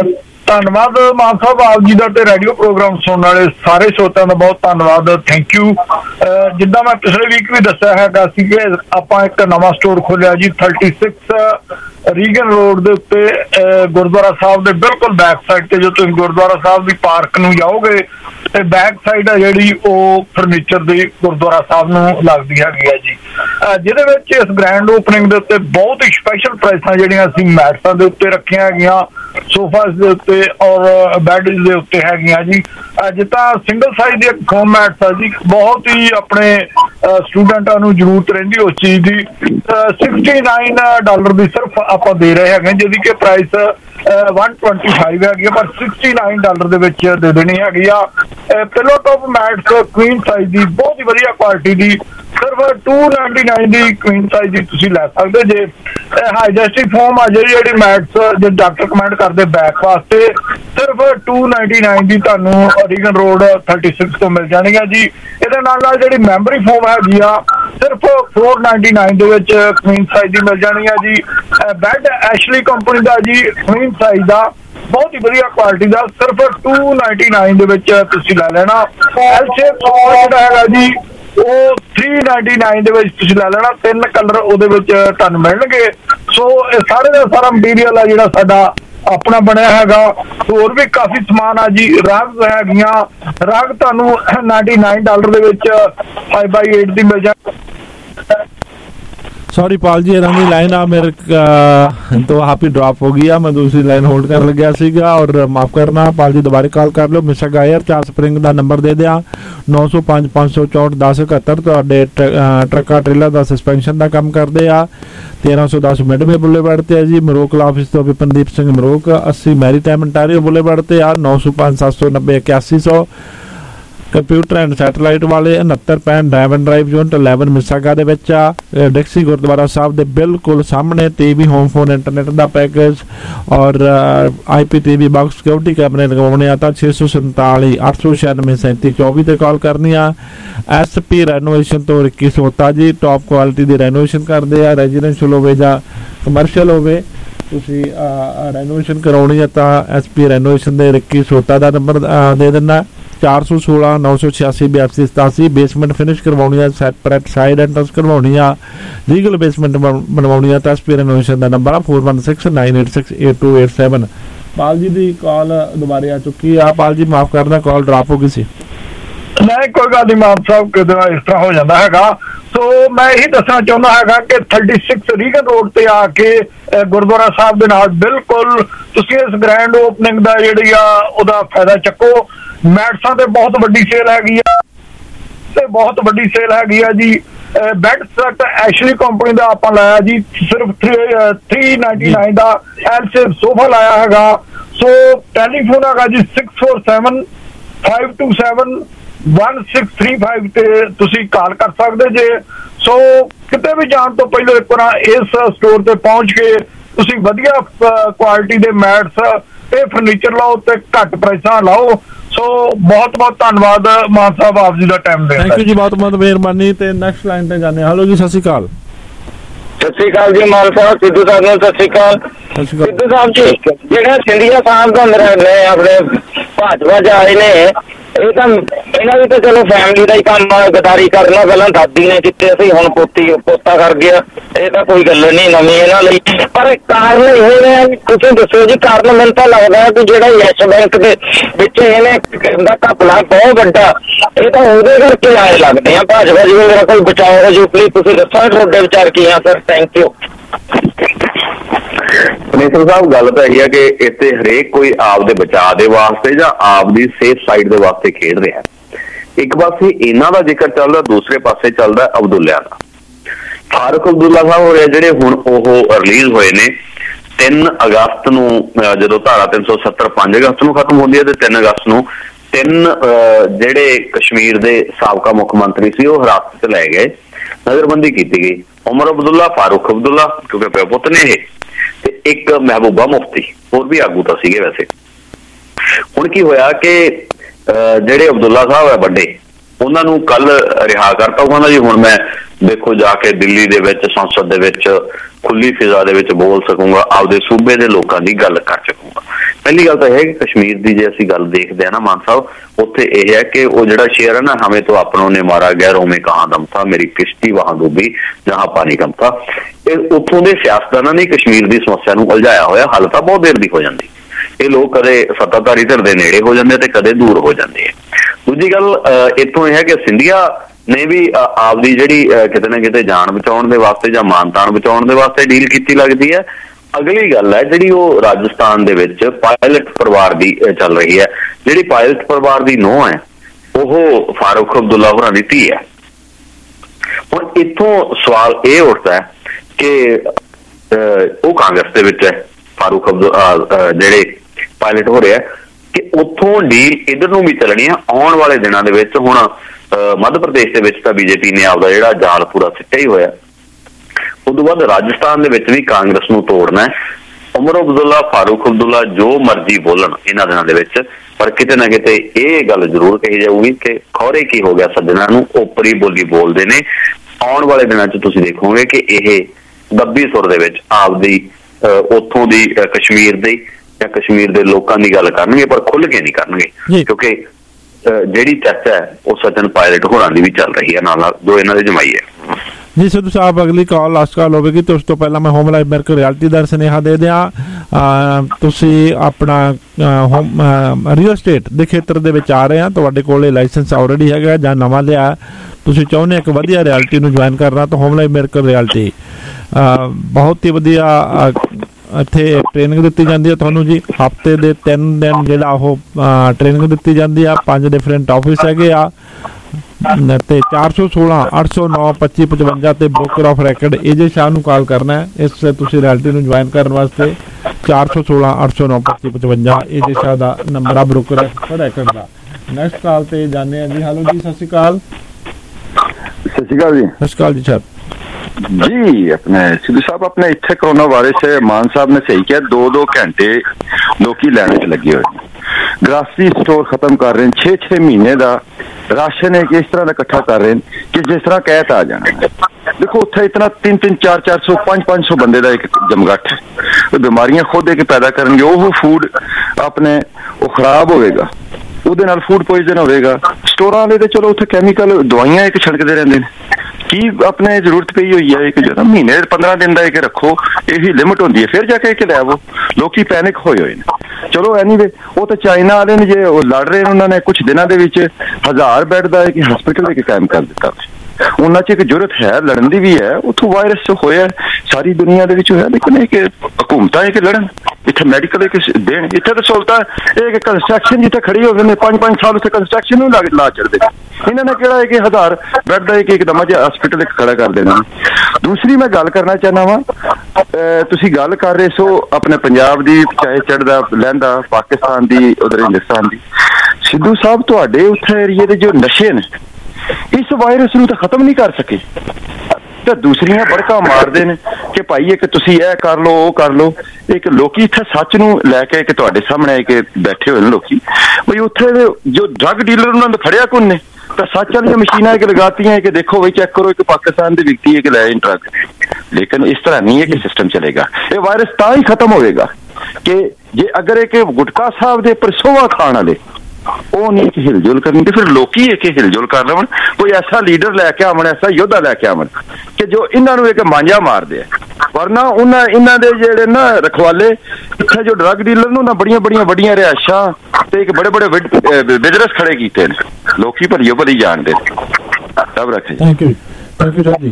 ਧੰਨਵਾਦ ਮਾਨ ਸਾਹਿਬ, ਆਪ ਜੀ ਦਾ ਤੇ ਰੇਡੀਓ ਪ੍ਰੋਗਰਾਮ ਸੁਣਨ ਵਾਲੇ ਸਾਰੇ ਸਰੋਤਿਆਂ ਦਾ ਬਹੁਤ ਧੰਨਵਾਦ, ਥੈਂਕ ਯੂ। ਜਿੱਦਾਂ ਮੈਂ ਪਿਛਲੇ ਵੀਕ ਵੀ ਦੱਸਿਆ ਹੈਗਾ ਸੀ ਕਿ ਆਪਾਂ ਇੱਕ ਨਵਾਂ ਸਟੋਰ ਖੋਲਿਆ ਜੀ 36 ਰੀਗਨ ਰੋਡ ਦੇ ਉੱਤੇ, ਗੁਰਦੁਆਰਾ ਸਾਹਿਬ ਦੇ ਬਿਲਕੁਲ ਬੈਕ ਸਾਈਡ ਤੇ। ਜੋ ਤੁਸੀਂ ਗੁਰਦੁਆਰਾ ਸਾਹਿਬ ਦੀ ਪਾਰਕ ਨੂੰ ਜਾਓਗੇ ਤੇ ਬੈਕ ਸਾਈਡ ਆ ਜਿਹੜੀ ਉਹ ਫਰਨੀਚਰ ਦੀ ਗੁਰਦੁਆਰਾ ਸਾਹਿਬ ਨੂੰ ਲੱਗਦੀ ਹੈਗੀ ਆ ਜੀ। ਜਿਹਦੇ ਵਿੱਚ ਇਸ ਗ੍ਰੈਂਡ ਓਪਨਿੰਗ ਦੇ ਉੱਤੇ ਬਹੁਤ ਹੀ ਸਪੈਸ਼ਲ ਪ੍ਰਾਈਸਾਂ ਜਿਹੜੀਆਂ ਅਸੀਂ ਮੈਟਸਾਂ ਦੇ ਉੱਤੇ ਰੱਖੀਆਂ ਹੈਗੀਆਂ, ਸੋਫਾਸ ਦੇ ਉੱਤੇ ਔਰ ਬੈੱਡ ਦੇ ਉੱਤੇ ਹੈਗੀਆਂ ਜੀ। ਜਿੱਦਾਂ ਸਿੰਗਲ ਸਾਈਜ਼ ਦੀ ਫੋਮ ਮੈਟਸ ਆ ਜੀ, ਬਹੁਤ ਹੀ ਆਪਣੇ ਸਟੂਡੈਂਟਾਂ ਨੂੰ ਜ਼ਰੂਰਤ ਰਹਿੰਦੀ ਉਸ ਚੀਜ਼ ਦੀ। $69 ਦੀ ਸਿਰਫ ਆਪਾਂ ਦੇ ਰਹੇ ਹੈਗੇ, ਜਿਹਦੀ ਕਿ ਪ੍ਰਾਈਸ 125 ਹੈਗੀ ਆ, ਪਰ $69 ਦੇ ਵਿੱਚ ਦੇ ਦੇਣੀ ਹੈਗੀ ਆ। Pillow top mats queen size ਦੀ ਬਹੁਤ ਹੀ ਵਧੀਆ ਕੁਆਲਿਟੀ ਦੀ ਸਿਰਫ $299 ਦੀ ਕੁਈਨ ਸਾਈਜ਼ ਦੀ ਤੁਸੀਂ ਲੈ ਸਕਦੇ ਜੇ। ਹਾਈਡੈਸਟਿਕ ਫੋਮ ਆ ਜਿਹੜੀ ਮੈਟਸ ਜੇ ਡਾਕਟਰ ਕਮੈਂਡ ਕਰਦੇ ਬੈਕ ਵਾਸਤੇ, ਸਿਰਫ $299 ਦੀ ਤੁਹਾਨੂੰ ਰੀਗਨ ਰੋਡ 36 ਤੋਂ ਮਿਲ ਜਾਣੀ ਆ ਜੀ। ਇਹਦੇ ਨਾਲ ਜਿਹੜੀ ਮੈਮਰੀ ਫੋਮ ਹੈਗੀ ਆ ਸਿਰਫ $499 ਦੇ ਵਿੱਚ ਕੁਈਨ ਸਾਈਜ਼ ਦੀ ਮਿਲ ਜਾਣੀ ਆ ਜੀ। ਬੈੱਡ ਐਸ਼ਲੀ ਕੰਪਨੀ ਦਾ ਜੀ ਕੁਈਨ ਸਾਈਜ਼ ਦਾ ਬਹੁਤ ਹੀ ਵਧੀਆ ਕੁਆਲਿਟੀ ਦਾ ਸਿਰਫ $299 ਦੇ ਵਿੱਚ ਤੁਸੀਂ ਲੈ ਲੈਣਾ। ਐਲ ਸ਼ੇਪ ਜਿਹੜਾ ਹੈਗਾ ਜੀ ਉਹ $399 ਦੇ ਵਿੱਚ ਤੁਸੀਂ ਲੈ ਲੈਣਾ। 3 ਕਲਰ ਉਹਦੇ ਵਿੱਚ ਤੁਹਾਨੂੰ ਮਿਲਣਗੇ। ਸੋ ਇਹ ਸਾਰੇ ਦਾ ਸਾਰਾ ਮਟੀਰੀਅਲ ਆ ਜਿਹੜਾ ਸਾਡਾ ਆਪਣਾ ਬਣਿਆ ਹੈਗਾ। ਹੋਰ ਵੀ ਕਾਫੀ ਸਮਾਨ ਆ ਜੀ। ਰਾਗ ਹੈਗੀਆਂ, ਰਾਗ ਤੁਹਾਨੂੰ $99 ਦੇ ਵਿੱਚ 5x8 ਦੀ ਮਿਲ ਜਾਏ। सॉरी पाल जी, रंगी लाइन आ मेरे तो आप ही ड्रॉप हो गया, मैं दूसरी लाइन होल्ड कर लग्या सीगा और माफ़ करना पाल जी, दोबारा कॉल कर लो। मिसा गायर 4 स्प्रिंग का नंबर दे दिया 905 564 1071 ਤੁਹਾਡੇ ਟਰੱਕਾਂ ਟ੍ਰੇਲਰ ਦਾ ਸਸਪੈਂਸ਼ਨ ਦਾ ਕੰਮ ਕਰਦੇ ਆ। 1310 ਮਿਡਵੇ ਬੁਲੇਵਾਰਡ ਤੇ ਆ ਜੀ। ਮਰੋਕ ਆਫਿਸ ਤੋਂ ਵਿਪਨਦੀਪ ਸਿੰਘ ਮਰੋਕ 80 ਮੈਰੀਟਾਈਮ ਅੰਟਾਰੀਓ ਬੁਲੇਵਾਰਡ ਤੇ ਆ। 905 790 8100 ਕੰਪਿਊਟਰ ਐਂਡ ਸੈਟੇਲਾਈਟ ਵਾਲੇ 69 ਡਾਇਮੰਡ ਡਰਾਈਵ ਯੂਨਿਟ 11 ਮਿਸਾਗਾ ਦੇ ਵਿੱਚ ਆ। ਡਿਕਸੀ ਗੁਰਦੁਆਰਾ ਸਾਹਿਬ ਦੇ ਬਿਲਕੁਲ ਸਾਹਮਣੇ ਟੀਵੀ ਹੋਮ ਫੋਨ ਇੰਟਰਨੈਟ ਦਾ ਪੈਕੇਜ ਔਰ IPTV ਬਾਕਸ ਸਿਕਿਉਰਿਟੀ ਕੈਮਰੇ ਲਗਾਉਣੇ ਆ ਤਾਂ 647 896 3724 ਤੇ ਕਾਲ ਕਰਨੀ ਆ। SP ਰੈਨੋਵੇਸ਼ਨ ਤੋਂ ਰਿੱਕੀ ਸੋਤਾ ਜੀ ਟੌਪ ਕੁਆਲਿਟੀ ਦੀ ਰੈਨੋਵੇਸ਼ਨ ਕਰਦੇ ਆ। ਰੈਜ਼ੀਡੈਂਸ਼ੀਅਲ ਹੋਵੇ ਜਾਂ ਕਮਰਸ਼ੀਅਲ ਹੋਵੇ, ਤੁਸੀਂ ਰੈਨੋਵੇਸ਼ਨ ਕਰਾਉਣੀ ਆ ਤਾਂ SP ਰੈਨੋਵੇਸ਼ਨ ਦੇ ਰਿੱਕੀ ਸੋਤਾ ਦਾ ਨੰਬਰ ਦੇ ਦਿੰਦਾ 416 986 82 87। ਬੇਸਮੈਂਟ ਫਿਨਿਸ਼ ਕਰਵਾਉਣੀ ਆ, ਸੈਪਰੇਟ ਸਾਈਡ ਐਂਟਰਸ ਕਰਵਾਉਣੀ ਆ, ਲੀਗਲ ਬੇਸਮੈਂਟ ਬਣਵਾਉਣੀ ਆ ਤਾਂ SP ਰੈਨੋਵੇਸ਼ਨ ਦਾ ਨੰਬਰ ਆ 4169 986 8287। ਪਾਲ ਜੀ ਦੀ ਕਾਲ ਦੁਬਾਰੇ ਆ ਚੁੱਕੀ ਆ। ਪਾਲ ਜੀ ਮਾਫ ਕਰਨਾ, ਕਾਲ ਡ੍ਰੌਪ ਹੋ ਗਈ ਸੀ। ਨਹੀਂ ਕੋਈ ਗੱਲ ਨਹੀਂ ਮਾਨ ਸਾਹਿਬ, ਕਿਦਾਂ ਇਸ ਤਰ੍ਹਾਂ ਹੋ ਜਾਂਦਾ ਹੈਗਾ। ਸੋ ਮੈਂ ਇਹੀ ਦੱਸਣਾ ਚਾਹੁੰਦਾ ਹੈਗਾ ਕਿ 36 ਰੀਗਨ ਰੋਡ ਤੇ ਆ ਕੇ ਗੁਰਦੁਆਰਾ ਸਾਹਿਬ ਦੇ ਨਾਲ ਬਿਲਕੁਲ ਤੁਸੀਂ ਇਸ ਗ੍ਰੈਂਡ ਓਪਨਿੰਗ ਦਾ ਜਿਹੜੀ ਆ ਉਹਦਾ ਫਾਇਦਾ ਚੱਕੋ। ਮੈਟਸਾਂ ਤੇ ਬਹੁਤ ਵੱਡੀ ਸੇਲ ਹੈਗੀ ਆ ਤੇ ਬਹੁਤ ਵੱਡੀ ਸੇਲ ਹੈਗੀ ਆ ਜੀ। ਬੈੱਡ ਸੈਟ ਐਸ਼ਲੀ ਕੰਪਨੀ ਦਾ ਆਪਾਂ ਲਾਇਆ ਜੀ ਸਿਰਫ $399 ਦਾ। ਐਲ ਸ਼ੇਪ ਸੋਫਾ ਲਾਇਆ ਹੈਗਾ। ਸੋ ਟੈਲੀਫੋਨ ਹੈਗਾ ਜੀ 647 527 1635 ਤੇ ਤੁਸੀਂ ਕਾਲ ਕਰ ਸਕਦੇ ਜੇ। ਸੋ ਕਿਤੇ ਵੀ ਜਾਣ ਤੋਂ ਪਹਿਲਾਂ ਇੱਕ ਵਾਰ ਇਸ ਸਟੋਰ ਤੇ ਪਹੁੰਚ ਕੇ ਤੁਸੀਂ ਵਧੀਆ ਕੁਆਲਿਟੀ ਦੇ ਮੈਟਸ ਤੇ ਫਰਨੀਚਰ ਲਾਓ ਤੇ ਘੱਟ ਪ੍ਰਾਈਸਾਂ ਲਾਓ। ਸੋ ਬਹੁਤ ਬਹੁਤ ਧੰਨਵਾਦ ਮਾਨ ਸਾਹਿਬ, ਆਪ ਜੀ ਦਾ ਟਾਈਮ ਦੇਣ ਲਈ। ਥੈਂਕ ਯੂ ਜੀ, ਬਹੁਤ ਬਹੁਤ ਮਿਹਰਬਾਨੀ। ਤੇ ਨੈਕਸਟ ਲਾਈਨ ਤੇ ਜਾਂਦੇ। ਹੈਲੋ ਜੀ, ਸਤਿ ਸ਼੍ਰੀ ਅਕਾਲ। ਸਤਿ ਸ਼੍ਰੀ ਅਕਾਲ ਜੀ ਮਾਨ ਸਾਹਿਬ, ਸਿੱਧੂ ਸਾਹਿਬ ਨੂੰ ਸਤਿ ਸ਼੍ਰੀ ਅਕਾਲ। ਸਿੱਧੂ ਸਾਹਿਬ ਜੀ, ਜਿਹੜਾ ਸਿੰਧੀਆ ਸਾਹਿਬ ਦਾ ਨੇ ਆਪਣੇ ਭਾਜਪਾ ਚ ਆਏ ਨੇ, ਇਹ ਤਾਂ ਇਹਨਾਂ ਦੀ ਤਾਂ ਚਲੋ ਫੈਮਿਲੀ ਦਾ ਹੀ ਕੰਮ ਆ। ਗਦਾਰੀ ਕਰਨਾ ਪਹਿਲਾਂ ਦਾਦੀ ਨੇ ਕੀਤੇ ਸੀ, ਹੁਣ ਪੋਤਾ ਕਰ ਗਿਆ। ਇਹ ਤਾਂ ਕੋਈ ਗੱਲ ਨਹੀਂ ਨਵੀਂ ਇਹਨਾਂ ਲਈ। ਪਰ ਕਾਰਨ ਇਹ ਨੇ, ਤੁਸੀਂ ਦੱਸੋ ਜੀ ਕਾਰਨ। ਮੈਨੂੰ ਤਾਂ ਲੱਗਦਾ ਹੈ ਕਿ ਜਿਹੜਾ ਯੈਸ ਬੈਂਕ ਦੇ ਵਿੱਚ ਇਹਨੇ ਦਾ ਘਪਲਾ ਬਹੁਤ ਵੱਡਾ, ਇਹ ਤਾਂ ਉਹਦੇ ਕਰਕੇ ਆਏ ਲੱਗਦੇ ਆ ਭਾਜਪਾ। ਜਿਵੇਂ ਮੇਰਾ ਕੋਈ ਬਚਾਓ ਹੋ ਜੂ ਪਲੀਜ਼, ਤੁਸੀਂ ਦੱਸੋ ਤੁਹਾਡੇ ਵਿਚਾਰ ਕੀ ਆ ਸਰ। Thank you. ਕਮਿਸ਼ਨਰ ਸਾਹਿਬ, ਗੱਲ ਤਾਂ ਇਹ ਹੈ ਕਿ ਇੱਥੇ ਹਰੇਕ ਕੋਈ ਆਪ ਦੇ ਬਚਾਅ ਦੇ ਵਾਸਤੇ ਜਾਂ ਆਪ ਦੀ ਸੇਫ ਸਾਈਡ ਦੇ ਵਾਸਤੇ ਖੇਡ ਰਿਹਾ। ਇੱਕ ਪਾਸੇ ਇਹਨਾਂ ਦਾ ਜ਼ਿਕਰ ਚੱਲਦਾ, ਦੂਸਰੇ ਪਾਸੇ ਚੱਲਦਾ ਅਬਦੁੱਲਾ ਦਾ। ਫਾਰੂਕ ਅਬਦੁੱਲਾ ਸਾਹਿਬ ਹੋ ਰਿਹਾ ਜਿਹੜੇ ਹੁਣ ਉਹ ਰਿਲੀਜ਼ ਹੋਏ ਨੇ 3 ਅਗਸਤ ਨੂੰ, ਜਦੋਂ ਧਾਰਾ 370 5 ਅਗਸਤ ਨੂੰ ਖਤਮ ਹੁੰਦੀ ਹੈ ਤੇ 3 ਅਗਸਤ ਨੂੰ 3 ਜਿਹੜੇ ਕਸ਼ਮੀਰ ਦੇ ਸਾਬਕਾ ਮੁੱਖ ਮੰਤਰੀ ਸੀ ਉਹ ਹਿਰਾਸਤ 'ਚ ਲੈ ਗਏ, ਨਜ਼ਰਬੰਦੀ ਕੀਤੀ ਗਈ। ਉਮਰ ਅਬਦੁੱਲਾ, ਫਾਰੂਕ ਅਬਦੁੱਲਾ ਕਿਉਂਕਿ ਪਿਓ ਪੁੱਤ ਨੇ ਇਹ, ਤੇ ਇੱਕ ਮਹਿਬੂਬਾ ਮੁਫਤੀ, ਹੋਰ ਵੀ ਆਗੂ ਤਾਂ ਸੀਗੇ ਵੈਸੇ। ਹੁਣ ਕੀ ਹੋਇਆ ਕਿ ਜਿਹੜੇ ਅਬਦੁੱਲਾ ਸਾਹਿਬ ਹੈ ਵੱਡੇ, ਉਹਨਾਂ ਨੂੰ ਕੱਲ ਰਿਹਾ ਕਰਤਾ। ਉਹ ਕਹਿੰਦਾ ਜੀ ਹੁਣ ਮੈਂ ਦੇਖੋ ਜਾ ਕੇ ਦਿੱਲੀ ਦੇ ਵਿੱਚ ਸੰਸਦ ਦੇ ਵਿੱਚ ਖੁੱਲੀ ਫਿਜ਼ਾ ਦੇ ਵਿੱਚ ਬੋਲ ਸਕੂੰਗਾ, ਆਪਦੇ ਸੂਬੇ ਦੇ ਲੋਕਾਂ ਦੀ ਗੱਲ ਕਰ ਸਕੂੰਗਾ। ਪਹਿਲੀ ਗੱਲ ਤਾਂ ਇਹ ਹੈ ਕਿ ਕਸ਼ਮੀਰ ਦੀ ਜੇ ਅਸੀਂ ਗੱਲ ਦੇਖਦੇ ਹਾਂ ਨਾ ਮਾਨ ਸਾਹਿਬ, ਉੱਥੇ ਇਹ ਹੈ ਕਿ ਉਹ ਜਿਹੜਾ ਸ਼ੇਰ ਹੈ ਨਾ, ਹਮੇ ਤੋਂ ਆਪਣੋਂ ਨੇ ਮਾਰਾ ਗੈਰੋਂ ਮੇਂ ਕਹਾਂ ਦਮ ਥਾ, ਮੇਰੀ ਕਿਸ਼ਤੀ ਵਹਾਂ ਡੁੱਬੀ ਜਹਾਂ ਪਾਣੀ ਕਮ ਥਾ। ਇਹ ਉੱਥੋਂ ਦੇ ਸਿਆਸਤਦਾਨਾਂ ਨੇ ਕਸ਼ਮੀਰ ਦੀ ਸਮੱਸਿਆ ਨੂੰ ਉਲਝਾਇਆ ਹੋਇਆ। ਹੱਲ ਤਾਂ ਬਹੁਤ ਦੇਰ ਦੀ ਹੋ ਜਾਂਦੀ। ਇਹ ਲੋਕ ਕਦੇ ਸੱਤਾਧਾਰੀ ਧਿਰ ਦੇ ਨੇੜੇ ਹੋ ਜਾਂਦੇ ਤੇ ਕਦੇ ਦੂਰ ਹੋ ਜਾਂਦੇ ਆ। ਦੂਜੀ ਗੱਲ ਇੱਥੋਂ ਇਹ ਹੈ ਕਿ ਸਿੰਧੀਆ ਨੇ ਵੀ ਆਪਦੀ ਜਿਹੜੀ ਕਿਤੇ ਨਾ ਕਿਤੇ ਜਾਨ ਬਚਾਉਣ ਦੇ ਵਾਸਤੇ ਜਾਂ ਮਾਨ ਤਾਨ ਬਚਾਉਣ ਦੇ ਵਾਸਤੇ ਡੀਲ ਕੀਤੀ ਲੱਗਦੀ ਹੈ। ਅਗਲੀ ਗੱਲ ਹੈ ਜਿਹੜੀ ਉਹ ਰਾਜਸਥਾਨ ਦੇ ਵਿੱਚ ਪਾਇਲਟ ਪਰਿਵਾਰ ਦੀ ਚੱਲ ਰਹੀ ਹੈ। ਜਿਹੜੀ ਪਾਇਲਟ ਪਰਿਵਾਰ ਦੀ ਨੂੰਹ ਹੈ ਉਹ ਫਾਰੂਕ ਅਬਦੁੱਲਾ ਹੋਰਾਂ ਦੀ ਧੀ ਹੈ। ਹੁਣ ਇੱਥੋਂ ਸਵਾਲ ਇਹ ਉੱਠਦਾ ਹੈ ਕਿ ਉਹ ਕਾਂਗਰਸ ਦੇ ਵਿੱਚ ਹੈ, ਫਾਰੂਕ ਅਬਦੁੱਲਾ ਜਿਹੜੇ ਪਾਇਲਟ ਹੋ ਰਿਹਾ, ਕਿ ਉੱਥੋਂ ਡੀਲ ਇੱਧਰ ਨੂੰ ਵੀ ਚੱਲਣੀ ਆ ਆਉਣ ਵਾਲੇ ਦਿਨਾਂ ਦੇ ਵਿੱਚ। ਹੁਣ ਮੱਧ ਪ੍ਰਦੇਸ਼ ਦੇ ਵਿੱਚ ਤਾਂ ਬੀਜੇਪੀ ਨੇ ਆਪਦਾ ਜਿਹੜਾ ਜਾਲ ਪੂਰਾ ਸਿੱਟਿਆ ਹੀ ਹੋਇਆ। ਉਦੋਂ ਬਾਅਦ ਰਾਜਸਥਾਨ ਦੇ ਵਿੱਚ ਵੀ ਕਾਂਗਰਸ ਨੂੰ ਤੋੜਨਾ ਹੈ। ਉਮਰ ਅਬਦੁੱਲਾ, ਫਾਰੂਕ ਅਬਦੁੱਲਾ ਜੋ ਮਰਜ਼ੀ ਬੋਲਣ ਇਹਨਾਂ ਦਿਨਾਂ ਦੇ ਵਿੱਚ, ਪਰ ਕਿਤੇ ਨਾ ਕਿਤੇ ਇਹ ਗੱਲ ਜ਼ਰੂਰ ਕਹੀ ਜਾਊਗੀ ਕਿ ਖੌਰੇ ਕੀ ਹੋ ਗਿਆ ਸੱਜਣਾ ਨੂੰ, ਓਪਰੀ ਬੋਲੀ ਬੋਲਦੇ ਨੇ। ਆਉਣ ਵਾਲੇ ਦਿਨਾਂ 'ਚ ਤੁਸੀਂ ਦੇਖੋਗੇ ਕਿ ਇਹ ਦੱਬੀ ਸੁਰ ਦੇ ਵਿੱਚ ਆਪਦੀ ਉੱਥੋਂ ਦੀ ਕਸ਼ਮੀਰ ਦੀ ਜਾਂ ਕਸ਼ਮੀਰ ਦੇ ਲੋਕਾਂ ਦੀ ਗੱਲ ਕਰਨਗੇ, ਪਰ ਖੁੱਲ ਕੇ ਨਹੀਂ ਕਰਨਗੇ, ਕਿਉਂਕਿ ਜਿਹੜੀ ਚਰਚਾ ਹੈ ਉਹ ਸਚਨ ਪਾਇਲਟ ਹੋਰਾਂ ਦੀ ਵੀ ਚੱਲ ਰਹੀ ਹੈ ਨਾਲ ਨਾਲ, ਜੋ ਇਹਨਾਂ ਦੇ ਜਮਾਈ ਹੈ। ਜੀ ਸਿੱਧੂ ਸਾਹਿਬ, ਅਗਲੀ ਕਾਲ ਲਾਸਟ ਕਾਲ ਹੋਵੇਗੀ ਤੇ ਉਸ ਤੋਂ ਪਹਿਲਾਂ ਮੈਂ ਹੋਮ ਲਾਈਫ ਮੇਰੇ ਰਿਐਲਿਟੀ ਦਾ ਸੁਨੇਹਾ ਦੇ ਦਿਆਂ। ਤੁਸੀਂ ਆਪਣਾ ਰੀਅਲ ਸਟੇਟ ਦੇ ਖੇਤਰ ਦੇ ਵਿੱਚ ਆ ਰਹੇ ਆ, ਤੁਹਾਡੇ ਕੋਲ ਲਾਇਸੈਂਸ ਆਲਰੇਡੀ ਹੈਗਾ ਜਾਂ ਨਵਾਂ ਲਿਆ, ਤੁਸੀਂ ਚਾਹੁੰਦੇ ਇੱਕ ਵਧੀਆ ਰਿਐਲਿਟੀ ਨੂੰ ਜੁਆਇਨ ਕਰਨਾ ਤਾਂ ਹੋਮ ਲਾਈਫ ਮੇਰੇ ਰਿਐਲਿਟੀ ਬਹੁਤ ਹੀ ਵਧੀਆ ਇੱਥੇ ਟ੍ਰੇਨਿੰਗ ਦਿੱਤੀ ਜਾਂਦੀ ਹੈ ਤੁਹਾਨੂੰ ਜੀ। ਹਫ਼ਤੇ ਦੇ 3 ਦਿਨ ਜਿਹੜਾ ਉਹ ਟ੍ਰੇਨਿੰਗ ਦਿੱਤੀ ਜਾਂਦੀ ਆ। 5 ਡਿਫਰੈਂਟ ਆਫਿਸ ਹੈਗੇ ਆ ਤੇ 416 809 2555 ਤੇ ਬ੍ਰੋਕਰ ਆਫ ਰੈਕਡ ਏਜੇ ਸ਼ਾਹ ਨੂੰ ਕਾਲ ਕਰਨਾ ਹੈ। ਇਸ ਤੁਸੀਂ ਰਿਐਲਿਟੀ ਨੂੰ ਜੁਆਇਨ ਕਰਨ ਵਾਸਤੇ 416 809 2555 ਏਜੇ ਸ਼ਾਹ ਦਾ ਨੰਬਰ ਆ, ਬ੍ਰੋਕਰ ਰੈਕਡ ਦਾ। ਨੈਕਸਟ ਕਾਲ ਤੇ ਜਾਂਦੇ ਆ ਜੀ। ਹੈਲੋ ਜੀ, ਸਤਿ ਸ਼੍ਰੀ ਅਕਾਲ। ਸਤਿ ਸ਼੍ਰੀ ਅਕਾਲ ਜੀ। ਸਤਿ ਸ਼੍ਰੀ ਅਕਾਲ ਜੀ ਸਰ। ਜੀ ਆਪਣੇ ਸਿੱਧੂ ਸਾਹਿਬ, ਆਪਣੇ ਇੱਥੇ ਕਰੋਨਾ ਵਾਇਰਸ ਮਾਨ ਸਾਹਿਬ ਨੇ ਸਹੀ ਕਿਹਾ, 2-2 ਘੰਟੇ ਲੋਕੀ ਲਾਈਨ 'ਚ ਲੱਗੇ ਹੋਏ ਨੇ, ਗ੍ਰਾਸਰੀ ਸਟੋਰ ਖਤਮ ਕਰ ਰਹੇ ਨੇ, 6-6 ਮਹੀਨੇ ਦਾ ਰਾਸ਼ਨ ਹੈ ਕਿ ਇਸ ਤਰ੍ਹਾਂ ਦਾ ਇਕੱਠਾ ਕਰ ਰਹੇ ਨੇ ਕਿ ਜਿਸ ਤਰ੍ਹਾਂ ਕਹਿਤ ਆ ਜਾਣਾ। ਦੇਖੋ ਉੱਥੇ ਇਤਨਾ 300, 400, 500 ਬੰਦੇ ਦਾ ਇੱਕ ਜਮਗੱਠ ਹੈ, ਬਿਮਾਰੀਆਂ ਖੁਦ ਇੱਕ ਪੈਦਾ ਕਰਨਗੇ। ਉਹ ਫੂਡ ਆਪਣੇ ਉਹ ਖਰਾਬ ਹੋਵੇਗਾ, ਉਹਦੇ ਨਾਲ ਫੂਡ ਪੋਇਜ਼ਨ ਹੋਵੇਗਾ। ਸਟੋਰਾਂ ਵਾਲੇ ਤੇ ਚਲੋ ਉੱਥੇ ਕੈਮੀਕਲ ਦਵਾਈਆਂ ਇੱਕ ਛਿੜਕਦੇ ਰਹਿੰਦੇ ਨੇ, ਕੀ ਆਪਣੇ ਜ਼ਰੂਰਤ ਪਈ ਹੋਈ ਹੈ ਇੱਕ ਜਿਹੜਾ ਮਹੀਨੇ 15 ਦਿਨ ਦਾ ਇੱਕ ਰੱਖੋ, ਇਹੀ ਲਿਮਿਟ ਹੁੰਦੀ ਹੈ, ਫਿਰ ਜਾ ਕੇ ਲੈ ਆਵੋ। ਲੋਕੀ ਪੈਨਿਕ ਹੋਏ ਹੋਏ ਨੇ। ਚਲੋ ਐਨੀਵੇ, ਉਹ ਤਾਂ ਚਾਈਨਾ ਵਾਲੇ ਨੇ ਜੇ ਉਹ ਲੜ ਰਹੇ ਨੇ, ਉਹਨਾਂ ਨੇ ਕੁਝ ਦਿਨਾਂ ਦੇ ਵਿੱਚ 1000 ਬੈੱਡ ਦਾ ਇੱਕ ਹਸਪੀਟਲ ਇੱਕ ਕਾਇਮ ਕਰ ਦਿੱਤਾ। ਉਹਨਾਂ 'ਚ ਇੱਕ ਜ਼ਰੂਰਤ ਹੈ ਲੜਨ ਦੀ ਵੀ ਹੈ, ਉੱਥੋਂ ਵਾਇਰਸ ਹੋਇਆ ਸਾਰੀ ਦੁਨੀਆ ਦੇ ਵਿੱਚ ਹੋਇਆ, ਲੇਕਿਨ ਇੱਕ ਹਕੂਮਤਾਂ ਇੱਕ ਲੜਨ, ਇੱਥੇ ਮੈਡੀਕਲ ਇੱਕ ਦੇਣ। ਇੱਥੇ ਤਾਂ ਸਹੂਲਤਾਂ ਇਹ ਕੰਸਟਰਕਸ਼ਨ ਜਿੱਥੇ ਖੜੀ ਹੋ ਗਏ ਨੇ 5-5 ਸਾਲ ਉੱਥੇ ਕੰਸਟਰਕਸ਼ਨ ਨੂੰ ਲਾ ਚੜਦੇ। ਇਹਨਾਂ ਨੇ ਕਿਹੜਾ ਹੈ ਕਿ 1000 ਬੈੱਡ ਦਾ ਇੱਕ ਦਮਾ ਜਿਹਾ ਹਸਪੀਟਲ ਇੱਕ ਖੜਾ ਕਰ ਦੇਣਾ। ਦੂਸਰੀ ਮੈਂ ਗੱਲ ਕਰਨਾ ਚਾਹੁੰਦਾ ਵਾਂ, ਤੁਸੀਂ ਗੱਲ ਕਰ ਰਹੇ ਸੋ ਆਪਣੇ ਪੰਜਾਬ ਦੀ, ਚਾਹੇ ਚੜ੍ਹਦਾ ਲਹਿੰਦਾ ਪਾਕਿਸਤਾਨ ਦੀ, ਉਧਰ ਹਿੰਦੁਸਤਾਨ ਦੀ। ਸਿੱਧੂ ਸਾਹਿਬ, ਤੁਹਾਡੇ ਉੱਥੇ ਏਰੀਏ ਦੇ ਜੋ ਨਸ਼ੇ ਨੇ ਇਸ ਵਾਇਰਸ ਨੂੰ ਤਾਂ ਖਤਮ ਨਹੀਂ ਕਰ ਸਕੇ, ਤਾਂ ਦੂਸਰੀਆਂ ਬੜਕਾ ਮਾਰਦੇ ਨੇ ਕਿ ਭਾਈ ਇੱਕ ਤੁਸੀਂ ਇਹ ਕਰ ਲਓ, ਉਹ ਕਰ ਲਓ। ਇੱਕ ਲੋਕੀ ਇੱਥੇ ਸੱਚ ਨੂੰ ਲੈ ਕੇ ਕਿ ਤੁਹਾਡੇ ਸਾਹਮਣੇ ਕਿ ਬੈਠੇ ਹੋਏ ਨੇ ਲੋਕੀ, ਬਈ ਉੱਥੇ ਦੇ ਜੋ ਡਰੱਗ ਡੀਲਰ ਉਹਨਾਂ ਨੇ ਫੜਿਆ ਕੋਣ ਨੇ, ਤਾਂ ਸੱਚ ਵਾਲੀਆਂ ਮਸ਼ੀਨਾਂ ਇੱਕ ਲਗਾਤੀਆਂ ਕਿ ਦੇਖੋ ਬਈ ਚੈੱਕ ਕਰੋ, ਇੱਕ ਪਾਕਿਸਤਾਨ ਦੇ ਵਿਅਕਤੀ ਇੱਕ ਲੈ ਡਰੱਗ। ਲੇਕਿਨ ਇਸ ਤਰ੍ਹਾਂ ਨਹੀਂ ਹੈ ਕਿ ਸਿਸਟਮ ਚਲੇਗਾ। ਇਹ ਵਾਇਰਸ ਤਾਂ ਹੀ ਖਤਮ ਹੋਵੇਗਾ ਕਿ ਜੇ ਅਗਰ ਇੱਕ ਗੁਟਕਾ ਸਾਹਿਬ ਦੇ ਪਰਸੋਵਾ ਖਾਣ ਵਾਲੇ ਉਹ ਨਹੀਂ ਇੱਕ ਹਿਲਜੁਲ ਕਰਨੀ, ਤੇ ਫਿਰ ਲੋਕੀ ਇੱਕ ਹਿਲਜੁਲ ਕਰ ਲਵਣ, ਕੋਈ ਐਸਾ ਲੀਡਰ ਲੈ ਕੇ ਆਵਣ, ਐਸਾ ਯੋਧਾ ਲੈ ਕੇ ਆਵਣ ਕਿ ਜੋ ਇਹਨਾਂ ਨੂੰ ਇੱਕ ਮਾਂਝਾ ਮਾਰਦੇ ਆ। ਵਰਨਾ ਇਹਨਾਂ ਦੇ ਜਿਹੜੇ ਨਾ ਰਖਵਾਲੇ ਇੱਥੇ ਜੋ ਡਰੱਗ ਡੀਲਰ ਨੂੰ ਨਾ ਬੜੀਆਂ ਵੱਡੀਆਂ ਰਿਹਾਇਸ਼ਾਂ ਤੇ ਇੱਕ ਬੜੇ ਬਿਜ਼ਨਸ ਖੜੇ ਕੀਤੇ ਨੇ, ਲੋਕੀ ਭਲੀ ਜਾਣਦੇ। ਸਭ ਰੱਖੇ। ਥੈਂਕ ਯੂ ਸਰ ਜੀ।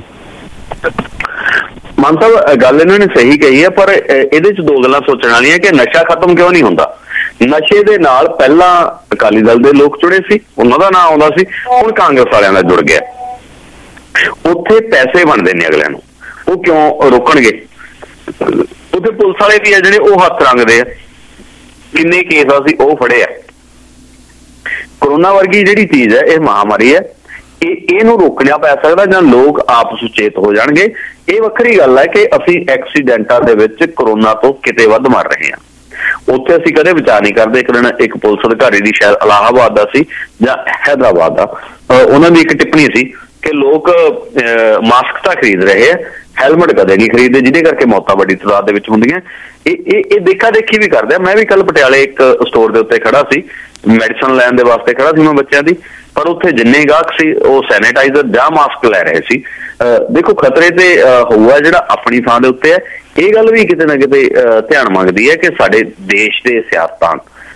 ਮਾਨ ਸਾਹਿਬ, ਗੱਲ ਇਹਨਾਂ ਨੇ ਸਹੀ ਕਹੀ ਹੈ, ਪਰ ਇਹਦੇ 'ਚ 2 ਗੱਲਾਂ ਸੋਚਣ ਵਾਲੀਆਂ ਕਿ ਨਸ਼ਾ ਖਤਮ ਕਿਉਂ ਨਹੀਂ ਹੁੰਦਾ। ਨਸ਼ੇ ਦੇ ਨਾਲ ਪਹਿਲਾਂ ਅਕਾਲੀ ਦਲ ਦੇ ਲੋਕ ਜੁੜੇ ਸੀ, ਉਹਨਾਂ ਦਾ ਨਾਂ ਆਉਂਦਾ ਸੀ, ਹੁਣ ਕਾਂਗਰਸ ਵਾਲਿਆਂ ਦਾ ਜੁੜ ਗਿਆ। ਉੱਥੇ ਪੈਸੇ ਬਣਦੇ ਨੇ ਅਗਲਿਆਂ ਨੂੰ, ਉਹ ਕਿਉਂ ਰੋਕਣਗੇ? ਉੱਥੇ ਪੁਲਿਸ ਵਾਲੇ ਵੀ ਆ ਜਿਹੜੇ ਉਹ ਹੱਥ ਰੰਗਦੇ ਆ। ਕਿੰਨੇ ਕੇਸ ਆ ਸੀ ਉਹ ਫੜੇ ਆ। ਕਰੋਨਾ ਵਰਗੀ ਜਿਹੜੀ ਚੀਜ਼ ਹੈ, ਇਹ ਮਹਾਮਾਰੀ ਹੈ, ਇਹਨੂੰ ਰੋਕਣਾ ਪੈ ਸਕਦਾ ਜਾਂ ਲੋਕ ਆਪ ਸੁਚੇਤ ਹੋ ਜਾਣਗੇ। ਇਹ ਵੱਖਰੀ ਗੱਲ ਹੈ ਕਿ ਅਸੀਂ ਐਕਸੀਡੈਂਟਾਂ ਦੇ ਵਿੱਚ ਕਰੋਨਾ ਤੋਂ ਕਿਤੇ ਵੱਧ ਮਰ ਰਹੇ ਹਾਂ, ਉੱਥੇ ਅਸੀਂ ਕਦੇ ਵਿਚਾਰ ਨਹੀਂ ਕਰਦੇ। ਇੱਕ ਦਿਨ ਇੱਕ ਪੁਲਿਸ ਅਧਿਕਾਰੀ ਦੀ, ਸ਼ਾਇਦ ਇਲਾਹਾਬਾਦ ਦਾ ਸੀ ਜਾਂ ਹੈਦਰਾਬਾਦ ਦਾ, ਉਹਨਾਂ ਦੀ ਇੱਕ ਟਿੱਪਣੀ ਸੀ ਕਿ ਲੋਕ ਮਾਸਕ ਤਾਂ ਖਰੀਦ ਰਹੇ ਆ, ਹੈਲਮਟ ਕਦੇ ਨਹੀਂ ਖਰੀਦਦੇ, ਜਿਹਦੇ ਕਰਕੇ ਮੌਤਾਂ ਵੱਡੀ ਤਾਦਾਦ ਦੇ ਵਿੱਚ ਹੁੰਦੀਆਂ। ਇਹ ਦੇਖਾ ਦੇਖੀ ਵੀ ਕਰਦੇ ਆ। ਮੈਂ ਵੀ ਕੱਲ ਪਟਿਆਲੇ ਇੱਕ ਸਟੋਰ ਦੇ ਉੱਤੇ ਖੜਾ ਸੀ, ਮੈਡੀਸਨ ਲੈਣ ਦੇ ਵਾਸਤੇ ਖੜਾ ਸੀ ਮੈਂ ਬੱਚਿਆਂ ਦੀ, ਪਰ ਉੱਥੇ ਜਿੰਨੇ ਗਾਹਕ ਸੀ ਉਹ ਸੈਨੀਟਾਈਜ਼ਰ ਜਾਂ ਮਾਸਕ ਲੈ ਰਹੇ ਸੀ। ਦੇਖੋ ਖਤਰੇ ਤੇ ਹੋਊਗਾ ਜਿਹੜਾ ਆਪਣੀ ਥਾਂ ਦੇ ਉੱਤੇ ਹੈ। ਇਹ ਗੱਲ ਵੀ ਕਿਤੇ ਨਾ ਕਿਤੇ ਧਿਆਨ ਮੰਗਦੀ ਹੈ ਕਿ ਸਾਡੇ ਦੇਸ਼ ਦੇ ਸਿਆਸਤਦਾਨ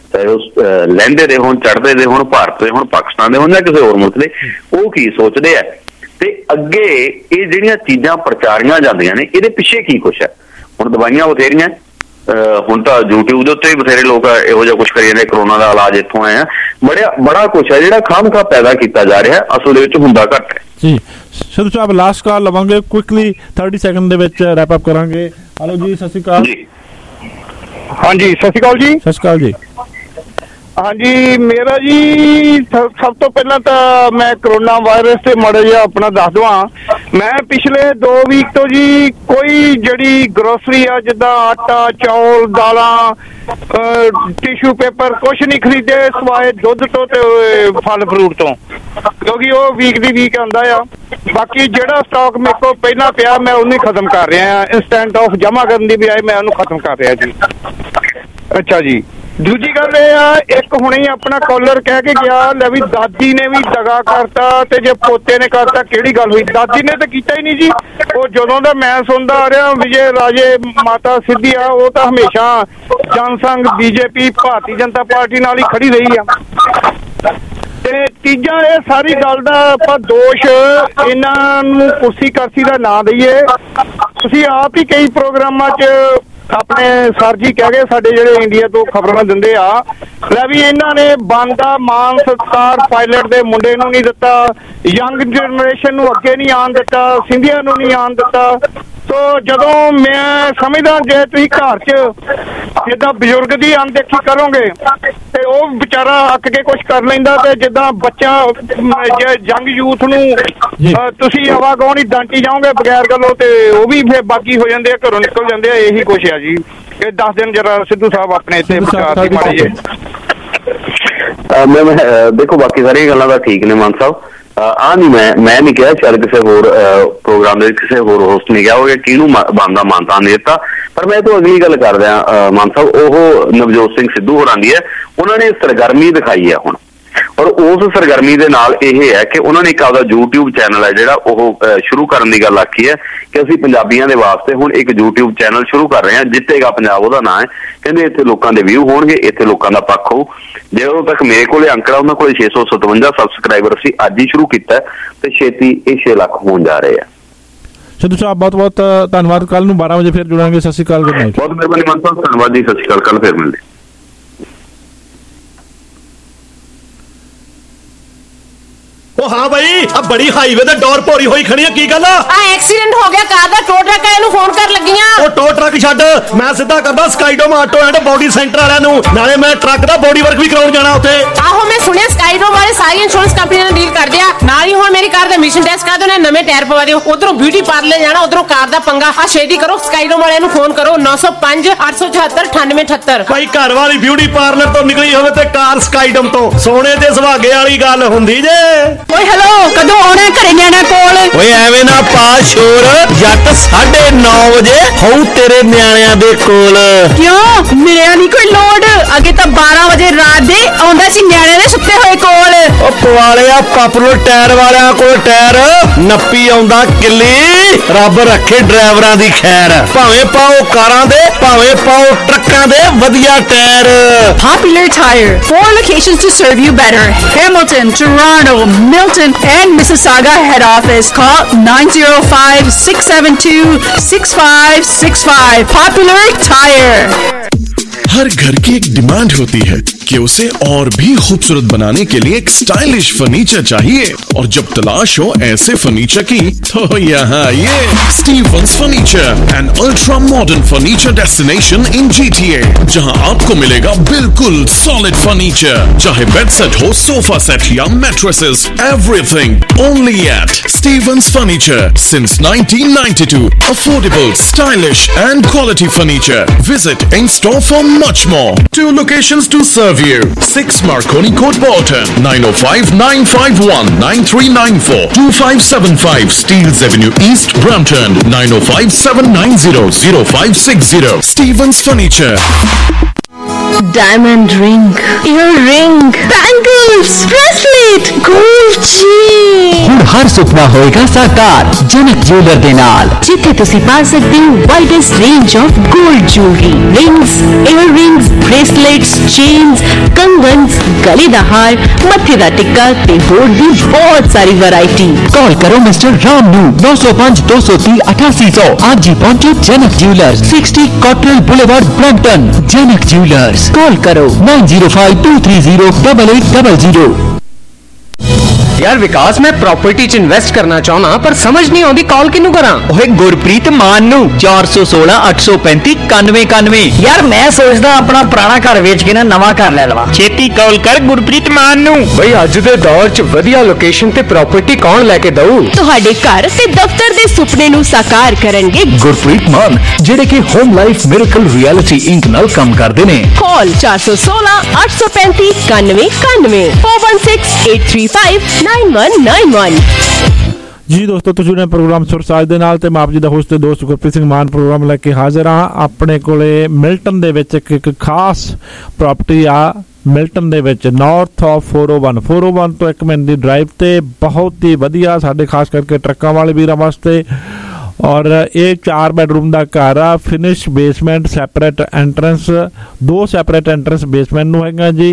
ਚਾਹੇ ਉਹ ਲਹਿੰਦੇ ਦੇ ਹੋਣ, ਚੜ੍ਹਦੇ ਦੇ ਹੋਣ, ਭਾਰਤ ਦੇ ਹੋਣ, ਪਾਕਿਸਤਾਨ ਦੇ ਹੋਣ ਜਾਂ ਕਿਸੇ ਹੋਰ ਮੁਲਕ ਦੇ, ਉਹ ਕੀ ਸੋਚਦੇ ਆ ਤੇ ਅੱਗੇ ਇਹ ਜਿਹੜੀਆਂ ਚੀਜ਼ਾਂ ਪ੍ਰਚਾਰੀਆਂ ਜਾਂਦੀਆਂ ਨੇ ਇਹਦੇ ਪਿੱਛੇ ਕੀ ਕੁਛ ਹੈ। ਹੁਣ ਦਵਾਈਆਂ ਬਥੇਰੀਆਂ, ਹੁਣ ਤਾਂ YouTube ਦੇ ਉੱਤੇ ਵੀ ਬਥੇਰੇ ਲੋਕ ਇਹੋ ਜਿਹਾ ਕੁਛ ਕਰੀ ਜਾਂਦੇ, ਕਰੋਨਾ ਦਾ ਇਲਾਜ ਇੱਥੋਂ ਆਇਆ, ਬੜਾ ਕੁਛ ਹੈ ਜਿਹੜਾ ਖਾਮਖਾ ਪੈਦਾ ਕੀਤਾ ਜਾ ਰਿਹਾ, ਅਸਲ ਦੇ ਵਿੱਚ ਹੁੰਦਾ ਘੱਟ ਹੈ ਜੀ। ਸਿੱਧੂ ਸਾਹਿਬ ਲਾਸਟ ਕਾਲ ਲਵਾਂਗੇ ਕੁਇਕਲੀ 30 ਸੈਕਿੰਡ ਦੇ ਵਿੱਚ ਰੈਪ ਅਪ ਕਰਾਂਗੇ। ਹਲੋ ਜੀ, ਸਤਿ ਸ਼੍ਰੀ ਅਕਾਲ ਜੀ। ਹਾਂਜੀ, ਸਤਿ ਸ਼੍ਰੀ ਅਕਾਲ ਜੀ। ਸਤਿ ਸ਼੍ਰੀ ਅਕਾਲ ਜੀ। ਹਾਂਜੀ, ਮੇਰਾ ਜੀ ਸਭ ਤੋਂ ਪਹਿਲਾਂ ਤਾਂ ਮੈਂ ਕਰੋਨਾ ਵਾਇਰਸ ਤੇ ਮਾੜਾ ਜਿਹਾ ਆਪਣਾ ਦੱਸ ਦਵਾਂ। ਮੈਂ ਪਿਛਲੇ 2 ਵੀਕ ਤੋਂ ਜੀ ਕੋਈ ਜਿਹੜੀ ਗਰੋਸਰੀ ਆ, ਜਿੱਦਾਂ ਆਟਾ, ਚੌਲ, ਦਾਲਾਂ, ਟਿਸ਼ੂ ਪੇਪਰ, ਕੁਛ ਨਹੀਂ ਖਰੀਦੇ ਸਵਾਏ ਦੁੱਧ ਤੋਂ ਤੇ ਫਲ ਫਰੂਟ ਤੋਂ, ਕਿਉਂਕਿ ਉਹ ਵੀਕ ਦੀ ਵੀਕ ਆਉਂਦਾ ਆ। ਬਾਕੀ ਜਿਹੜਾ ਸਟਾਕ ਮੇਰੇ ਕੋਲ ਪਹਿਲਾਂ ਪਿਆ ਮੈਂ ਉਹਨੂੰ ਖਤਮ ਕਰ ਰਿਹਾ, ਇੰਸਟੈਂਟ ਆਫ ਜਮਾ ਕਰਨ ਦੀ ਬਜਾਏ ਮੈਂ ਉਹਨੂੰ ਖਤਮ ਕਰ ਰਿਹਾ ਜੀ। ਅੱਛਾ ਜੀ, ਦੂਜੀ ਗੱਲ ਇਹ ਆ, ਇੱਕ ਹੁਣੇ ਹੀ ਆਪਣਾ ਕਾਲਰ ਕਹਿ ਕੇ ਗਿਆ ਲੈ ਵੀ ਦਾਦੀ ਨੇ ਵੀ ਦਗਾ ਕਰਤਾ ਤੇ ਜੇ ਪੋਤੇ ਨੇ ਕਰਤਾ ਕਿਹੜੀ ਗੱਲ ਹੋਈ। ਦਾਦੀ ਨੇ ਤਾਂ ਕੀਤਾ ਹੀ ਨਹੀਂ ਜੀ। ਉਹ ਜਦੋਂ ਦਾ ਮੈਂ ਸੁਣਦਾ ਆ ਰਿਹਾ ਵਿਜੇ ਰਾਜੇ ਮਾਤਾ ਸਿੱਧੀਆ, ਉਹ ਤਾਂ ਹਮੇਸ਼ਾ ਜਨਸੰਘ, BJP, ਭਾਰਤੀ ਜਨਤਾ ਪਾਰਟੀ ਨਾਲ ਹੀ ਖੜੀ ਰਹੀ ਆ। ਤੇ ਤੀਜਾ, ਇਹ ਸਾਰੀ ਗੱਲ ਦਾ ਆਪਾਂ ਦੋਸ਼ ਇਹਨਾਂ ਨੂੰ ਕੁਰਸੀ ਕਰਸੀ ਦਾ ਨਾਂ ਦਈਏ। ਤੁਸੀਂ ਆਪ ਹੀ ਕਈ ਪ੍ਰੋਗਰਾਮਾਂ 'ਚ ਆਪਣੇ ਸਰ ਜੀ ਕਹਿ ਗਏ, ਸਾਡੇ ਜਿਹੜੇ ਇੰਡੀਆ ਤੋਂ ਖਬਰਾਂ ਦਿੰਦੇ ਆ, ਲੈ ਵੀ ਇਹਨਾਂ ਨੇ ਬਣਦਾ ਮਾਨ ਸਤਿਕਾਰ ਪਾਇਲਟ ਦੇ ਮੁੰਡੇ ਨੂੰ ਨਹੀਂ ਦਿੱਤਾ, ਯੰਗ ਜਨਰੇਸ਼ਨ ਨੂੰ ਅੱਗੇ ਨਹੀਂ ਆਉਣ ਦਿੱਤਾ, ਸਿੰਧੀਆ ਨੂੰ ਨਹੀਂ ਆਉਣ ਦਿੱਤਾ। ਸੋ ਜਦੋਂ ਮੈਂ ਸਮਝਦਾ ਜੇ ਤੁਸੀਂ ਘਰ 'ਚ ਜਿੱਦਾਂ ਬਜ਼ੁਰਗ ਦੀ ਅਣਦੇਖੀ ਕਰੋਗੇ ਤੇ ਉਹ ਵਿਚਾਰਾ ਅੱਕ ਕੇ ਕੁਛ ਕਰ ਲੈਂਦਾ, ਤੇ ਜਿੱਦਾਂ ਬੱਚਾ ਯੰਗ ਯੂਥ ਨੂੰ ਤੁਸੀਂ ਆਵਾਗਾਉਣੀ ਡਾਂਟੀ ਜਾਓਗੇ ਬਗੈਰ ਗੱਲੋਂ, ਤੇ ਉਹ ਵੀ ਫਿਰ ਬਾਗੀ ਹੋ ਜਾਂਦੇ ਆ, ਘਰੋਂ ਨਿਕਲ ਜਾਂਦੇ ਆ। ਇਹੀ ਕੁਛ ਆ ਜੀ। ਇਹ 10 ਦਿਨ ਜਰਾ ਸਿੱਧੂ ਸਾਹਿਬ ਆਪਣੇ ਇੱਥੇ ਪ੍ਰਚਾਰ ਦੀ ਮਾੜੀ ਜੇ। ਮੈਂ ਦੇਖੋ ਬਾਕੀ ਸਾਰੀਆਂ ਗੱਲਾਂ ਤਾਂ ਠੀਕ ਨੇ ਮਾਨ ਸਾਹਿਬ, ਨਹੀਂ ਮੈਂ ਨਹੀਂ ਕਿਹਾ, ਸ਼ਾਇਦ ਕਿਸੇ ਹੋਰ ਪ੍ਰੋਗਰਾਮ ਦੇ ਕਿਸੇ ਹੋਰ ਹੋਸਟ ਨੇ ਕਿਹਾ ਉਹ ਕਿਹਨੂੰ ਬਣਦਾ ਮਾਨਤਾ ਨਹੀਂ ਦਿੱਤਾ। ਪਰ ਮੈਂ ਤੋਂ ਅਗਲੀ ਗੱਲ ਕਰਦਾ ਮਾਨ ਸਾਹਿਬ, ਉਹ ਨਵਜੋਤ ਸਿੰਘ ਸਿੱਧੂ ਹੋਰਾਂ ਦੀ ਹੈ, ਉਹਨਾਂ ਨੇ ਸਰਗਰਮੀ ਦਿਖਾਈ ਹੈ ਹੁਣ, ਔਰ ਉਸ ਸਰਗਰਮੀ ਦੇ ਨਾਲ ਇਹ ਹੈ ਕਿ ਉਹਨਾਂ ਨੇ ਇੱਕ ਆਪਦਾ YouTube ਚੈਨਲ ਹੈ ਜਿਹੜਾ ਉਹ ਸ਼ੁਰੂ ਕਰਨ ਦੀ ਗੱਲ ਆਖੀ ਹੈ ਕਿ ਅਸੀਂ ਪੰਜਾਬੀਆਂ ਦੇ ਵਾਸਤੇ ਹੁਣ ਇੱਕ YouTube ਚੈਨਲ ਸ਼ੁਰੂ ਕਰ ਰਹੇ ਹਾਂ, ਜਿੱਤੇਗਾ ਪੰਜਾਬ ਉਹਦਾ ਨਾਂ ਹੈ। ਕਹਿੰਦੇ ਇੱਥੇ ਲੋਕਾਂ ਦੇ ਵਿਊ ਹੋਣਗੇ, ਇੱਥੇ ਲੋਕਾਂ ਦਾ ਪੱਖ ਹੋਊ। ਜਦੋਂ ਤੱਕ ਮੇਰੇ ਕੋਲੇ ਅੰਕੜਾ, ਉਹਨਾਂ ਕੋਲੇ 657 ਸਬਸਕ੍ਰਾਈਬਰ ਸੀ, ਅੱਜ ਹੀ ਸ਼ੁਰੂ ਕੀਤਾ ਤੇ ਛੇਤੀ ਇਹ 6 ਲੱਖ ਹੋਣ ਜਾ ਰਹੇ ਆ। ਸਿੱਧੂ ਸਾਹਿਬ ਬਹੁਤ ਬਹੁਤ ਧੰਨਵਾਦ। ਕੱਲ ਨੂੰ 12 ਵਜੇ ਫਿਰ ਜੁੜਾਂਗੇ। ਸਤਿ ਸ਼੍ਰੀ ਅਕਾਲ, ਗੁੱਡ ਨਾਈਟ। ਬਹੁਤ ਮਿਹਰਬਾਨੀ ਮਾਨ ਸਾਹਿਬ, ਧੰਨਵਾਦ ਜੀ, ਸਤਿ ਸ਼੍ਰੀ ਅਕਾਲ, ਕੱਲ ਫਿਰ ਮਿਲਦੇ। ਉਹ ਹਾਂ ਬਈ, ਆ ਬੜੀ ਹਾਈਵੇ ਤੇ ਡੋਰ ਭੋਰੀ ਹੋਈ ਖੜੀ ਆ, ਕੀ ਗੱਲ ਆ? ਐਕਸੀਡੈਂਟ ਹੋ ਗਿਆ ਕਾਰ ਦਾ, ਟੋ ਟਰੱਕ ਵਾਲੇ ਨੂੰ ਫੋਨ ਕਰ ਲੱਗੀਆਂ। ਉਹ ਟੋ ਟਰੱਕ ਛੱਡ, ਮੈਂ ਸਿੱਧਾ ਕਰਦਾ Skydome auto and body centre ਵਾਲਿਆਂ ਨੂੰ, ਨਾਲੇ ਮੈਂ ਟਰੱਕ ਦਾ ਬੋਡੀ ਵਰਕ ਵੀ ਕਰਾਉਣ ਜਾਣਾ ਉੱਥੇ। ਆਹੋ, ਮੈਂ ਸੁਣਿਆ ਸਕਾਈਡੋਮ ਵਾਲੇ ਸਾਰੀ ਇੰਸ਼ੋਰੈਂਸ ਕੰਪਨੀ ਨਾਲ ਡੀਲ ਕਰਦੇ ਆ। ਨਾਲ ਹੀ ਹੁਣ ਮੇਰੀ ਕਾਰ ਦਾ ਮਿਸ਼ਨ ਟੈਸਟ ਕਰ ਦੋ, ਨਵੇਂ ਟਾਇਰ ਪਵਾ ਦਿਓ। ਉਧਰੋਂ ਬਿਊਟੀ ਪਾਰਲਰ ਜਾਣਾ, ਉਧਰੋਂ ਕਾਰ ਦਾ ਪੰਗਾ। ਆ ਛੇਤੀ ਕਰੋ, ਸਕਾਈਡੋਮ ਵਾਲਿਆਂ ਨੂੰ ਫੋਨ ਕਰੋ 905 874 9878। ਭਾਈ ਘਰ ਵਾਲੀ ਬਿਊਟੀ ਪਾਰਲਰ ਤੋਂ ਨਿਕਲੀ ਹੋਵੇ ਤੇ ਕਾਰ ਸਕਾਈਡੋਮ ਤੋਂ, ਸੋਨੇ ਤੇ ਸੁਹਾਗੇ ਵਾਲੀ ਗੱਲ ਹੁੰਦੀ ਜੇ। ਓਏ ਹੈਲੋ, ਕਦੋਂ ਆਉਣਾ ਘਰੇ ਨਿਆਣਾ ਕੋਲ? ਓਏ ਐਵੇਂ ਨਾ ਪਾ ਸ਼ੋਰ, ਜੱਟ 9:30 ਵਜੇ ਹੋਊ ਤੇਰੇ ਨਿਆਣਿਆਂ ਦੇ ਕੋਲ। ਕਿਉਂ, ਮਿਲਿਆ ਨਹੀਂ ਕੋਈ ਲੋਡ? ਅੱਗੇ ਤਾਂ 12 ਵਜੇ ਰਾਤ ਦੇ ਆਉਂਦਾ ਸੀ ਨਿਆਣੇ ਦੇ ਸੁੱਤੇ ਹੋਏ ਕੋਲ। ਉਹ ਪਵਾਲਿਆ ਪਾਪੂਲਰ ਟਾਇਰ ਵਾਲਿਆਂ ਕੋਲ ਟਾਇਰ ਨੱਪੀ ਆਉਂਦਾ ਕਿੱਲੀ, ਰੱਬ ਰੱਖੇ ਡਰਾਈਵਰਾਂ ਦੀ ਖੈਰ। ਭਾਵੇਂ ਪਾਓ ਕਾਰਾਂ ਦੇ, ਭਾਵੇਂ ਪਾਓ ਟਰੱਕਾਂ ਦੇ ਵਧੀਆ tire. Popular Tire, 4 locations to serve you better. Hamilton, Toronto, Milton, and Mississauga head office. Call 905-672-6565. Popular Tire. हर घर की एक डिमांड होती है कि उसे और भी खूबसूरत बनाने के लिए एक स्टाइलिश फर्नीचर चाहिए, और जब तलाश हो ऐसे फर्नीचर की तो यहाँ ये Stevens furniture, an ultra modern furniture destination in GTA, जहाँ आपको मिलेगा बिल्कुल सॉलिड फर्नीचर, चाहे बेड सेट हो, सोफा सेट या mattresses, everything only at Stevens furniture since 1992. Affordable, stylish and quality furniture. Visit in store for much more. 2 locations to serve you. 6 Marconi Court, Bolton. 905-951-9394. 2575 Steeles Avenue East, Brampton. 905-790-0560. Stevens Furniture. Diamond ring, earring, bangles, bracelet, gold chain। ਹੁਣ हर सुपना होएगा साकार जनक jeweller दे नाल, जिथे तुसी पा सकते हो widest range of gold jewellery, rings, ear rings, bracelets, chains, कंगन्स, गले दा हार, मत्थे दा टिक्का ते होर भी बहुत सारी वैरायटी। कॉल करो मिस्टर राम नू 905 230 8800। आज ही पहुंचो Janak jewellers, 60 Cottrell boulevard, Brampton. Janak jewellers, call करो 905 230 8800। यार विकास, मैं प्रॉपर्टी च इन्वेस्ट करना चाहना पर समझ नहीं आती कॉल किनू करा। ओए गुरप्रीत मान नू 416 835 91 91। यार मैं सोचदा अपना पुराना घर बेच के ना नवा घर ले लवा। छेती कॉल कर गुरप्रीत मान नू। भाई अज दे दौर च वधिया लोकेशन ते प्रॉपर्टी कौन लेके दऊ? तुहाडे घर ते दफ्तर दे सुपने नू साकार करनगे गुरप्रीत मान, जेडे कि home life miracle reality inc नाल काम करदे ने। कॉल 416 835 91 91 416 835 9191। ਜੀ ਦੋਸਤੋ, ਤੁਸੀਂ ਨੇ ਪ੍ਰੋਗਰਾਮ ਸੁਰਸਾਜ ਦੇ ਨਾਲ ਤੇ ਮੈਂ ਆਪ ਜੀ ਦਾ ਹੋਸਟ ਤੇ ਦੋਸਤ ਗੁਰਪ੍ਰੀਤ ਸਿੰਘ ਮਾਨ ਪ੍ਰੋਗਰਾਮ ਲੈ ਕੇ ਹਾਜ਼ਰ ਹਾਂ। ਆਪਣੇ ਕੋਲੇ ਮਿਲਟਨ ਦੇ ਵਿੱਚ ਇੱਕ ਖਾਸ ਪ੍ਰਾਪਰਟੀ ਆ। ਮਿਲਟਨ ਦੇ ਵਿੱਚ ਨਾਰਥ ਆਫ 401 ਤੋਂ 1 ਮਿੰਟ ਦੀ ਡਰਾਈਵ ਤੇ ਬਹੁਤ ਹੀ ਵਧੀਆ, ਸਾਡੇ ਖਾਸ ਕਰਕੇ ਟਰੱਕਾਂ ਵਾਲੇ ਵੀਰਾਂ ਵਾਸਤੇ। और ये 4 बेडरूम का घर आ, finish basement, separate entrance, 2 separate entrance basement नूं हैगा जी।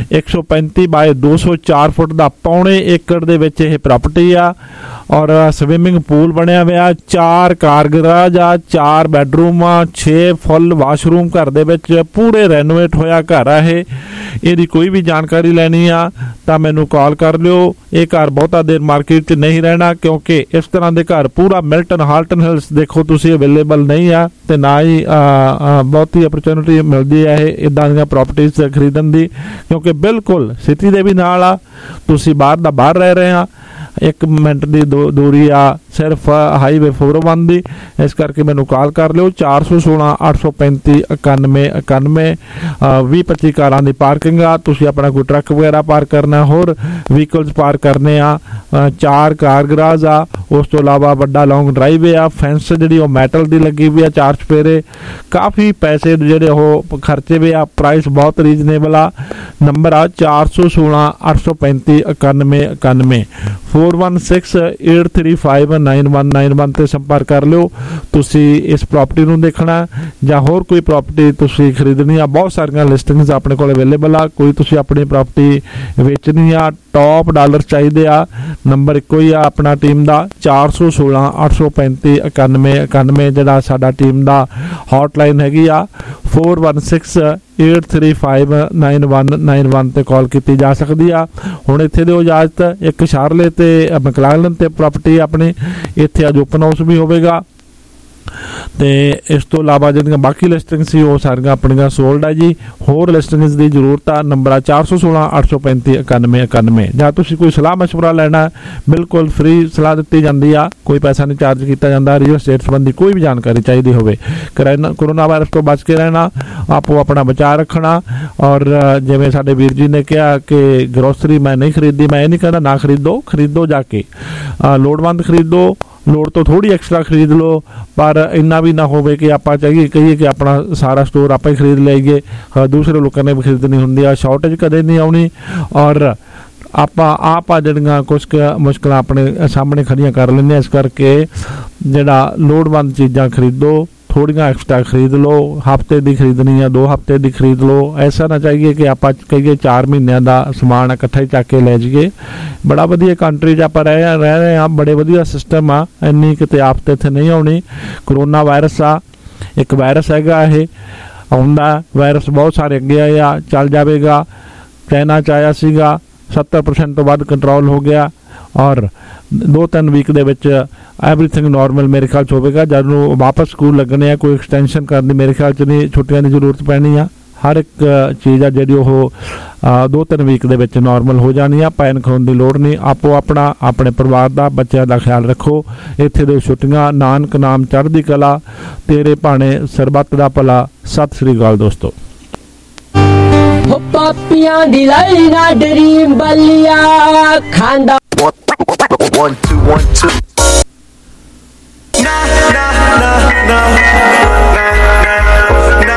135 बाय 204 फुट का पौने एकड़ दे विच ये प्रॉपर्टी आ और स्विमिंग पूल बनया हुआ, 4 कार गराज आ, 4 बेडरूम आ, 6 फुल वाशरूम घर दे विच पूरे रेनोवेट होया घर आ। ये कोई भी जानकारी लेनी आ तो मैनू कॉल कर लियो। ये घर बहुता देर मार्केट च नहीं रहना क्योंकि इस तरह के घर पूरा मिल्टन हाल्टन हिल्स देखो तुसी अवेलेबल नहीं आ ते ना ही बहुत ही अपॉर्चुनिटी मिलती है इदां दी प्रॉपर्टीज खरीदण दी, क्योंकि बिल्कुल सिटी दे भी नाल आ, तुसी बाहर दा बाहर रह रहे आ, 1 मिनट की दूरी आ सिर्फ हाईवे 401 दी। इस करके मैनू कॉल कर लियो 416 835 91 91। 20-25 कारां दी पार्किंग आ, तुसी अपना कोई ट्रक वगैरह पार्क करना, होर व्हीकल्स पार्क करने आ, 4 कार गराज आ, उस तो इलावा वड्डा लॉन्ग ड्राइव आ, फेंस जिहड़ी ओह मैटल दी लगी हुई आ, 4 चपेरे, काफ़ी पैसे जिहड़े ओह खर्चे हुए आ, प्राइस बहुत रीजनेबल आ। नंबर आ 416 835 91 91 416 835 9191 ते संपर्क कर लो। तुसी इस प्रॉपर्टी नूं देखना जां होर कोई प्रॉपर्टी तुसी खरीदनी आ, बहुत सारियां लिस्टिंग्स अपने कोल अवेलेबल आ। कोई तुसी अपनी प्रॉपर्टी वेचनी आ, टॉप डॉलर चाहिए आ, नंबर इक्को ही आ अपना टीम का 416 835 91 91 जिहड़ा साडा टीम का हॉटलाइन हैगी आ 416 835 9191 ते कॉल की जा सकती आ। हुण इत्थे दिओ इजाजत, एक शारले ते मैकलालन ते प्रॉपर्टी अपनी इत्थे अज ओपन हाउस भी होवेगा ते इस तो इलावा जिहड़ियां बाकी लिस्टिंग सी वो सारियां अपनियां सोल्ड है जी। होर लिस्टिंग्स की जरूरत आ, नंबर आ 416 835 91 91। जां तुसीं कोई सलाह मशवरा लेना बिल्कुल फ्री सलाह दी जाती आ, कोई पैसा नहीं चार्ज किया जाता। रियल एस्टेट संबंधी कोई भी जानकारी चाहिए होवे, कोरोना वायरस तो बच के रहना, आपो अपना बचाव रखना। और जिवें साडे वीर जी ने कहा कि ग्रोसरी मैं नहीं खरीदी, मैं ये नहीं कहना ना खरीदो जाके, लोड़वंद खरीदो, लोड़ तो थोड़ी एक्स्ट्रा खरीद लो, पर इन्ना भी ना होवे कि आप चाहिए कहिए कि अपना सारा स्टोर आप ही खरीद लाइए, दूसरे लोगों ने भी खरीदनी होंदी है, शॉर्टेज कदे नहीं आनी। और आप जड़ियाँ कुछ मुश्किल अपने सामने खड़ियाँ कर लेंगे, इस करके जड़ा लोड़वंद चीज़ां खरीदो, थोड़ियां एक्स्ट्रा खरीद लो, हफ्ते की खरीदनी है 2 हफ्ते की खरीद लो। ऐसा ना चाहिए कि आप कहिए 4 महीनों का समान इकट्ठा ही चक के ले जाइए। बड़ा वधिया कंट्री आप रह रहे हैं, बड़े वधिया सिस्टम आ, इन्नी किते आफत इत्थे नहीं आउणी। कोरोना वायरस आ, एक वायरस हैगा, ये आउंदा वायरस बहुत सारे अगे आए आ, चल जाएगा। चाइना च आया सीगा, 70% तो वध कंट्रोल हो गया और 2-3 वीक दे विच एवरीथिंग नॉर्मल मेरे ख्याल होगा। जब वापस स्कूल लगने आ, कोई एक्सटेंशन करनी मेरे ख्याल च नहीं, छुट्टियां की जरूरत पैनी आ। हर एक चीज़ आ जी 2-3 वीक दे विच नॉर्मल हो जानी आ, पैनिक होने की लोड़ नहीं। आपो अपना अपने परिवार का बच्चों का ख्याल रखो। इत्थे दे छुट्टियां, नानक नाम चढ़दी कला, तेरे भाने सरबत दा भला। सत श्री अकाल दोस्तों। पापियां दी लाई ना ड्रीम बलिया खांदा 1 2 1 2 ना ना ना ना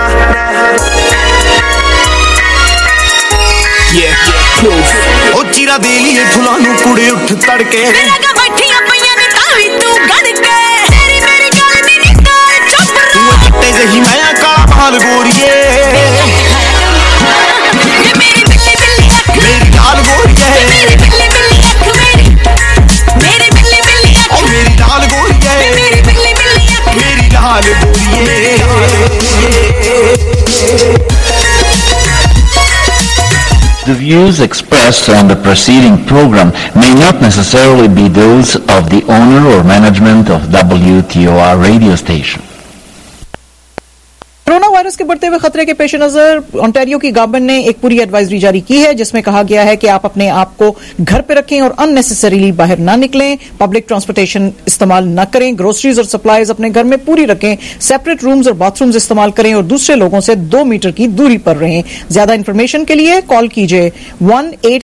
yeah proof o tira ना दे लिए फुलां नू कुड़े उठ तड़के बैठियां पईयां ने तावी तू गड़ के तेरी मेरी गल दी निकाल चुप तू चिट्टे जही मैं काला बाल गोरिए मेरी बिल्ली बिल्ली अख मेरी लाल गोरिए मेरी बिल्ली बिल्ली अख मेरी बिल्ली बिल्ली अख मेरी लाल गोरिए मेरी बिल्ली बिल्ली अख मेरी लाल गोरिए The views expressed on the preceding program may not necessarily be those of the owner or management of WTOR radio station. Corona virus के बढ़ते हुए खतरे के पेश नजर ओंटारियो की गवर्नमेंट ने एक पूरी एडवाइजरी जारी की है जिसमें कहा गया है कि आप अपने आप को घर पे रखें और अननेसेसरीली बाहर ना निकलें, पब्लिक ट्रांसपोर्टेशन इस्तेमाल न करें, ग्रोसरीज और सप्लाईज अपने घर में पूरी रखें, सेपरेट रूम्स और बाथरूम्स इस्तेमाल करें और दूसरे लोगों से 2 मीटर की दूरी पर रहें। ज्यादा इंफॉर्मेशन के लिए कॉल कीजिए 1-800-8